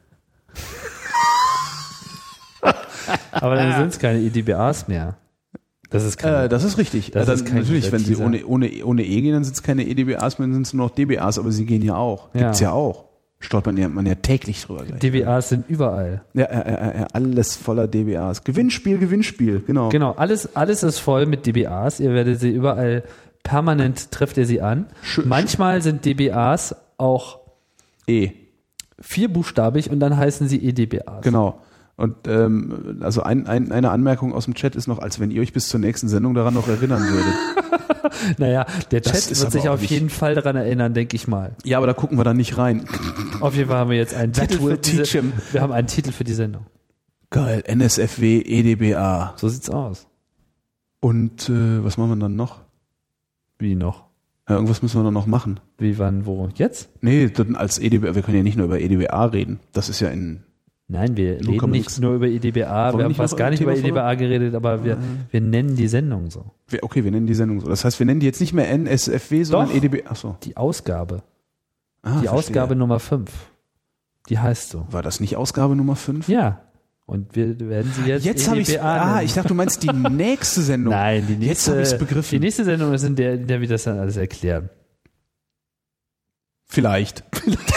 Aber dann sind es keine E D B As mehr. Das ist keine.
Äh, das ist richtig.
Das
äh, dann,
ist kein
natürlich, wenn sie
Teaser.
ohne, ohne, ohne E gehen, dann sind es keine E D B As mehr, dann sind es nur noch D B As, aber sie gehen ja auch. Gibt's ja,
Ja.
auch. Stolpert man ja, man ja täglich drüber. Gleich.
D B As sind überall.
Ja, ja, ja, ja, alles voller D B As. Gewinnspiel, Gewinnspiel, genau.
Genau, alles, alles ist voll mit D B As. Ihr werdet sie überall permanent, trefft ihr sie an.
Schön-
Manchmal sind D B As auch
E,
vierbuchstabig und dann heißen sie E D B As.
genau. Und ähm, also ein, ein, eine Anmerkung aus dem Chat ist noch, als wenn ihr euch bis zur nächsten Sendung daran noch erinnern würdet.
Naja, der
Das
Chat
ist
wird
aber
sich
auch
auf
nicht-
jeden Fall daran erinnern, denke ich mal.
Ja, aber da gucken wir dann nicht rein.
Auf jeden Fall haben wir jetzt einen
That
Titel
will
für diese,
teach him.
wir haben einen Titel für die Sendung.
Geil, N S F W, E D B A.
So sieht's aus.
Und äh, was machen wir dann noch?
Wie noch?
Ja, irgendwas müssen wir dann noch machen.
Wie, wann, wo? Jetzt?
Nee, dann als E D B A, wir können ja nicht nur über E D B A reden. Das ist ja in...
Nein, wir
Luca
reden nicht
Mix.
nur über E D B A,
Wollen wir
wir haben
nicht
fast
noch
gar
ein
nicht
Thema
über E D B A
vorher?
geredet, aber wir, wir nennen die Sendung so.
Wir- Okay, wir nennen die Sendung so. Das heißt, wir nennen die jetzt nicht mehr N S F W, sondern
Doch.
E D B A. Achso.
Die Ausgabe,
Ah,
die
verstehe.
Ausgabe Nummer fünf, die heißt so.
War das nicht Ausgabe Nummer fünf?
Ja, und wir werden sie jetzt
Jetzt habe ich
E D B A
Ah,
nennen.
ich dachte, du meinst die nächste Sendung.
Nein, die
Jetzt
nächste,
habe ich es
die
begriffen.
nächste Sendung ist, in der, in der wir das dann alles erklären.
Vielleicht.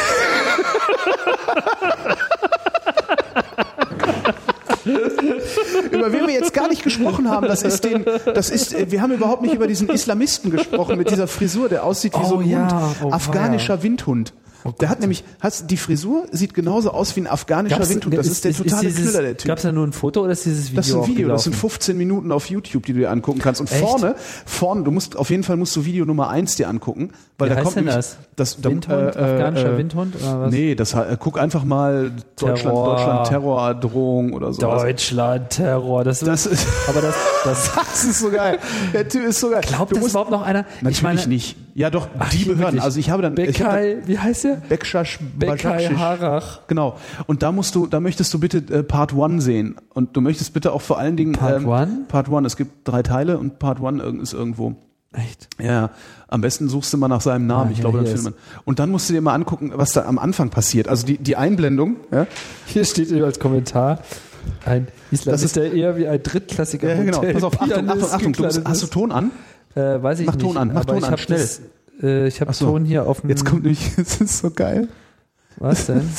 Über wen wir jetzt gar nicht gesprochen haben, das ist den, das ist, äh, wir haben überhaupt nicht über diesen Islamisten gesprochen mit dieser Frisur, der aussieht wie
Oh
so ein
ja,
Hund.
oh
Afghanischer Windhund. Der hat nämlich, hast, die Frisur sieht genauso aus wie ein afghanischer Windhund. Das ist, der totale Knüller, der Typ.
Gab es da nur ein Foto oder ist dieses Video
Das ist ein Video, das sind
aufgelaufen?
fünfzehn Minuten auf YouTube, die du dir angucken kannst. Und
Echt?
vorne, vorne, du musst, auf jeden Fall musst du Video Nummer eins dir angucken, weil
Wie
da
heißt
kommt
denn
nämlich,
das?
das da,
Windhund,
äh,
afghanischer
äh,
Windhund oder was?
Nee, das, äh, guck einfach mal Deutschland,
Terror.
Deutschland Terrordrohung oder so.
Deutschland, Terror, das,
Das ist,
aber das, das
das ist so geil. Der Typ ist so geil.
glaubt
Du
das
musst-
überhaupt noch einer?
Natürlich
ich meine,
nicht. Ja, doch,
Ach,
die
hier
Behörden.
wirklich.
Also ich habe dann, ich hab dann
Bekai, wie heißt der?
Bekshash
Bekai
Bajakschisch.
Harach.
Genau. Und da musst du, da möchtest du bitte äh, Part One sehen. Und du möchtest bitte auch vor allen Dingen
Part
ähm,
One?
Part One. Es gibt drei Teile und Part One irg- ist irgendwo.
Echt?
Ja, am besten suchst du mal nach seinem Namen.
Ah,
ich
ja,
glaube, dann
hier
findet man. Und dann musst du dir mal angucken, was da am Anfang passiert. Also die, die Einblendung. Ja,
Hier steht als Kommentar, ein Islamist,
Das ist-
der eher wie ein drittklassiger
ja genau.
Hotel-
Pass auf, Achtung, Achtung,
Pianist
Achtung. Du musst,
gekleidet
hast du
ist.
Ton an?
Äh, weiß ich
Mach
nicht.
Ton an, mach
aber
Ton
ich
an,
hab
schnell.
Das, äh, ich habe
Ach so.
Ton hier auf dem.
Jetzt kommt nämlich, das ist so geil.
Was denn?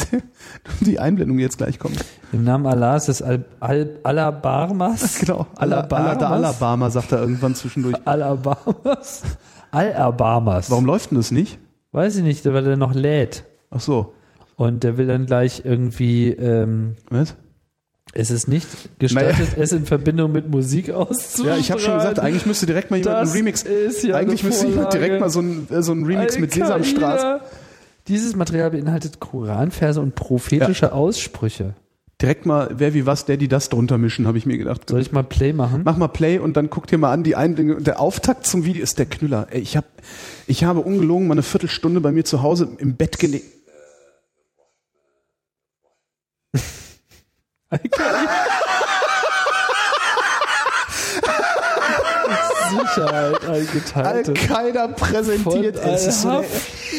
Die Einblendung, die jetzt gleich kommt.
Im Namen Allahs ist Al, Al, Alabarmas.
Genau.
Alabamas.
Alabama, Alabama sagt er irgendwann zwischendurch.
Alabamas. Alabamas.
Warum läuft denn das nicht?
Weiß ich nicht, weil er noch lädt.
Ach so.
Und der will dann gleich irgendwie, ähm,
Was?
es ist nicht gestattet, es in Verbindung mit Musik auszustrahlen.
Ja, ich habe schon gesagt, eigentlich müsste direkt mal jemand
Das
einen Remix.
ist ja
eigentlich
eine
müsste jemand
Vorlage.
direkt mal so einen, äh, so einen Remix mit
Al-Qaida.
Sesamstraße.
Dieses Material beinhaltet Koranverse und prophetische Aussprüche.
Direkt mal, wer wie was, der die das drunter mischen, habe ich mir gedacht.
Soll ich mal Play machen?
Mach mal Play und dann guck dir mal an, die Einbindung. Der Auftakt zum Video ist der Knüller. Ey, ich, hab, ich habe ungelogen mal eine Viertelstunde bei mir zu Hause im Bett gelegt.
Sicherheit eingeteilt.
Al-Qaida präsentiert.
Von
Es ist so der,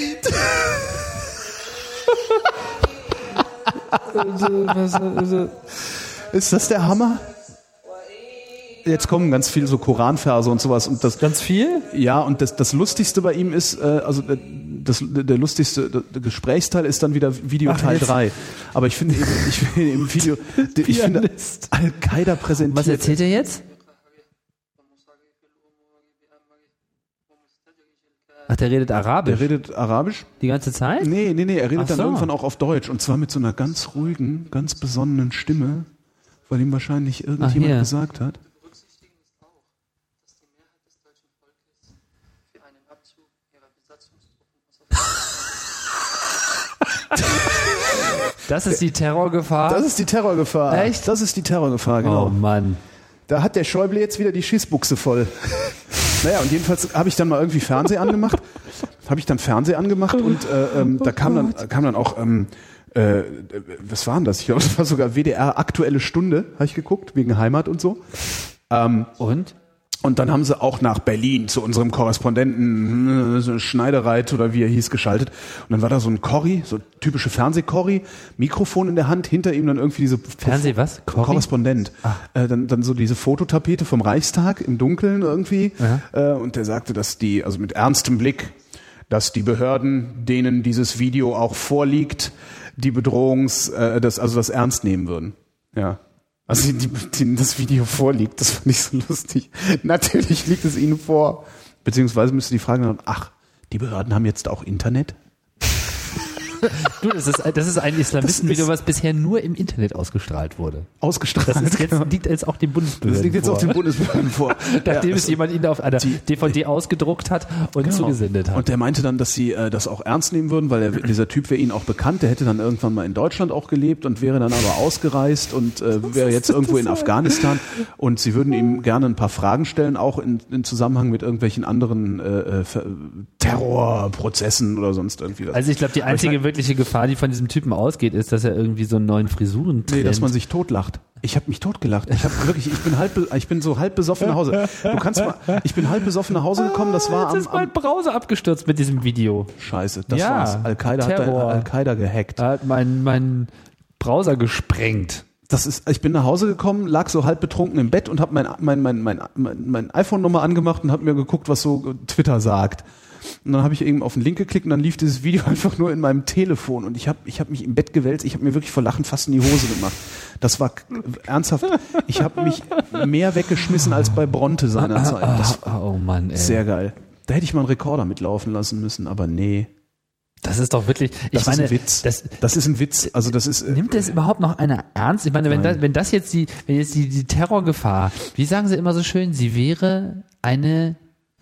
ist das der Hammer? Jetzt kommen ganz viel so Koranverse und sowas und das
Ganz viel?
ja und das das lustigste bei ihm ist äh, also äh, das der lustigste der, der Gesprächsteil ist dann wieder Video
Ach,
Teil
jetzt.
drei. Aber ich finde eben ich finde im Video ich finde
Pianist.
Al-Qaida präsentiert.
Was erzählt er jetzt? Ach, der redet Arabisch?
Der redet Arabisch.
Die ganze Zeit?
Nee, nee, nee, er redet
Ach
dann
so.
irgendwann auch auf Deutsch. Und zwar mit so einer ganz ruhigen, ganz besonnenen Stimme, weil ihm wahrscheinlich irgendjemand
hier.
gesagt hat.
Berücksichtigen ist auch, dass die Mehrheit des deutschen Volkes für einen Abzug ihrer Besatzungstruppen aus
Das ist die Terrorgefahr?
Das ist die Terrorgefahr.
Echt?
Das ist die Terrorgefahr, genau.
Oh Mann.
Da hat der Schäuble jetzt wieder die Schießbuchse voll. Naja, und jedenfalls habe ich dann mal irgendwie Fernsehen angemacht. Habe ich dann Fernsehen angemacht und äh, ähm, da kam dann, kam dann auch, ähm, äh, was war denn das? Ich glaube, das war sogar W D R Aktuelle Stunde, habe ich geguckt, wegen Heimat und so. Ähm,
Und?
Und dann haben sie auch nach Berlin zu unserem Korrespondenten so Schneidereit oder wie er hieß geschaltet. Und dann war da so ein Corrie, so typische Fernseh-Corrie, Mikrofon in der Hand, hinter ihm dann irgendwie diese
Fernseh was? Corrie?
Korrespondent. Äh, dann, dann so diese Fototapete vom Reichstag im Dunkeln irgendwie. Äh, und der sagte, dass die, also mit ernstem Blick, dass die Behörden, denen dieses Video auch vorliegt, die Bedrohungs, äh, das, also das ernst nehmen würden. Ja. Also die, die, das Video vorliegt, das fand ich so lustig. Natürlich liegt es ihnen vor. Beziehungsweise müsste die Frage dann, ach, die Behörden haben jetzt auch Internet?
Du, das ist, das ist ein Islamistenvideo, was bisher nur im Internet ausgestrahlt wurde.
Ausgestrahlt.
Das ist jetzt, liegt jetzt auch den Bundesbehörden
Das liegt jetzt
vor.
auch den Bundesbehörden vor.
Nachdem
Ja,
es
das-
jemand ihn auf einer
die-
D V D ausgedruckt hat und
Genau.
zugesendet hat.
Und der meinte dann, dass sie äh, das auch ernst nehmen würden, weil er, dieser Typ wäre ihnen auch bekannt, der hätte dann irgendwann mal in Deutschland auch gelebt und wäre dann aber ausgereist und äh, wäre jetzt irgendwo in Afghanistan und sie würden ihm gerne ein paar Fragen stellen, auch in, in Zusammenhang mit irgendwelchen anderen äh, Ver- Terrorprozessen oder sonst irgendwie was.
Also ich glaube, die einzige wirkliche Gefahr, die von diesem Typen ausgeht, ist, dass er irgendwie so einen neuen Frisuren
Nee, dass man sich totlacht. Ich habe mich totgelacht. Ich habe wirklich, ich bin halb, be- ich bin so halb besoffen nach Hause. Du kannst mal, ich bin halb besoffen nach Hause gekommen. Das war
Jetzt
am,
ist mein
am
Browser abgestürzt mit diesem Video.
Scheiße. Das
Ja,
war's. Al-Qaida hat dein-
Terror.
Al-Qaida gehackt.
Da hat mein, mein Browser gesprengt.
Das ist, ich bin nach Hause gekommen, lag so halb betrunken im Bett und habe mein, mein, mein, mein, mein, mein iPhone nochmal angemacht und habe mir geguckt, was so Twitter sagt. Und dann habe ich eben auf den Link geklickt und dann lief dieses Video einfach nur in meinem Telefon und ich habe ich hab mich im Bett gewälzt, ich habe mir wirklich vor Lachen fast in die Hose gemacht. Das war k- ernsthaft, ich habe mich mehr weggeschmissen als bei Bronte seinerzeit. Das war
Oh Mann, ey.
sehr geil. Da hätte ich mal einen Rekorder mitlaufen lassen müssen, aber nee.
Das ist doch wirklich, ich
Das
meine,
ist ein Witz.
das,
Das ist ein Witz. Also das ist. äh,
nimmt das überhaupt noch einer ernst? Ich meine, wenn das, wenn das jetzt die, wenn jetzt die, die Terrorgefahr, wie sagen sie immer so schön, sie wäre eine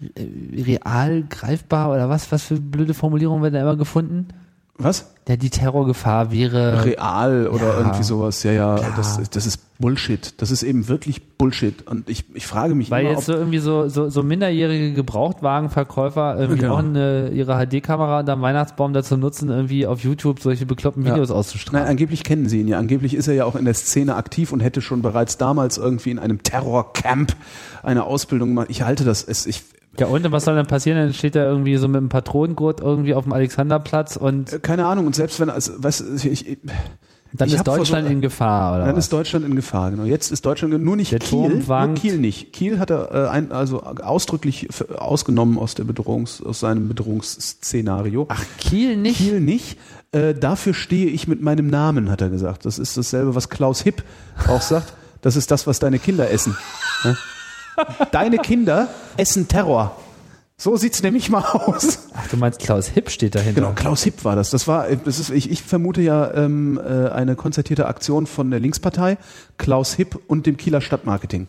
äh, real greifbar oder was, was für blöde Formulierungen werden da immer gefunden?
Was?
Ja, die Terrorgefahr wäre,
Real oder
Ja,
irgendwie sowas. Ja, ja,
klar.
das, das ist Bullshit. Das ist eben wirklich Bullshit. Und ich, ich frage mich
weil
immer,
jetzt so irgendwie so, so, so minderjährige Gebrauchtwagenverkäufer irgendwie
Genau.
auch eine, ihre H D-Kamera unterm Weihnachtsbaum dazu nutzen, irgendwie auf YouTube solche bekloppten
Ja.
Videos
Nein,
auszustrahlen.
angeblich kennen sie ihn ja. Angeblich ist er ja auch in der Szene aktiv und hätte schon bereits damals irgendwie in einem Terrorcamp eine Ausbildung gemacht. Ich halte das, es, ich,
Ja, und was soll dann passieren? Dann steht er irgendwie so mit einem Patronengurt irgendwie auf dem Alexanderplatz und
äh, keine Ahnung. Und selbst wenn, also, weißt du, ich, ich,
dann
ich
ist
hab vor
Deutschland
so-
in Gefahr, oder
Dann
was?
ist Deutschland in Gefahr, genau. Jetzt ist Deutschland nur nicht
Der
Kiel,
Turm
nur
wankt.
Kiel nicht. Kiel hat er äh, ein, also ausdrücklich f- ausgenommen aus der Bedrohungs, aus seinem Bedrohungsszenario.
Ach, Kiel nicht?
Kiel nicht. Äh, dafür stehe ich mit meinem Namen, hat er gesagt. Das ist dasselbe, was Klaus Hipp auch sagt. Das ist das, was deine Kinder essen. Ja? Deine Kinder essen Terror. So sieht's nämlich mal aus.
Ach, du meinst Klaus Hipp steht dahinter.
Genau, Klaus Hipp war das. Das war, das ist, ich, ich vermute ja ähm, äh, eine konzertierte Aktion von der Linkspartei, Klaus Hipp und dem Kieler Stadtmarketing.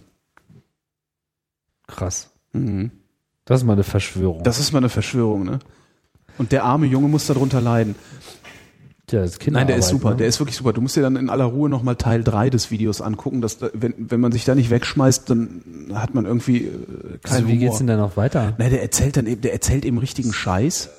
Krass.
Mhm.
Das ist mal eine Verschwörung.
Das ist mal eine Verschwörung, ne? Und der arme Junge muss darunter leiden.
ja, das ist
Nein, der ist
Kinderarbeit,
super,
ne?
der ist wirklich super. Du musst dir dann in aller Ruhe nochmal Teil drei des Videos angucken. Dass, da- wenn, wenn man sich da nicht wegschmeißt, dann hat man irgendwie äh, keinen
Also, wie
Humor.
geht's denn da noch weiter?
Nein, der erzählt dann eben, der erzählt eben richtigen Scheiß.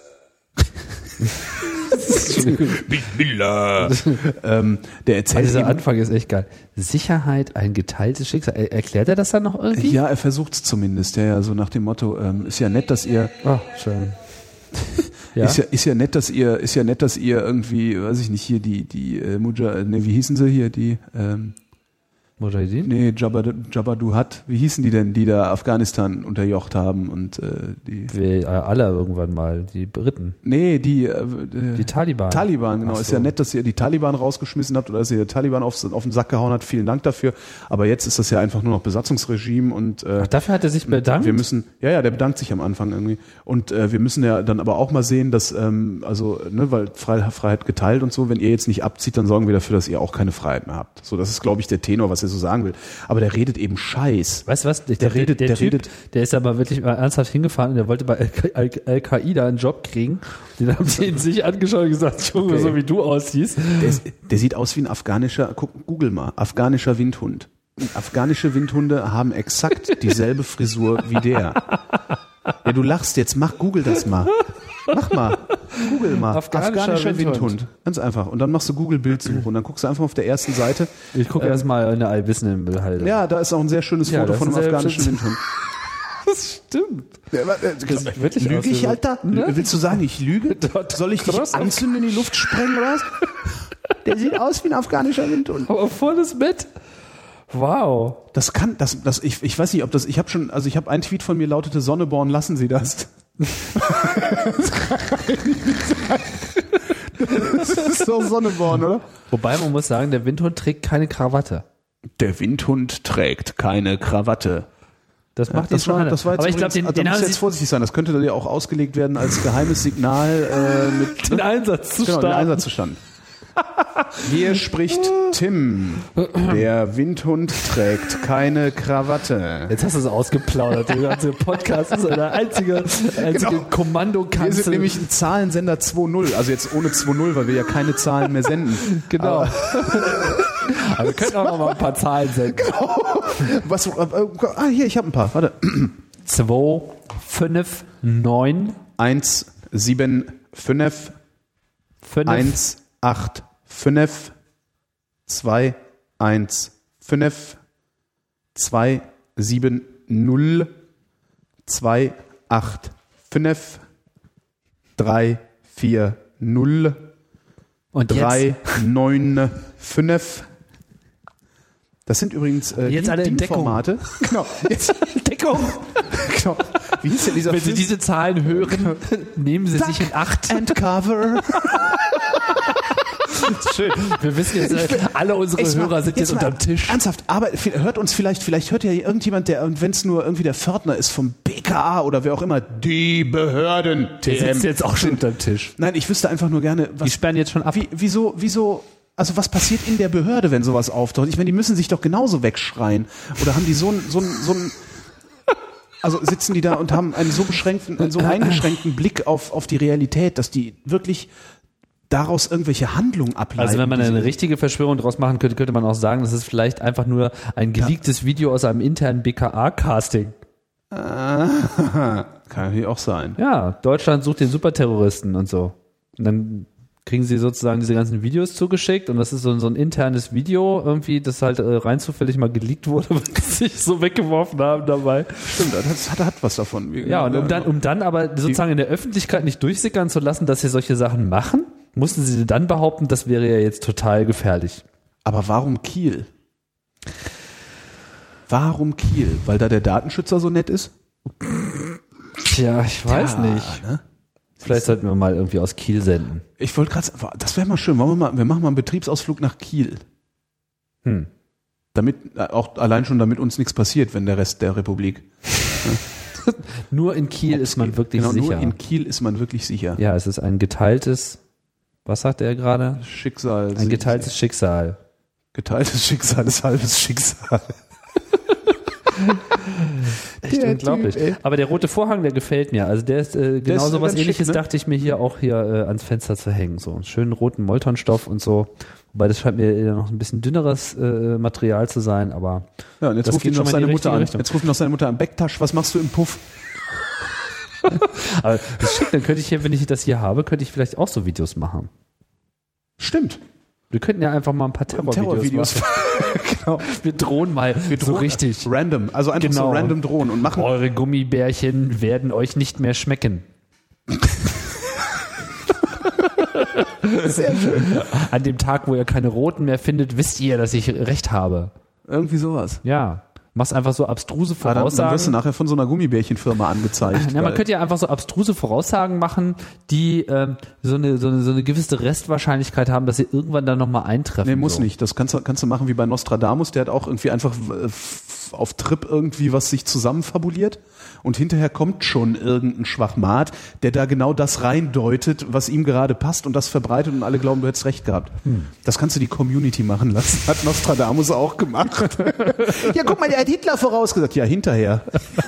Big Miller. ähm, der
Also
erzählt
dieser
eben,
Anfang ist echt geil. Sicherheit, ein geteiltes Schicksal. Er, erklärt er das dann noch irgendwie?
ja, er versucht's zumindest. Ja, ja, so nach dem Motto, ähm, ist ja nett, dass ihr,
Oh, schön. Ja?
ist ja, ist ja nett, dass ihr, ist ja nett, dass ihr irgendwie, weiß ich nicht, hier die, die, äh, Muja, ne, wie hießen sie hier, die, ähm,
Mujahideen?
Nee, Jabba, Jabba Duhat. Wie hießen die denn, die da Afghanistan unterjocht haben und äh, die.
Wir, äh, alle irgendwann mal, die Briten.
Nee, die äh,
Die Taliban.
Taliban, genau.
Ach so.
Ist ja nett, dass ihr die Taliban rausgeschmissen habt oder dass ihr die Taliban auf, auf den Sack gehauen habt. Vielen Dank dafür. Aber jetzt ist das ja einfach nur noch Besatzungsregime und äh,
Ach, dafür hat er sich bedankt?
wir müssen, ja, ja, der bedankt sich am Anfang irgendwie. Und äh, wir müssen ja dann aber auch mal sehen, dass, ähm, also, ne, weil Freiheit, Freiheit geteilt und so, wenn ihr jetzt nicht abzieht, dann sorgen wir dafür, dass ihr auch keine Freiheit mehr habt. So, das ist, glaube ich, der Tenor, was er so sagen will. Aber der redet eben Scheiß.
Weißt du was? Der,
Der redet-
der,
der
Typ,
redet-
der ist aber wirklich mal ernsthaft hingefahren und der wollte bei Al- Al-Qaida einen Job kriegen. Den haben sie ihn sich angeschaut und gesagt, Junge,
Okay.
so wie du aussiehst.
Der, ist, der sieht aus wie ein afghanischer, guck, google mal, afghanischer Windhund. Afghanische Windhunde haben exakt dieselbe Frisur wie der. Ja, du lachst jetzt, mach, google das mal. Mach mal, google mal.
Afghanischer Windhund.
Ganz einfach. Und dann machst du Google-Bildsuche und dann guckst du einfach auf der ersten Seite.
Ich gucke erst mal in der Allwissenden-Halde.
Ja, da ist auch ein sehr schönes
Ja,
Foto
das
von
ist
einem
sehr
afghanischen
schön.
Windhund.
Das stimmt.
Ja, aber, äh,
sieht wirklich aus
lüge
wie
ich,
so-
Alter?
Ne?
Willst du sagen, ich lüge?
Dort-
Soll ich dich
Cross-
anzünden, in die Luft sprengen oder was? Der sieht aus wie ein afghanischer Windhund.
Aber volles Bett. Wow.
Das kann, das, das, ich, ich weiß nicht, ob das, ich habe schon, also ich habe ein Tweet von mir lautete, Sonneborn, lassen Sie das. Das ist doch Sonneborn, oder?
Wobei man muss sagen, der Windhund trägt keine Krawatte.
Der Windhund trägt keine Krawatte.
Das macht ihn
Das
schon
war,
einer.
das war jetzt
Aber ich glaube,
übrigens-
den,
also
den
da
haben
muss
sie
jetzt vorsichtig sein. Das könnte dann ja auch ausgelegt werden als geheimes Signal äh, mit
den Einsatz zu
genau, den
starten.
Einsatzzustand. Hier spricht Tim. Der Windhund trägt keine Krawatte.
Jetzt hast du es ausgeplaudert. Der ganze Podcast ist eine einzige, einzige
Genau. Wir
Kommandokanzel.
sind nämlich ein Zahlensender zwei null. Also jetzt ohne zwei null, weil wir ja keine Zahlen mehr senden.
Genau. Aber wir können auch noch mal ein paar Zahlen senden.
Was, äh, äh, ah, hier, ich habe ein paar. Warte.
zwei, fünf, neun,
eins, sieben, fünf,
fünf,
eins, acht, fünf, zwei, eins, fünf, zwei, sieben, null, zwei, acht, fünf, drei, vier, null,
und
drei, neun, fünf. Das sind übrigens äh,
Jetzt alle in Deckung.
Formate. Genau. Jetzt,
jetzt Deckung.
genau. Wie hieß denn dieser
Wenn Sie
Film?
diese Zahlen hören, nehmen Sie sich in Acht.
And Cover.
Schön. Wir wissen jetzt, äh, alle unsere
Jetzt mal-
Hörer sind jetzt
mal
unterm Tisch.
Ernsthaft, aber vi- hört uns vielleicht, vielleicht hört ja irgendjemand, der, wenn es nur irgendwie der Pförtner ist vom B K A oder wer auch immer, die Behörden.
Der
T M.
sitzt jetzt auch schon unterm Tisch.
Nein, ich wüsste einfach nur gerne,
Die
was,
sperren jetzt schon ab.
wie, wieso, wieso, also was passiert in der Behörde, wenn sowas auftaucht? Ich meine, die müssen sich doch genauso wegschreien. Oder haben die so ein, so ein, so ein, also sitzen die da und haben einen so beschränkten, einen so eingeschränkten Blick auf, auf die Realität, dass die wirklich daraus irgendwelche Handlungen ableiten.
Also wenn man eine
Diese-
richtige Verschwörung draus machen könnte, könnte man auch sagen, das ist vielleicht einfach nur ein geleaktes Video aus einem internen B K A-Casting.
Ah, kann natürlich auch sein.
Ja, Deutschland sucht den Superterroristen und so. Und dann kriegen sie sozusagen diese ganzen Videos zugeschickt und das ist so, so ein internes Video irgendwie, das halt äh, rein zufällig mal geleakt wurde, weil sie sich so weggeworfen haben dabei.
Stimmt, das hat, hat was davon. Wir-
Ja, und um dann, um dann aber sozusagen in der Öffentlichkeit nicht durchsickern zu lassen, dass sie solche Sachen machen, mussten sie dann behaupten, das wäre ja jetzt total gefährlich.
Aber warum Kiel? Warum Kiel? Weil da der Datenschützer so nett ist?
Tja, ich weiß
Ja,
nicht.
ne?
Vielleicht sollten wir mal irgendwie aus Kiel senden.
Ich wollte gerade sagen, das wäre mal schön. Wollen wir, mal, wir machen mal einen Betriebsausflug nach Kiel.
Hm.
Damit, äh, auch allein schon, damit uns nichts passiert, wenn der Rest der Republik.
Nur in Kiel ist man wirklich
genau,
sicher.
Nur in Kiel ist man wirklich sicher.
Ja, es ist ein geteiltes, was sagt er gerade?
Schicksal.
Ein geteiltes Schicksal.
geteiltes Schicksal ist halbes Schicksal.
Echt
Der
unglaublich.
Typ, ey.
Aber der rote Vorhang, der gefällt mir. Also der ist äh, genau
ist
so was
ganz
Ähnliches,
schick, ne?
dachte ich mir hier auch hier äh, ans Fenster zu hängen. So einen schönen roten Moltonstoff und so. Wobei das scheint mir eher noch ein bisschen dünneres äh, Material zu sein, aber
Ja, und jetzt
Das
ruft
geht
ihn
schon
noch
mal in
seine
die
Mutter
richtige
an.
Richtung.
Jetzt ruft ihn noch seine Mutter an. Becktasch, was machst du im Puff?
Aber das ist schick, dann könnte ich hier, wenn ich das hier habe, könnte ich vielleicht auch so Videos machen.
Stimmt.
Wir könnten ja einfach mal ein paar Terrorvideos machen.
genau.
Wir drohen mal so
drohen-
richtig.
Random. Also einfach
Genau.
so random drohen und machen.
Eure Gummibärchen werden euch nicht mehr schmecken.
Sehr schön.
An dem Tag, wo ihr keine roten mehr findet, wisst ihr, dass ich recht habe.
Irgendwie sowas.
Ja. Machst einfach so abstruse
Ah, dann, dann
Voraussagen.
wirst du nachher von so einer Gummibärchenfirma angezeigt.
Ja, man
weil-
könnte ja einfach so abstruse Voraussagen machen, die ähm, so, eine, so, eine, so eine gewisse Restwahrscheinlichkeit haben, dass sie irgendwann dann nochmal eintreffen.
Nee, muss
so.
nicht. Das kannst du, kannst du machen wie bei Nostradamus. Der hat auch irgendwie einfach äh, f- auf Trip irgendwie was sich zusammenfabuliert und hinterher kommt schon irgendein Schwachmat, der da genau das reindeutet, was ihm gerade passt und das verbreitet und alle glauben, du hättest recht gehabt.
Hm.
Das kannst du die Community machen lassen. Hat Nostradamus auch gemacht. Ja, guck mal, der hat Hitler vorausgesagt. Ja, hinterher.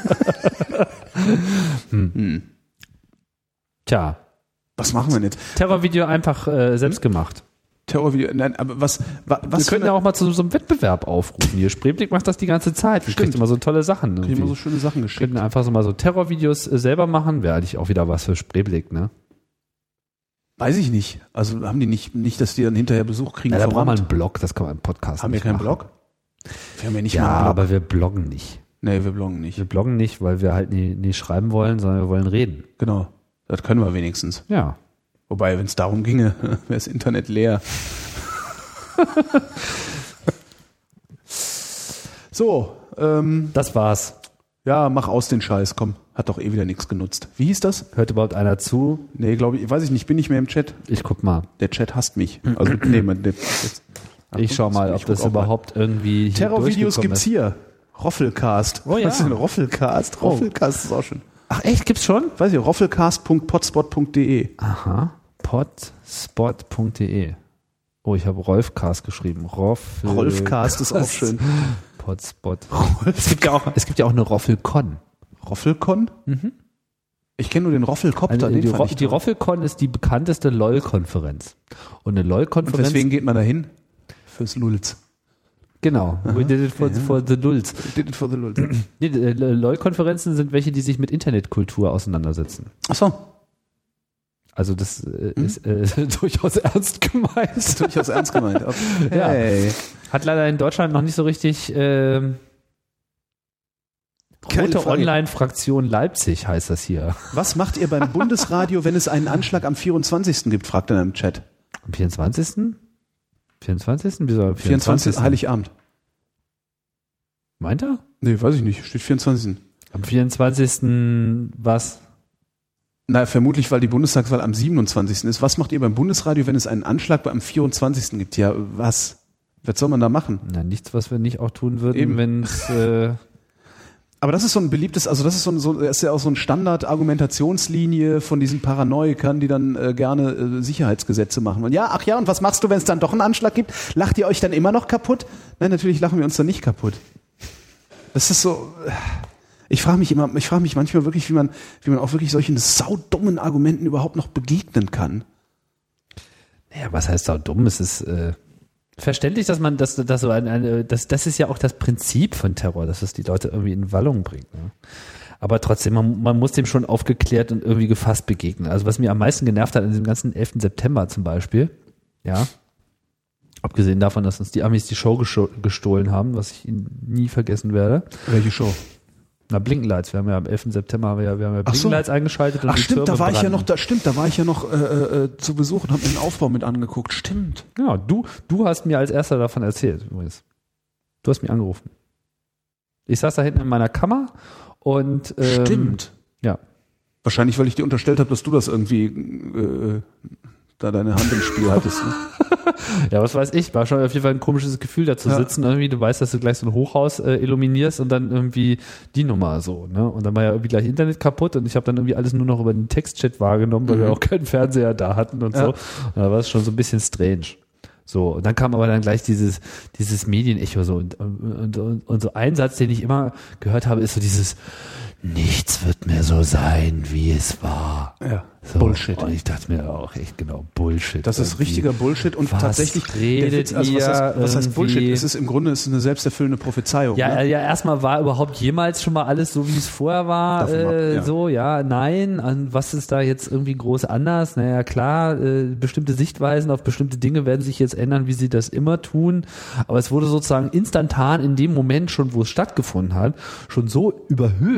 Tja,
Was machen wir denn jetzt?
Terrorvideo einfach äh, selbst gemacht.
Terrorvideo, nein, aber was, wa, was
Wir könnten ja auch mal zu so einem Wettbewerb aufrufen. Hier, Spreeblick macht das die ganze Zeit. Wir kriegen immer so tolle Sachen.
kriegen
irgendwie.
wir so schöne Sachen
Wir
geschickt.
könnten einfach so mal so Terrorvideos äh, selber machen. Wäre eigentlich auch wieder was für Spreeblick, ne?
Weiß ich nicht. Also haben die nicht, nicht, dass die dann hinterher Besuch kriegen.
Ja, da braucht man
verrammt?
einen Blog, das kann man im Podcast
Haben wir
nicht
keinen
machen.
Blog? Wir haben ja nicht
Ja,
mal einen Blog.
aber wir bloggen nicht.
Nee, wir bloggen nicht.
Wir bloggen nicht, weil wir halt nie, nie schreiben wollen, sondern wir wollen reden.
Genau. Das können wir wenigstens.
Ja.
Wobei, wenn es darum ginge, wäre das Internet leer. So, ähm,
Das war's.
ja, mach aus den Scheiß, komm. Hat doch eh wieder nichts genutzt. Wie hieß das?
Hört überhaupt einer zu?
Nee, glaube ich, weiß ich nicht, bin nicht mehr im Chat.
Ich guck mal.
Der Chat hasst mich. Also, nee, man, der, jetzt,
Ich schau mal, ob
ich guck
das
auch mal.
überhaupt irgendwie hier
Terrorvideos
durchgekommen
gibt's
ist.
hier. Roffelcast.
Oh ja.
Was ist denn Roffelcast? Roffelcast ist auch schön.
Ach echt, gibt's schon?
Weiß ich, roffelcast punkt potspot punkt de.
Aha. potspot punkt de. Oh, ich habe Rolfcast geschrieben. Roffel
Rolfcast ist auch schön.
Potspot. Es gibt ja auch, es gibt ja auch eine Roffelcon.
Roffelcon?
Mhm.
Ich kenne nur den Roffelkopter,
Also
den
die,
fand
Ro-
ich
die
toll.
Roffelcon ist die bekannteste LOL-Konferenz. Und eine
Und
LOL-Konferenz.
weswegen geht man da hin? Fürs Lulz.
Genau. We did it for, for the lulz.
Did it for the Lulz.
Nee, äh, LOL-Konferenzen sind welche, die sich mit Internetkultur auseinandersetzen.
Ach so.
Also das äh, ist äh, durchaus ernst gemeint.
Durchaus ernst gemeint. Okay.
Ja.
Hey.
Hat leider in Deutschland noch nicht so richtig ähm,
Keine
Rote
Frage.
Online-Fraktion Leipzig heißt das hier.
Was macht ihr beim Bundesradio, wenn es einen Anschlag am vierundzwanzigsten gibt, fragt er im Chat.
Am vierundzwanzigsten? vierundzwanzigsten? Wieso am
vierundzwanzigsten Heiligabend.
Meint er?
Nee, weiß ich nicht. Steht vierundzwanzigsten
Am vierundzwanzigsten was?
Na, vermutlich, weil die Bundestagswahl am siebenundzwanzigsten ist. Was macht ihr beim Bundesradio, wenn es einen Anschlag am vierundzwanzigsten gibt? Ja, was? Was soll man da machen?
Na, nichts, was wir nicht auch tun würden,
Eben.
wenn es äh,
Aber das ist so ein beliebtes, also das ist so ein, so, das ist ja auch so ein Standard-Argumentationslinie von diesen Paranoikern, die dann äh, gerne äh, Sicherheitsgesetze machen. Und ja, ach ja, und was machst du, wenn es dann doch einen Anschlag gibt? Lacht ihr euch dann immer noch kaputt? Nein, natürlich lachen wir uns dann nicht kaputt. Das ist so. äh, Ich frage mich immer, ich frage mich manchmal wirklich, wie man, wie man auch wirklich solchen saudummen Argumenten überhaupt noch begegnen kann.
Naja, was heißt da dumm? Es ist äh, verständlich, dass man das, das so ein, eine, das, das ist ja auch das Prinzip von Terror, dass es die Leute irgendwie in Wallung bringt. Ne? Aber trotzdem, man, man muss dem schon aufgeklärt und irgendwie gefasst begegnen. Also was mir am meisten genervt hat an diesem ganzen elften September zum Beispiel, ja, abgesehen davon, dass uns die Amis die Show gescho- gestohlen haben, was ich nie vergessen werde.
Welche Show?
Na, Blinkenlights. Wir haben ja am elften September haben wir ja, wir haben ja
Ach so.
Blinkenlights eingeschaltet. Und
Ach
die
stimmt, da
Türme
war ich ja
brannten.
noch, da stimmt, da war ich ja noch äh, äh, zu Besuch und habe mir den Aufbau mit angeguckt. Stimmt.
Ja, du, du hast mir als erster davon erzählt, übrigens. Du hast mich angerufen. Ich saß da hinten in meiner Kammer und ähm,
Stimmt.
Ja.
Wahrscheinlich, weil ich dir unterstellt habe, dass du das irgendwie äh, da deine Hand im Spiel hattest. Ne?
Ja, was weiß ich, war schon auf jeden Fall ein komisches Gefühl, da zu
Ja.
sitzen. Irgendwie, du weißt, dass du gleich so ein Hochhaus äh, illuminierst und dann irgendwie die Nummer so, ne? Und dann war ja irgendwie gleich Internet kaputt und ich habe dann irgendwie alles nur noch über den Textchat wahrgenommen, weil
Mhm.
wir auch keinen Fernseher da hatten und
Ja.
so. Und da war es schon so ein bisschen strange. So, und dann kam aber dann gleich dieses, dieses Medienecho so und, und, und, und so ein Satz, den ich immer gehört habe, ist so dieses nichts wird mehr so sein, wie es war.
Ja.
So,
Bullshit.
Und ich dachte mir auch echt genau, Bullshit.
Das ist
irgendwie.
richtiger Bullshit und
Was
tatsächlich
redet
der Witz, also was,
ihr
heißt, was heißt
irgendwie?
Bullshit? Es ist im Grunde es ist eine selbsterfüllende Prophezeiung.
Ja,
ne?
ja, erstmal war überhaupt jemals schon mal alles so, wie es vorher war.
Davon ab,
Äh,
ja.
So, ja, nein. Und was ist da jetzt irgendwie groß anders? Naja, klar, äh, bestimmte Sichtweisen auf bestimmte Dinge werden sich jetzt ändern, wie sie das immer tun. Aber es wurde sozusagen instantan in dem Moment schon, wo es stattgefunden hat, schon so überhöht.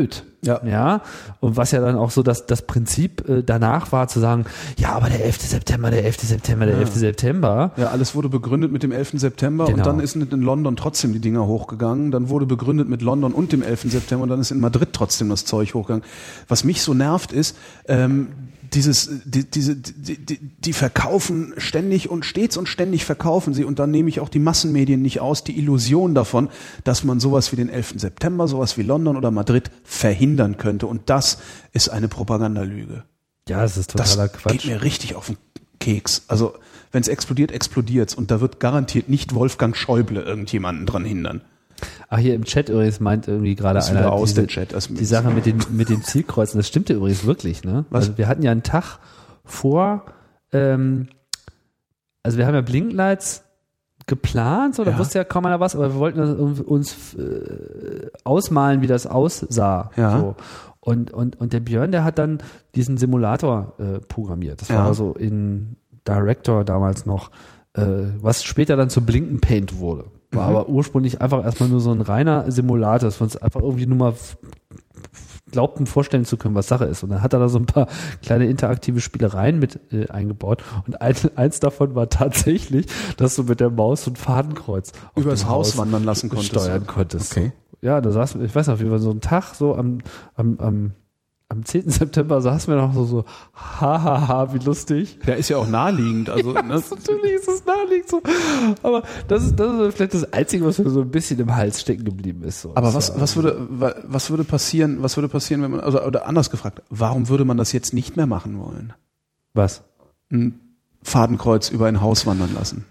Ja.
Ja, und was ja dann auch so das, das Prinzip äh, danach war, zu sagen, ja, aber der elfte September, der elfte September, der
Ja.
elfte September.
Ja, alles wurde begründet mit dem elften September
Genau.
und dann ist in London trotzdem die Dinger hochgegangen. Dann wurde begründet mit London und dem elften September und dann ist in Madrid trotzdem das Zeug hochgegangen. Was mich so nervt ist, ähm, dieses, die, diese, die, die, die verkaufen ständig und stets und ständig verkaufen sie und dann nehme ich auch die Massenmedien nicht aus, die Illusion davon, dass man sowas wie den elften September, sowas wie London oder Madrid verhindern könnte und das ist eine Propagandalüge.
Ja, das ist
Das
totaler Quatsch.
geht mir richtig auf den Keks. Also, wenn es explodiert, explodiert's und da wird garantiert nicht Wolfgang Schäuble irgendjemanden dran hindern.
Ach, hier im Chat übrigens meint irgendwie gerade
Das ist wieder
einer
aus,
diese,
der Chat. Das
die Sache mit den, mit den Zielkreuzen. Das stimmte übrigens wirklich, ne?
Was?
Also wir hatten ja einen Tag vor, ähm, also wir haben ja Blinklights geplant, so, da
Ja.
wusste ja kaum einer was, aber wir wollten uns äh, ausmalen, wie das aussah.
Ja.
So. Und, und, und der Björn, der hat dann diesen Simulator äh, programmiert. Das
Ja.
war so in Director damals noch, äh, was später dann zu Blinken Paint wurde. War
Mhm.
aber ursprünglich einfach erstmal nur so ein reiner Simulator, dass wir uns einfach irgendwie nur mal f- glaubten, vorstellen zu können, was Sache ist. Und dann hat er da so ein paar kleine interaktive Spielereien mit äh, eingebaut. Und ein, eins davon war tatsächlich, dass du mit der Maus so ein Fadenkreuz auf
Übers
dem
Haus wandern lassen konntest.
steuern konntest.
Okay.
Ja, da saß, ich weiß noch, wie wir so einen Tag so am, am, am, am zehnten September saßen wir noch so, so, hahaha, wie lustig.
Ja, ist ja auch naheliegend. Also, ne?
Natürlich ist es naheliegend so. Aber das ist, das ist vielleicht das Einzige, was mir so ein bisschen im Hals stecken geblieben ist. So.
Aber
Das
was,
war-
was würde, wa- was würde passieren, was würde passieren, wenn man, also, oder anders gefragt, warum würde man das jetzt nicht mehr machen wollen?
Was?
Ein Fadenkreuz über ein Haus wandern lassen.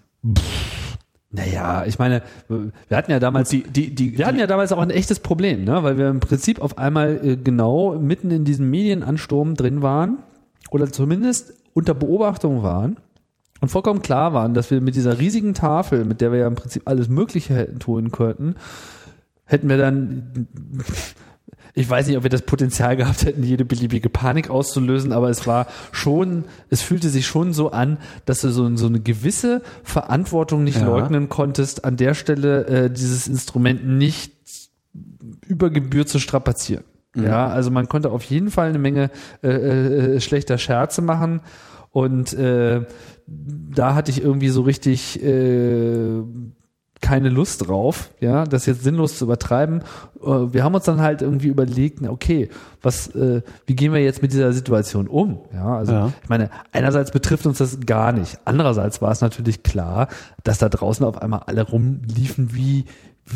Naja, ich meine, wir hatten ja damals,
Die, die, die,
wir hatten ja damals auch ein echtes Problem, ne? Weil wir im Prinzip auf einmal äh, genau mitten in diesem Medienansturm drin waren oder zumindest unter Beobachtung waren und vollkommen klar waren, dass wir mit dieser riesigen Tafel, mit der wir ja im Prinzip alles Mögliche hätten tun könnten, hätten wir dann, ich weiß nicht, ob wir das Potenzial gehabt hätten, jede beliebige Panik auszulösen, aber es war schon, es fühlte sich schon so an, dass du so, so eine gewisse Verantwortung nicht
Ja.
leugnen konntest, an der Stelle äh, dieses Instrument nicht über Gebühr zu strapazieren. Ja, also man konnte auf jeden Fall eine Menge äh, äh, schlechter Scherze machen und äh, da hatte ich irgendwie so richtig äh, keine Lust drauf, ja, das jetzt sinnlos zu übertreiben. Äh, Wir haben uns dann halt irgendwie überlegt, na, okay, was, äh, wie gehen wir jetzt mit dieser Situation um? Ja, also
Ja.
ich meine, einerseits betrifft uns das gar nicht. Andererseits war es natürlich klar, dass da draußen auf einmal alle rumliefen wie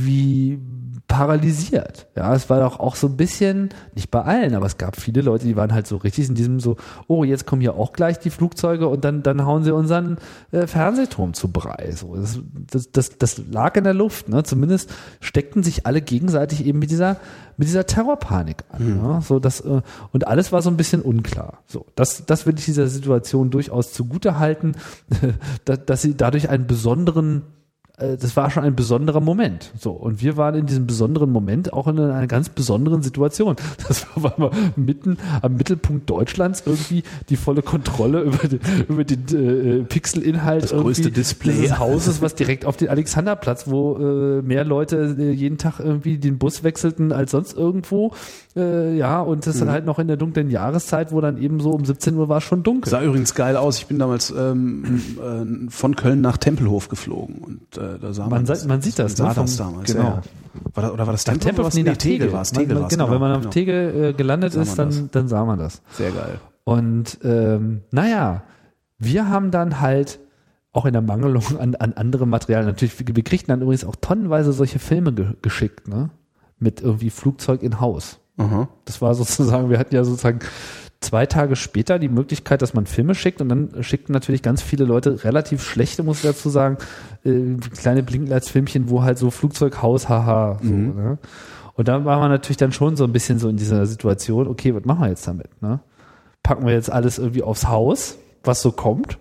wie paralysiert. Ja, es war doch auch so ein bisschen, nicht bei allen, aber es gab viele Leute, die waren halt so richtig in diesem so, oh, jetzt kommen hier auch gleich die Flugzeuge und dann dann hauen sie unseren äh, Fernsehturm zu Brei. So, das, das, das, das lag in der Luft. Ne? Zumindest steckten sich alle gegenseitig eben mit dieser mit dieser Terrorpanik an. Ne? So, das, äh, und alles war so ein bisschen unklar. So, das, das will ich dieser Situation durchaus zugute halten, dass, dass sie dadurch einen besonderen das war schon ein besonderer Moment. So. Und wir waren in diesem besonderen Moment auch in einer ganz besonderen Situation. Das war, weil wir mitten am Mittelpunkt Deutschlands irgendwie die volle Kontrolle über den, über den äh, Pixelinhalt
Das größte
irgendwie
Display.
dieses Hauses, was direkt auf den Alexanderplatz, wo äh, mehr Leute äh, jeden Tag irgendwie den Bus wechselten als sonst irgendwo. Äh, ja, und das
Mhm.
dann halt noch in der dunklen Jahreszeit, wo dann eben so um siebzehn Uhr war es schon dunkel.
sah übrigens geil aus. Ich bin damals ähm, äh, von Köln nach Tempelhof geflogen und äh, da sah man,
Man
das,
sah- man sieht das,
man
ne,
sah das
vom-
damals.
genau.
Ja. War das, oder war das
Nach
Tempelhof?
Tempelhof,
oder
nee,
was?
nach Tegel.
war es.
Man-
Tegel
man-
war's,
genau, wenn man auf
genau.
Tegel äh, gelandet
Sah
ist,
man
dann,
das.
dann sah man das.
Sehr geil.
Und ähm, naja, wir haben dann halt auch in der Mangelung an, an anderem Material, natürlich, wir, wir kriegten dann übrigens auch tonnenweise solche Filme ge geschickt, ne? Mit irgendwie Flugzeug in Haus.
Aha.
Das war sozusagen, wir hatten ja sozusagen zwei Tage später die Möglichkeit, dass man Filme schickt und dann schickten natürlich ganz viele Leute relativ schlechte, muss ich dazu sagen, äh, kleine Blinklights-Filmchen, wo halt so Flugzeughaus, haha, so,
Mhm.
ne? Und da war man natürlich dann schon so ein bisschen so in dieser Situation, okay, was machen wir jetzt damit, ne? Packen wir jetzt alles irgendwie aufs Haus, was so kommt?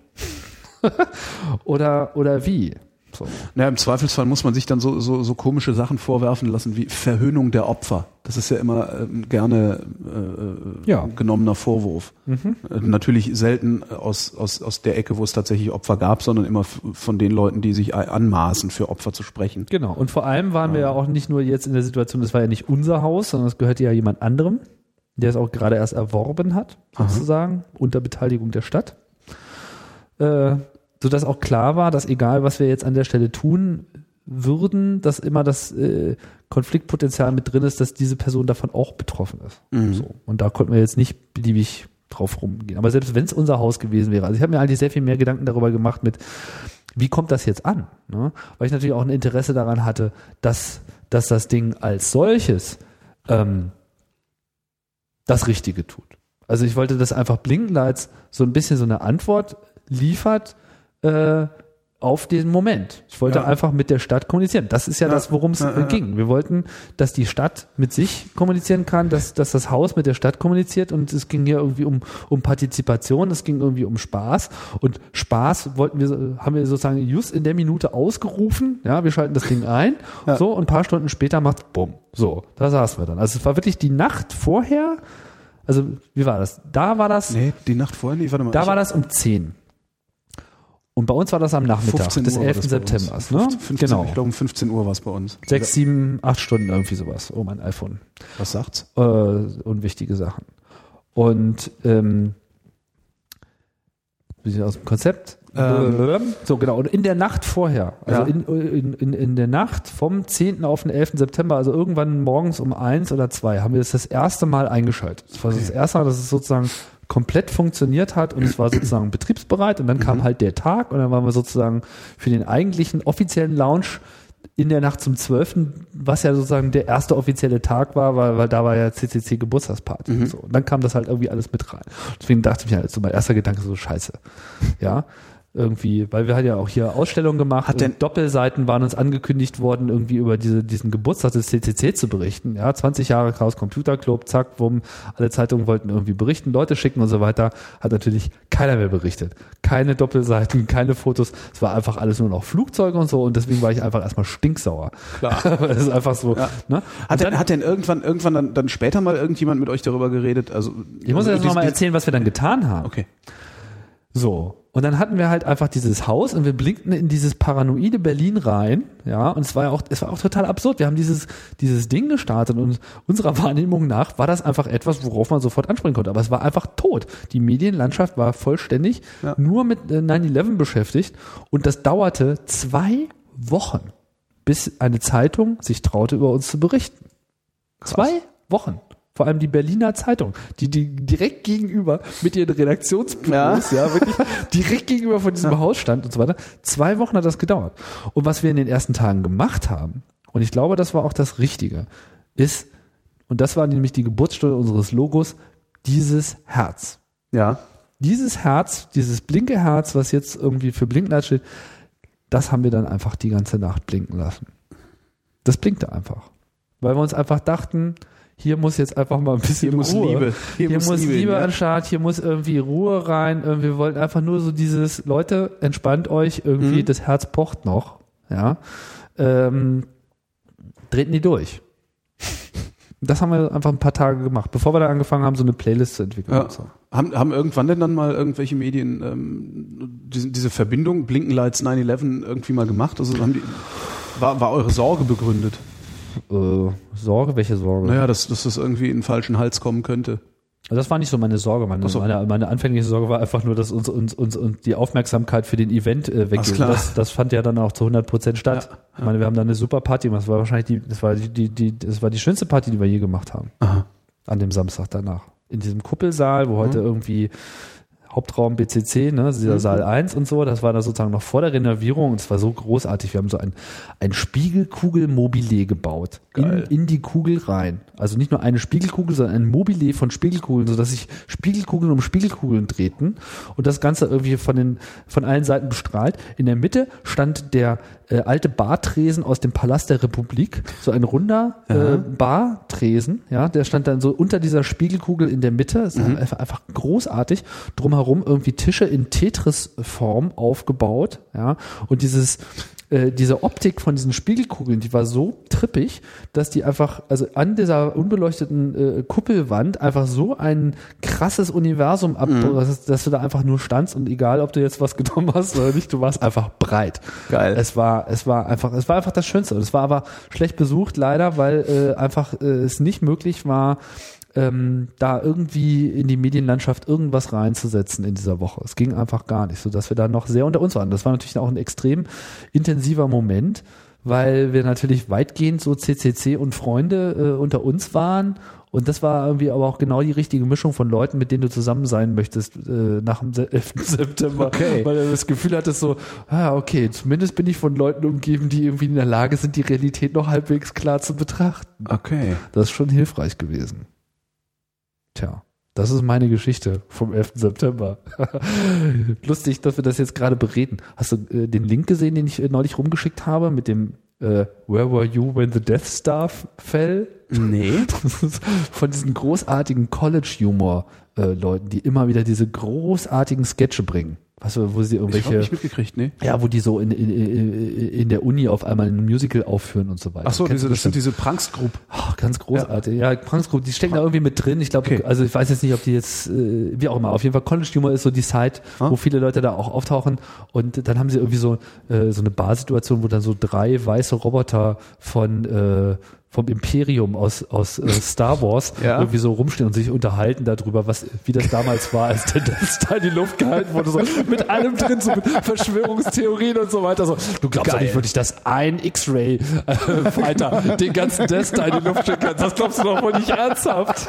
oder, oder wie? So.
Ja, im Zweifelsfall muss man sich dann so, so, so komische Sachen vorwerfen lassen wie Verhöhnung der Opfer. Das ist ja immer ähm, gerne äh,
Ja.
genommener Vorwurf.
Mhm.
Äh, natürlich selten aus, aus, aus der Ecke, wo es tatsächlich Opfer gab, sondern immer f- von den Leuten, die sich anmaßen, für Opfer zu sprechen.
Genau. Und vor allem waren wir ja auch nicht nur jetzt in der Situation, das war ja nicht unser Haus, sondern es gehörte ja jemand anderem. der es auch gerade erst erworben hat, sozusagen, Aha. unter Beteiligung der Stadt. Äh, sodass auch klar war, dass egal, was wir jetzt an der Stelle tun würden, dass immer das äh, Konfliktpotenzial mit drin ist, dass diese Person davon auch betroffen ist. Mhm. So. Und da konnten wir jetzt nicht beliebig drauf rumgehen. Aber selbst wenn es unser Haus gewesen wäre, also ich habe mir eigentlich sehr viel mehr Gedanken darüber gemacht mit, wie kommt das jetzt an? Ne? Weil ich natürlich auch ein Interesse daran hatte, dass, dass das Ding als solches ähm, das Richtige tut. Also ich wollte, dass einfach Blinkenlights so ein bisschen so eine Antwort liefert äh, auf den Moment. Ich wollte ja. einfach mit der Stadt kommunizieren. Das ist ja, ja. das, worum es ja, ja, ging. Wir wollten, dass die Stadt mit sich kommunizieren kann, dass, dass das Haus mit der Stadt kommuniziert, und es ging hier irgendwie um, um Partizipation, es ging irgendwie um Spaß, und Spaß wollten wir, haben wir sozusagen just in der Minute ausgerufen, ja, wir schalten das Ding ein, ja. so, und ein paar Stunden später macht bumm. So, da saßen wir dann. Also es war wirklich die Nacht vorher, also wie war das? Da war das...
Nee, die Nacht vorher, nee, warte mal.
Da war das um zehn. Und bei uns war das am Nachmittag des elften September. Ne?
fünfzehn,
genau.
Ich glaube um fünfzehn Uhr war es bei uns.
Sechs, sieben, acht Stunden irgendwie sowas. Oh, mein iPhone.
Was sagt's?
Äh, unwichtige Sachen. Und ähm, wir sind aus dem Konzept. Ähm. So, genau. Und in der Nacht vorher, also ja. in, in, in, in der Nacht vom zehnten auf den elften September, also irgendwann morgens um eins oder zwei, haben wir das das erste Mal eingeschaltet. Das war okay. das erste Mal, dass es sozusagen komplett funktioniert hat, und es war sozusagen betriebsbereit, und dann kam mhm. halt der Tag, und dann waren wir sozusagen für den eigentlichen offiziellen Launch in der Nacht zum zwölften, was ja sozusagen der erste offizielle Tag war, weil, weil da war ja C C C Geburtstagsparty mhm. und so. Und dann kam das halt irgendwie alles mit rein. Deswegen dachte ich mir halt so, mein erster Gedanke so, scheiße. Ja. Irgendwie, weil wir halt ja auch hier Ausstellungen gemacht, hat denn Doppelseiten waren uns angekündigt worden, irgendwie über diese, diesen Geburtstag des C C C zu berichten. Ja, zwanzig Jahre Chaos Computer Club, zack, wumm, alle Zeitungen wollten irgendwie berichten, Leute schicken und so weiter. Hat natürlich keiner mehr berichtet. Keine Doppelseiten, keine Fotos. Es war einfach alles nur noch Flugzeuge und so, und deswegen war ich einfach erstmal stinksauer.
Klar.
Das ist einfach so.
Ja.
Ne?
Hat, denn, hat denn irgendwann, irgendwann dann, dann später mal irgendjemand mit euch darüber geredet? Also,
ich muss
also
jetzt nochmal erzählen, was wir dann getan haben.
Okay.
So. Und dann hatten wir halt einfach dieses Haus, und wir blinkten in dieses paranoide Berlin rein, ja, und es war ja auch, es war auch total absurd. Wir haben dieses, dieses Ding gestartet, und unserer Wahrnehmung nach war das einfach etwas, worauf man sofort anspringen konnte. Aber es war einfach tot. Die Medienlandschaft war vollständig ja. nur mit neun elf beschäftigt, und das dauerte zwei Wochen, bis eine Zeitung sich traute, über uns zu berichten. Krass. Zwei Wochen. Vor allem die Berliner Zeitung, die, die direkt gegenüber mit ihren Redaktionsbüros, ja. ja, wirklich direkt gegenüber von diesem ja. Haus stand und so weiter. Zwei Wochen hat das gedauert. Und was wir in den ersten Tagen gemacht haben, und ich glaube, das war auch das Richtige, ist, und das war nämlich die Geburtsstunde unseres Logos, dieses Herz.
Ja.
Dieses Herz, dieses blinke Herz, was jetzt irgendwie für Blinklight steht, das haben wir dann einfach die ganze Nacht blinken lassen. Das blinkte einfach. Weil wir uns einfach dachten, hier muss jetzt einfach mal ein bisschen
hier muss
Ruhe.
Liebe.
Hier, hier muss, muss Liebe, Liebe
ja.
an den Start, hier muss irgendwie Ruhe rein. Wir wollten einfach nur so dieses, Leute, entspannt euch, irgendwie, mhm. das Herz pocht noch. Ja, ähm, treten die durch. Das haben wir einfach ein paar Tage gemacht, bevor wir da angefangen haben, so eine Playlist zu entwickeln.
Ja.
Und so.
Haben, haben irgendwann denn dann mal irgendwelche Medien ähm, diese, diese Verbindung Blinkenlights neun elf irgendwie mal gemacht? Also haben die, war, war eure Sorge begründet?
Äh, Sorge? Welche Sorge?
Naja, dass, dass das irgendwie in den falschen Hals kommen könnte.
Also das war nicht so meine Sorge. Meine, so. meine, meine anfängliche Sorge war einfach nur, dass uns, uns, uns, uns die Aufmerksamkeit für den Event äh, weggeht. Das, das fand ja dann auch zu hundert Prozent statt. Ja, ja. Ich meine, wir haben da eine super Party gemacht. Das war wahrscheinlich die, das war die, die, die, das war die schönste Party, die wir je gemacht haben.
Aha.
An dem Samstag danach. In diesem Kuppelsaal, wo mhm. heute irgendwie Hauptraum B C C, ne, dieser mhm. Saal eins und so, das war da sozusagen noch vor der Renovierung, und es war so großartig. Wir haben so ein, ein Spiegelkugel-Mobile gebaut. In, in die Kugel rein. Also nicht nur eine Spiegelkugel, sondern ein Mobile von Spiegelkugeln, sodass sich Spiegelkugeln um Spiegelkugeln drehten, und das Ganze irgendwie von den, von allen Seiten bestrahlt. In der Mitte stand der äh, alte Bartresen aus dem Palast der Republik, so ein runder äh, Bartresen, ja, der stand dann so unter dieser Spiegelkugel in der Mitte. Das ist mhm. einfach, einfach großartig. Drumherum irgendwie Tische in Tetris-Form aufgebaut, ja, und dieses äh, diese Optik von diesen Spiegelkugeln, die war so trippig, dass die einfach, also an dieser unbeleuchteten äh, Kuppelwand einfach so ein krasses Universum ab, mhm. dass, dass du da einfach nur standst, und egal, ob du jetzt was genommen hast oder nicht, du warst einfach breit.
Geil.
Es war, es war einfach, es war einfach das Schönste. Und es war aber schlecht besucht, leider, weil äh, einfach äh, es nicht möglich war, ähm, da irgendwie in die Medienlandschaft irgendwas reinzusetzen in dieser Woche. Es ging einfach gar nicht, sodass wir da noch sehr unter uns waren. Das war natürlich auch ein extrem intensiver Moment, weil wir natürlich weitgehend so C C C und Freunde äh, unter uns waren. Und das war irgendwie aber auch genau die richtige Mischung von Leuten, mit denen du zusammen sein möchtest äh, nach dem elften September.
Okay.
Weil du das Gefühl hattest so, ah, okay, zumindest bin ich von Leuten umgeben, die irgendwie in der Lage sind, die Realität noch halbwegs klar zu betrachten.
Okay.
Das ist schon hilfreich gewesen. Tja, das ist meine Geschichte vom elften September. Lustig, dass wir das jetzt gerade bereden. Hast du äh, den Link gesehen, den ich äh, neulich rumgeschickt habe mit dem äh, Where were you when the Death Star fell?
Nee.
Das ist von diesen großartigen College-Humor-Leuten, die immer wieder diese großartigen Sketche bringen. Weißt du, wo sie
Ich habe
irgendwelche,
nicht mitgekriegt, nee.
ja, wo die so in, in, in der Uni auf einmal ein Musical aufführen und so weiter.
Ach so,
Kennst
diese,
du
das sind
bestimmt?
diese Prankstgroup.
Oh, ganz großartig. Ja, ja Prankstgroup, die stecken da irgendwie mit drin. Ich glaube,
Okay.
also ich weiß jetzt nicht, ob die jetzt, äh, wie auch immer, auf jeden Fall College Humor ist so die Site,
Ah.
wo viele Leute da auch auftauchen und dann haben sie irgendwie so, äh, so eine Barsituation, wo dann so drei weiße Roboter von, äh, vom Imperium aus, aus äh, Star Wars
Ja.
irgendwie so rumstehen und sich unterhalten darüber, was, wie das damals war, als der Death Star in die Luft gehalten wurde, so mit allem drin, so mit Verschwörungstheorien und so weiter. So, du glaubst doch
Geil.
nicht wirklich, dass ein X-Ray-Fighter den ganzen Death Star in die Luft schicken kann. Das glaubst du doch wohl nicht ernsthaft.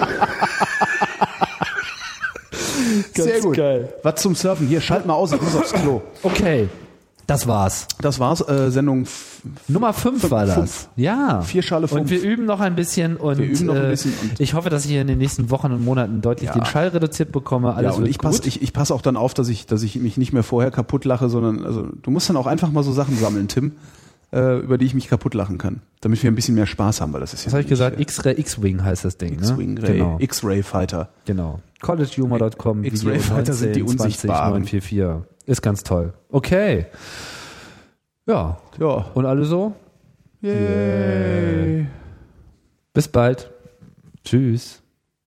Ganz
Sehr gut.
geil.
Was zum Surfen? Hier, schalt mal aus, ich muss aufs Klo.
Okay, das war's.
Das war's, äh, Sendung f-
Nummer fünf war das.
fünf.
Ja.
Vier Schale fünf.
Und wir üben noch ein bisschen und
Wir üben noch ein
äh,
bisschen und-
ich hoffe, dass ich in den nächsten Wochen und Monaten deutlich
Ja.
den Schall reduziert bekomme. Alles
Ja, und
wird
ich passe
gut.
ich, ich pass auch dann auf, dass ich, dass ich mich nicht mehr vorher kaputt lache, sondern also du musst dann auch einfach mal so Sachen sammeln, Tim, äh, über die ich mich kaputt lachen kann, damit wir ein bisschen mehr Spaß haben, weil das ist ja
Was habe ich
nicht,
gesagt?
äh,
X-Ray, X-Wing heißt das Ding.
X-Wing
ne?
Ray,
Genau.
X-Ray Fighter.
genau. college humor Punkt com
X-Ray Fighter sind die Unsichtbaren.
neun vier vier. Ist ganz toll. Okay. Ja.
Ja.
Und alle so?
Yay.
Bis bald. Tschüss.